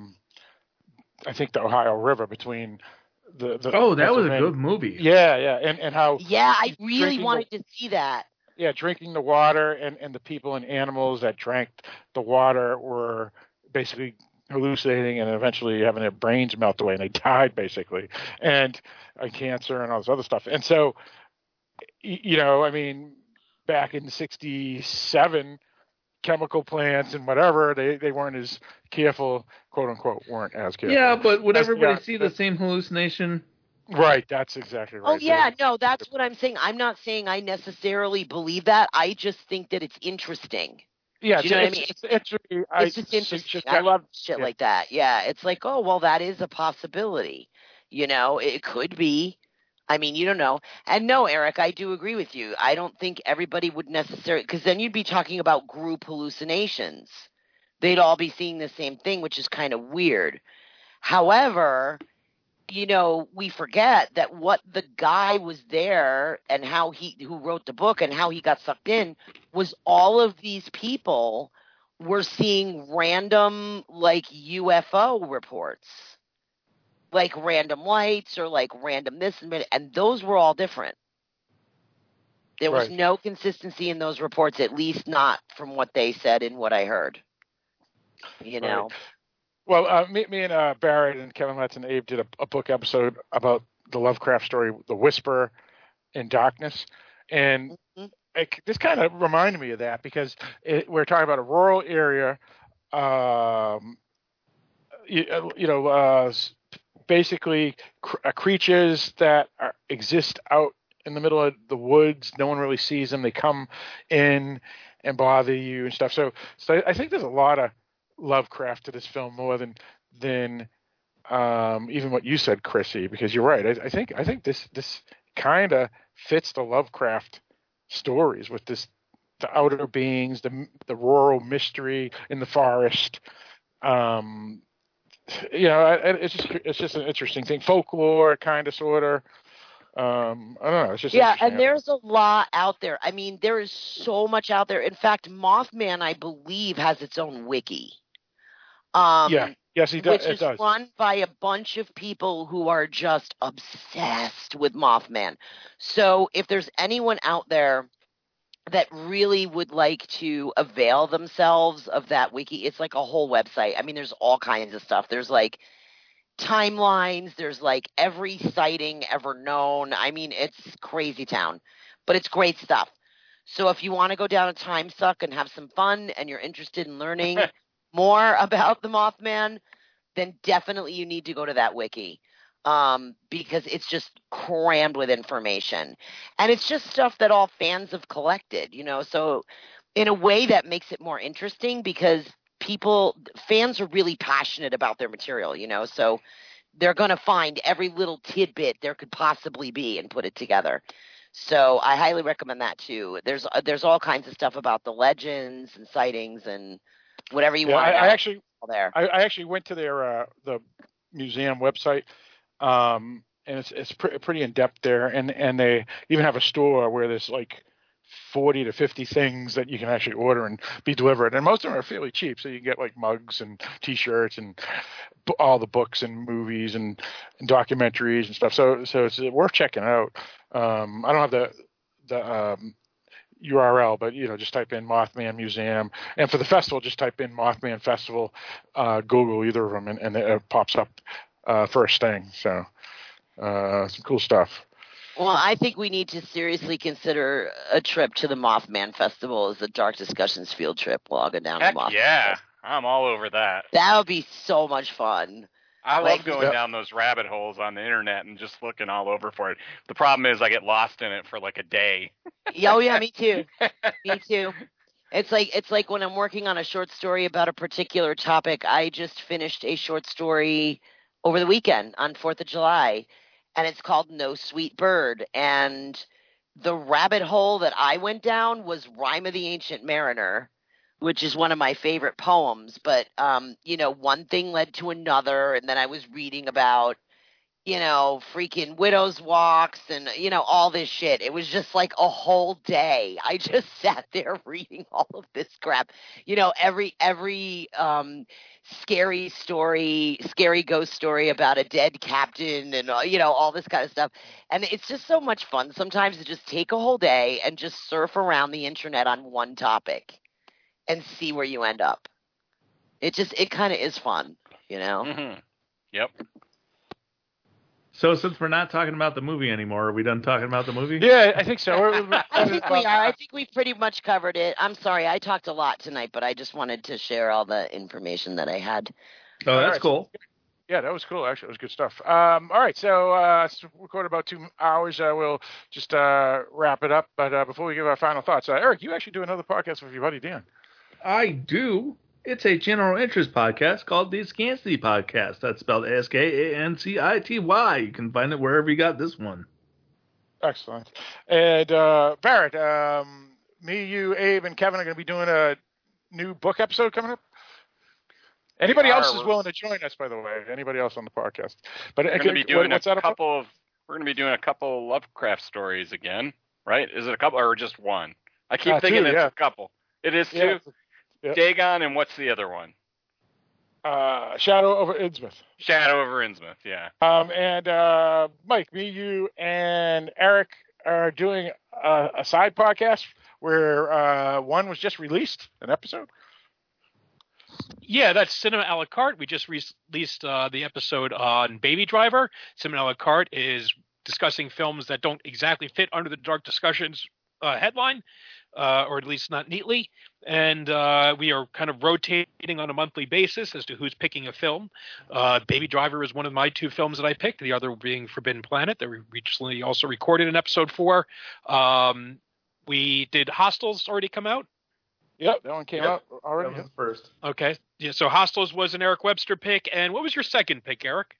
I think the Ohio River between the that was a good movie. Yeah, and how I really wanted to see that. Yeah, drinking the water and the people and animals that drank the water were basically hallucinating and eventually having their brains melt away, and they died basically, and cancer and all this other stuff. And so, I mean, back in '67, chemical plants and whatever, they weren't as careful, quote unquote, weren't as careful. Yeah, but would everybody see the same hallucination? Right, that's exactly right. Oh yeah, no, that's what I'm saying. I'm not saying I necessarily believe that. I just think that it's interesting. Yeah, do you know what I mean? It's just interesting. I love shit like that. Yeah, it's like, oh, well, that is a possibility. It could be. I mean, you don't know. And no, Eric, I do agree with you. I don't think everybody would necessarily, because then you'd be talking about group hallucinations. They'd all be seeing the same thing, which is kind of weird. However, we forget that what the guy was there and who wrote the book and how he got sucked in was all of these people were seeing random like UFO reports, like random lights or like random this and those were all different. There was no consistency in those reports, at least not from what they said and what I heard. Right. Well, me and Barrett and Kevin Letts and Abe did a book episode about the Lovecraft story, The Whisper in Darkness. And this kind of reminded me of that because we're talking about a rural area, basically creatures that exist out in the middle of the woods. No one really sees them. They come in and bother you and stuff. So I think there's a lot of Lovecraft to this film more than even what you said, Chrissy, because you're right. I think this kind of fits the Lovecraft stories with this the outer beings, the rural mystery in the forest. It's just an interesting thing. Folklore, kind of, sort of. I don't know. It's just and there's a lot out there. I mean, there is so much out there. In fact, Mothman, I believe, has its own wiki. Yes, he does. Which is run by a bunch of people who are just obsessed with Mothman. So if there's anyone out there that really would like to avail themselves of that wiki, it's like a whole website. I mean, there's all kinds of stuff. There's like timelines. There's like every sighting ever known. I mean, it's crazy town, but it's great stuff. So if you want to go down a time suck and have some fun and you're interested in learning more about the Mothman, then definitely you need to go to that wiki. Because it's just crammed with information. And it's just stuff that all fans have collected, so in a way that makes it more interesting because fans are really passionate about their material, so they're going to find every little tidbit there could possibly be and put it together. So I highly recommend that too. There's all kinds of stuff about the legends and sightings and whatever you want. I actually went to their the museum website. And it's pretty in depth there, and they even have a store where there's like 40 to 50 things that you can actually order and be delivered, and most of them are fairly cheap. So you can get like mugs and T-shirts and all the books and movies and documentaries and stuff. So it's worth checking out. I don't have the URL, but just type in Mothman Museum, and for the festival, just type in Mothman Festival. Google either of them, and it pops up. First thing, so some cool stuff. Well, I think we need to seriously consider a trip to the Mothman Festival as a Dark Discussions field trip. We'll all go down to Mothman. Yeah, I'm all over that. That would be so much fun. I love going down those rabbit holes on the internet and just looking all over for it. The problem is I get lost in it for like a day. Oh yeah, me too. Me too. It's like when I'm working on a short story about a particular topic. I just finished a short story over the weekend on 4th of July, and it's called No Sweet Bird. And the rabbit hole that I went down was Rime of the Ancient Mariner, which is one of my favorite poems. But, one thing led to another, and then I was reading about, freaking Widow's Walks and, all this shit. It was just like a whole day. I just sat there reading all of this crap. Every scary ghost story about a dead captain and, all this kind of stuff. And it's just so much fun sometimes to just take a whole day and just surf around the internet on one topic and see where you end up. It kind of is fun, Mm-hmm. Yep. So since we're not talking about the movie anymore, are we done talking about the movie? Yeah, I think so. I think we are. I think we pretty much covered it. I'm sorry, I talked a lot tonight, but I just wanted to share all the information that I had. Oh, that's cool. Yeah, that was cool. Actually, it was good stuff. All right, so recorded about 2 hours. We'll just wrap it up. But before we give our final thoughts, Eric, you actually do another podcast with your buddy Dan. I do. It's a general interest podcast called the Scancity Podcast. That's spelled Scancity. You can find it wherever you got this one. Excellent. And Barrett, me, you, Abe, and Kevin are going to be doing a new book episode coming up. Anybody else is willing to join us, by the way. Anybody else on the podcast? But we're going to be doing We're going to be doing a couple Lovecraft stories again, right? Is it a couple or just one? I keep thinking it's a couple. It is two. Yep. Dagon, and what's the other one? Shadow over Innsmouth. Shadow over Innsmouth, yeah. And Mike, me, you, and Eric are doing a side podcast where one was just released, an episode. Yeah, that's Cinema a la carte. We just released the episode on Baby Driver. Cinema a la carte is discussing films that don't exactly fit under the Dark Discussions headline, or at least not neatly. And we are kind of rotating on a monthly basis as to who's picking a film. Baby Driver is one of my 2 films that I picked, the other being Forbidden Planet, that we recently also recorded an episode for. We did Hostels already come out? Yep, that one came out already. That was the first. Okay. Yeah, so Hostels was an Eric Webster pick. And what was your second pick, Eric?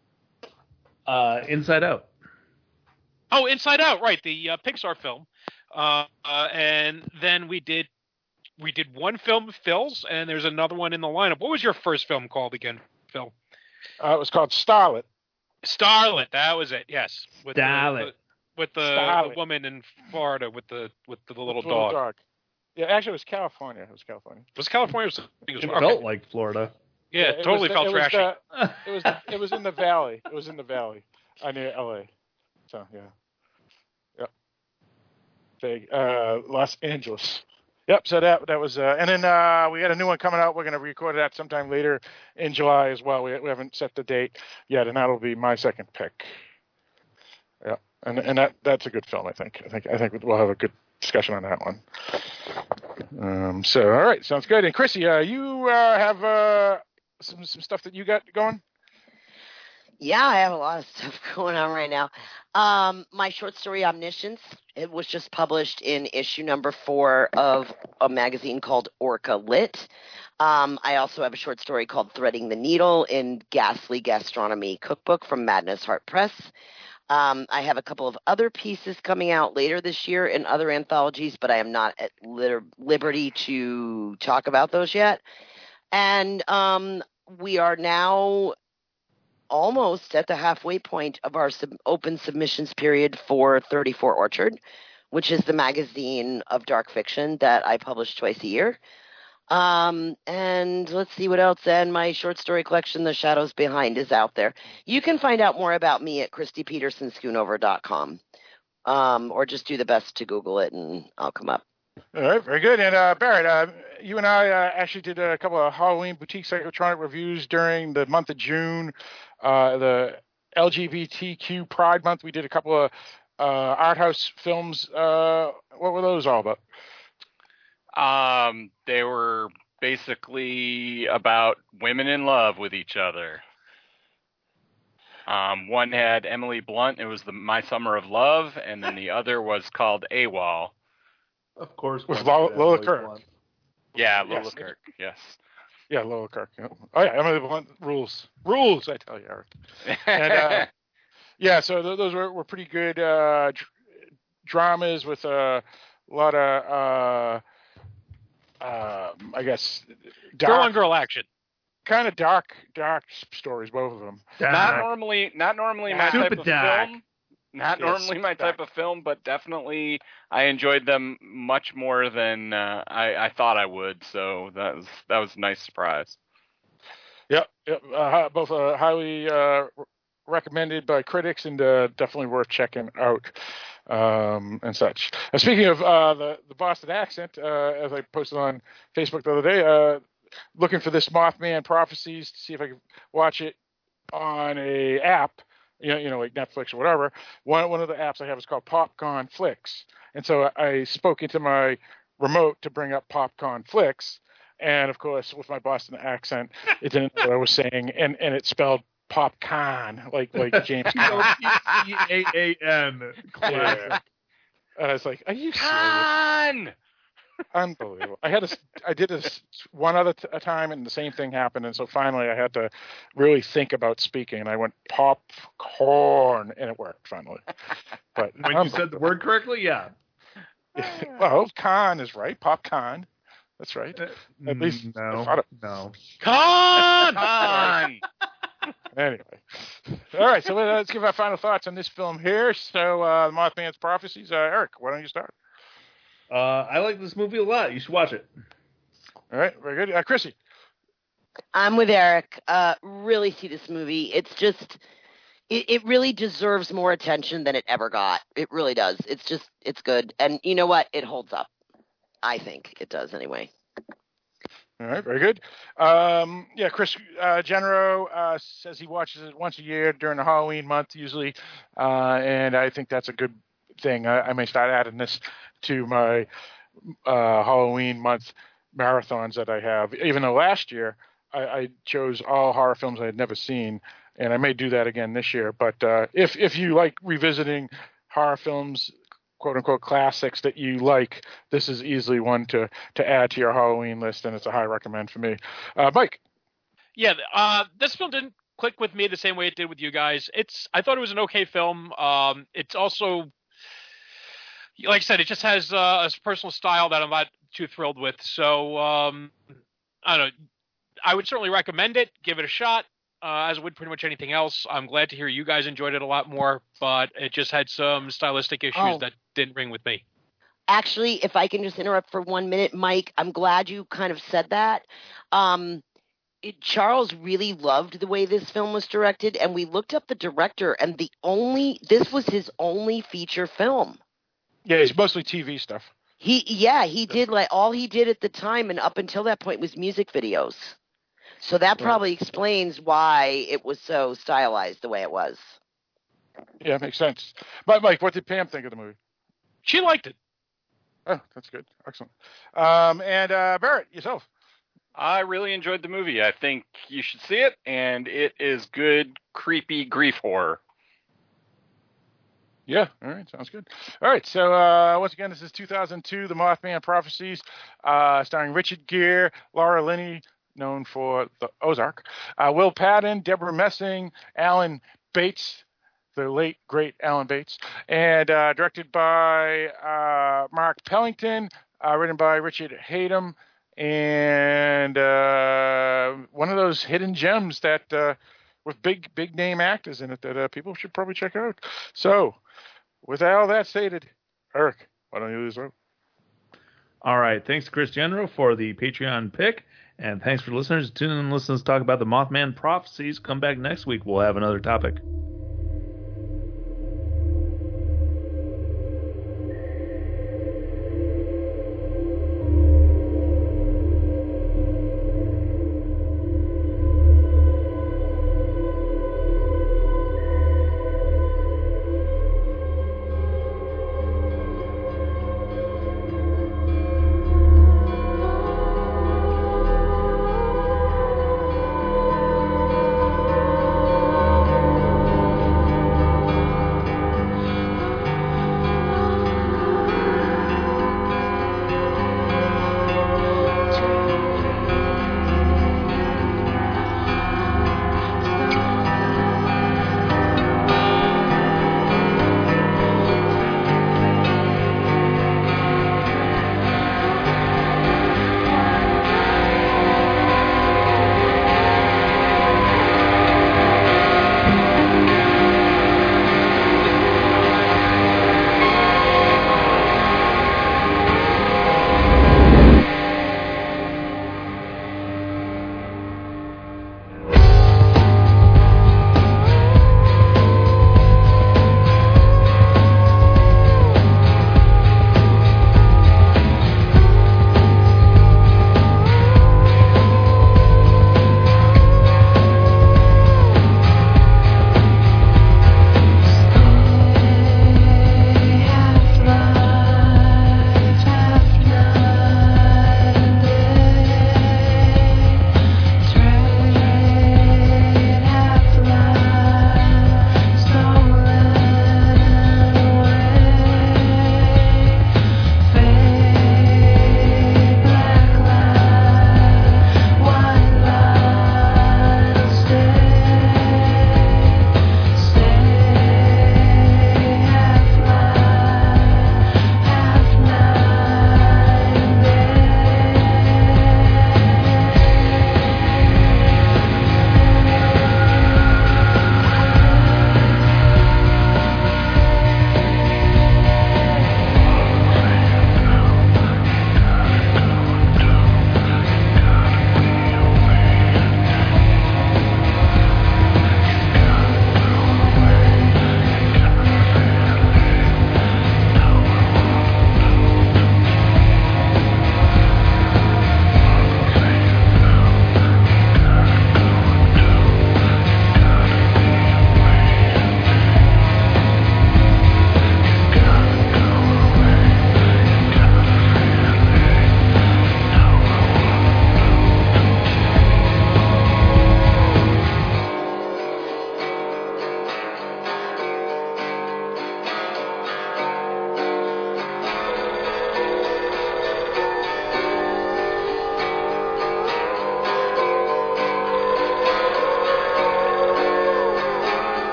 Inside Out. Oh, Inside Out, right, the Pixar film. And then we did one film with Phil's, and there's another one in the lineup. What was your first film called again, Phil? It was called Starlet. Starlet, that was it. Yes, with Starlet. the woman in Florida with the little dog. Yeah, actually, it was California. Was California? It felt like Florida. Yeah, it totally felt trashy. It was in the valley. It was in the valley near LA. So yeah. Big Los Angeles. Yep. So that was, and then we got a new one coming out. We're going to record that sometime later in July as well. We haven't set the date yet, and that'll be my second pick. Yeah, and that's a good film. I think we'll have a good discussion on that one. So all right, sounds good. And Chrissy, you have some stuff that you got going? Yeah, I have a lot of stuff going on right now. My short story Omniscience, it was just published in issue number 4 of a magazine called Orca Lit. I also have a short story called Threading the Needle in Ghastly Gastronomy Cookbook from Madness Heart Press. I have a couple of other pieces coming out later this year in other anthologies, but I am not at liberty to talk about those yet. And we are now almost at the halfway point of our open submissions period for 34 Orchard, which is the magazine of dark fiction that I publish twice a year. And let's see what else. And my short story collection, The Shadows Behind, is out there. You can find out more about me at ChristyPetersonSchoonover.com. Or just do the best to Google it and I'll come up. All right, very good. And Barrett, you and I actually did a couple of Halloween boutique psychotronic reviews during the month of June, the LGBTQ Pride Month. We did a couple of art house films. What were those all about? They were basically about women in love with each other. One had Emily Blunt. It was My Summer of Love, and then the other was called AWOL. Of course, with Lola Kirk. Yeah, Lola Kirk. Yes. Yeah, Lola Kirk. Oh yeah, Emily Blunt rules. I tell you, Eric. And yeah, so those were pretty good dramas with a lot of I guess girl on girl action. Kind of dark stories, both of them. Not normally my type of film. Not normally my type of film, but definitely I enjoyed them much more than I thought I would. So that was a nice surprise. Yep. Both highly recommended by critics and definitely worth checking out and such. Speaking of the Boston accent, as I posted on Facebook the other day, looking for this Mothman Prophecies to see if I can watch it on a app. You know, like Netflix or whatever. One of the apps I have is called Popcorn Flicks, and so I spoke into my remote to bring up Popcorn Flicks, and of course, with my Boston accent, it didn't know what I was saying, and it spelled popcorn like James P-A-A-N. Classic. And I was like, "Are you serious?" Unbelievable. I did this one other time, and the same thing happened, and so finally I had to really think about speaking, and I went popcorn, and it worked finally. But when you said the word correctly, yeah. Well, con is right. Popcorn. That's right. At least no. Con. Anyway, all right. So let's give our final thoughts on this film here. So, Mothman's Prophecies. Eric, why don't you start? I like this movie a lot. You should watch it. All right, very good. Chrissy. I'm with Eric. Really see this movie. It's just, it really deserves more attention than it ever got. It really does. It's good. And you know what? It holds up. I think it does anyway. All right, very good. Yeah, Chris Genero says he watches it once a year during the Halloween month usually, and I think that's a good thing. I may start adding this to my Halloween month marathons that I have. Even though last year I chose all horror films I had never seen, and I may do that again this year. But if you like revisiting horror films, quote unquote classics that you like, this is easily one to add to your Halloween list, and it's a high recommend for me. Mike. Yeah, this film didn't click with me the same way it did with you guys. I thought it was an okay film. It's also, like I said, it just has a personal style that I'm not too thrilled with. So I don't know. I would certainly recommend it. Give it a shot. As would pretty much anything else. I'm glad to hear you guys enjoyed it a lot more, but it just had some stylistic issues that didn't ring with me. Actually, if I can just interrupt for 1 minute, Mike, I'm glad you kind of said that. Charles really loved the way this film was directed, and we looked up the director, and this was his only feature film. Yeah, it's mostly TV stuff. He did all he did at the time and up until that point was music videos. So that probably explains why it was so stylized the way it was. Yeah, makes sense. But Mike, what did Pam think of the movie? She liked it. Oh, that's good. Excellent. And Barrett, yourself? I really enjoyed the movie. I think you should see it, and it is good, creepy grief horror. Yeah, all right, sounds good. All right, so once again, this is 2002, The Mothman Prophecies, starring Richard Gere, Laura Linney, known for The Ozark, Will Patton, Deborah Messing, Alan Bates, the late, great Alan Bates, and directed by Mark Pellington, written by Richard Hatem, and one of those hidden gems that with big name actors in it that people should probably check out. So, with all that stated, Eric, why don't you lose out? All right. Thanks, Chris Genro, for the Patreon pick. And thanks for listeners. Tune in and listen to us talk about the Mothman Prophecies. Come back next week. We'll have another topic.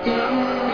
Yeah.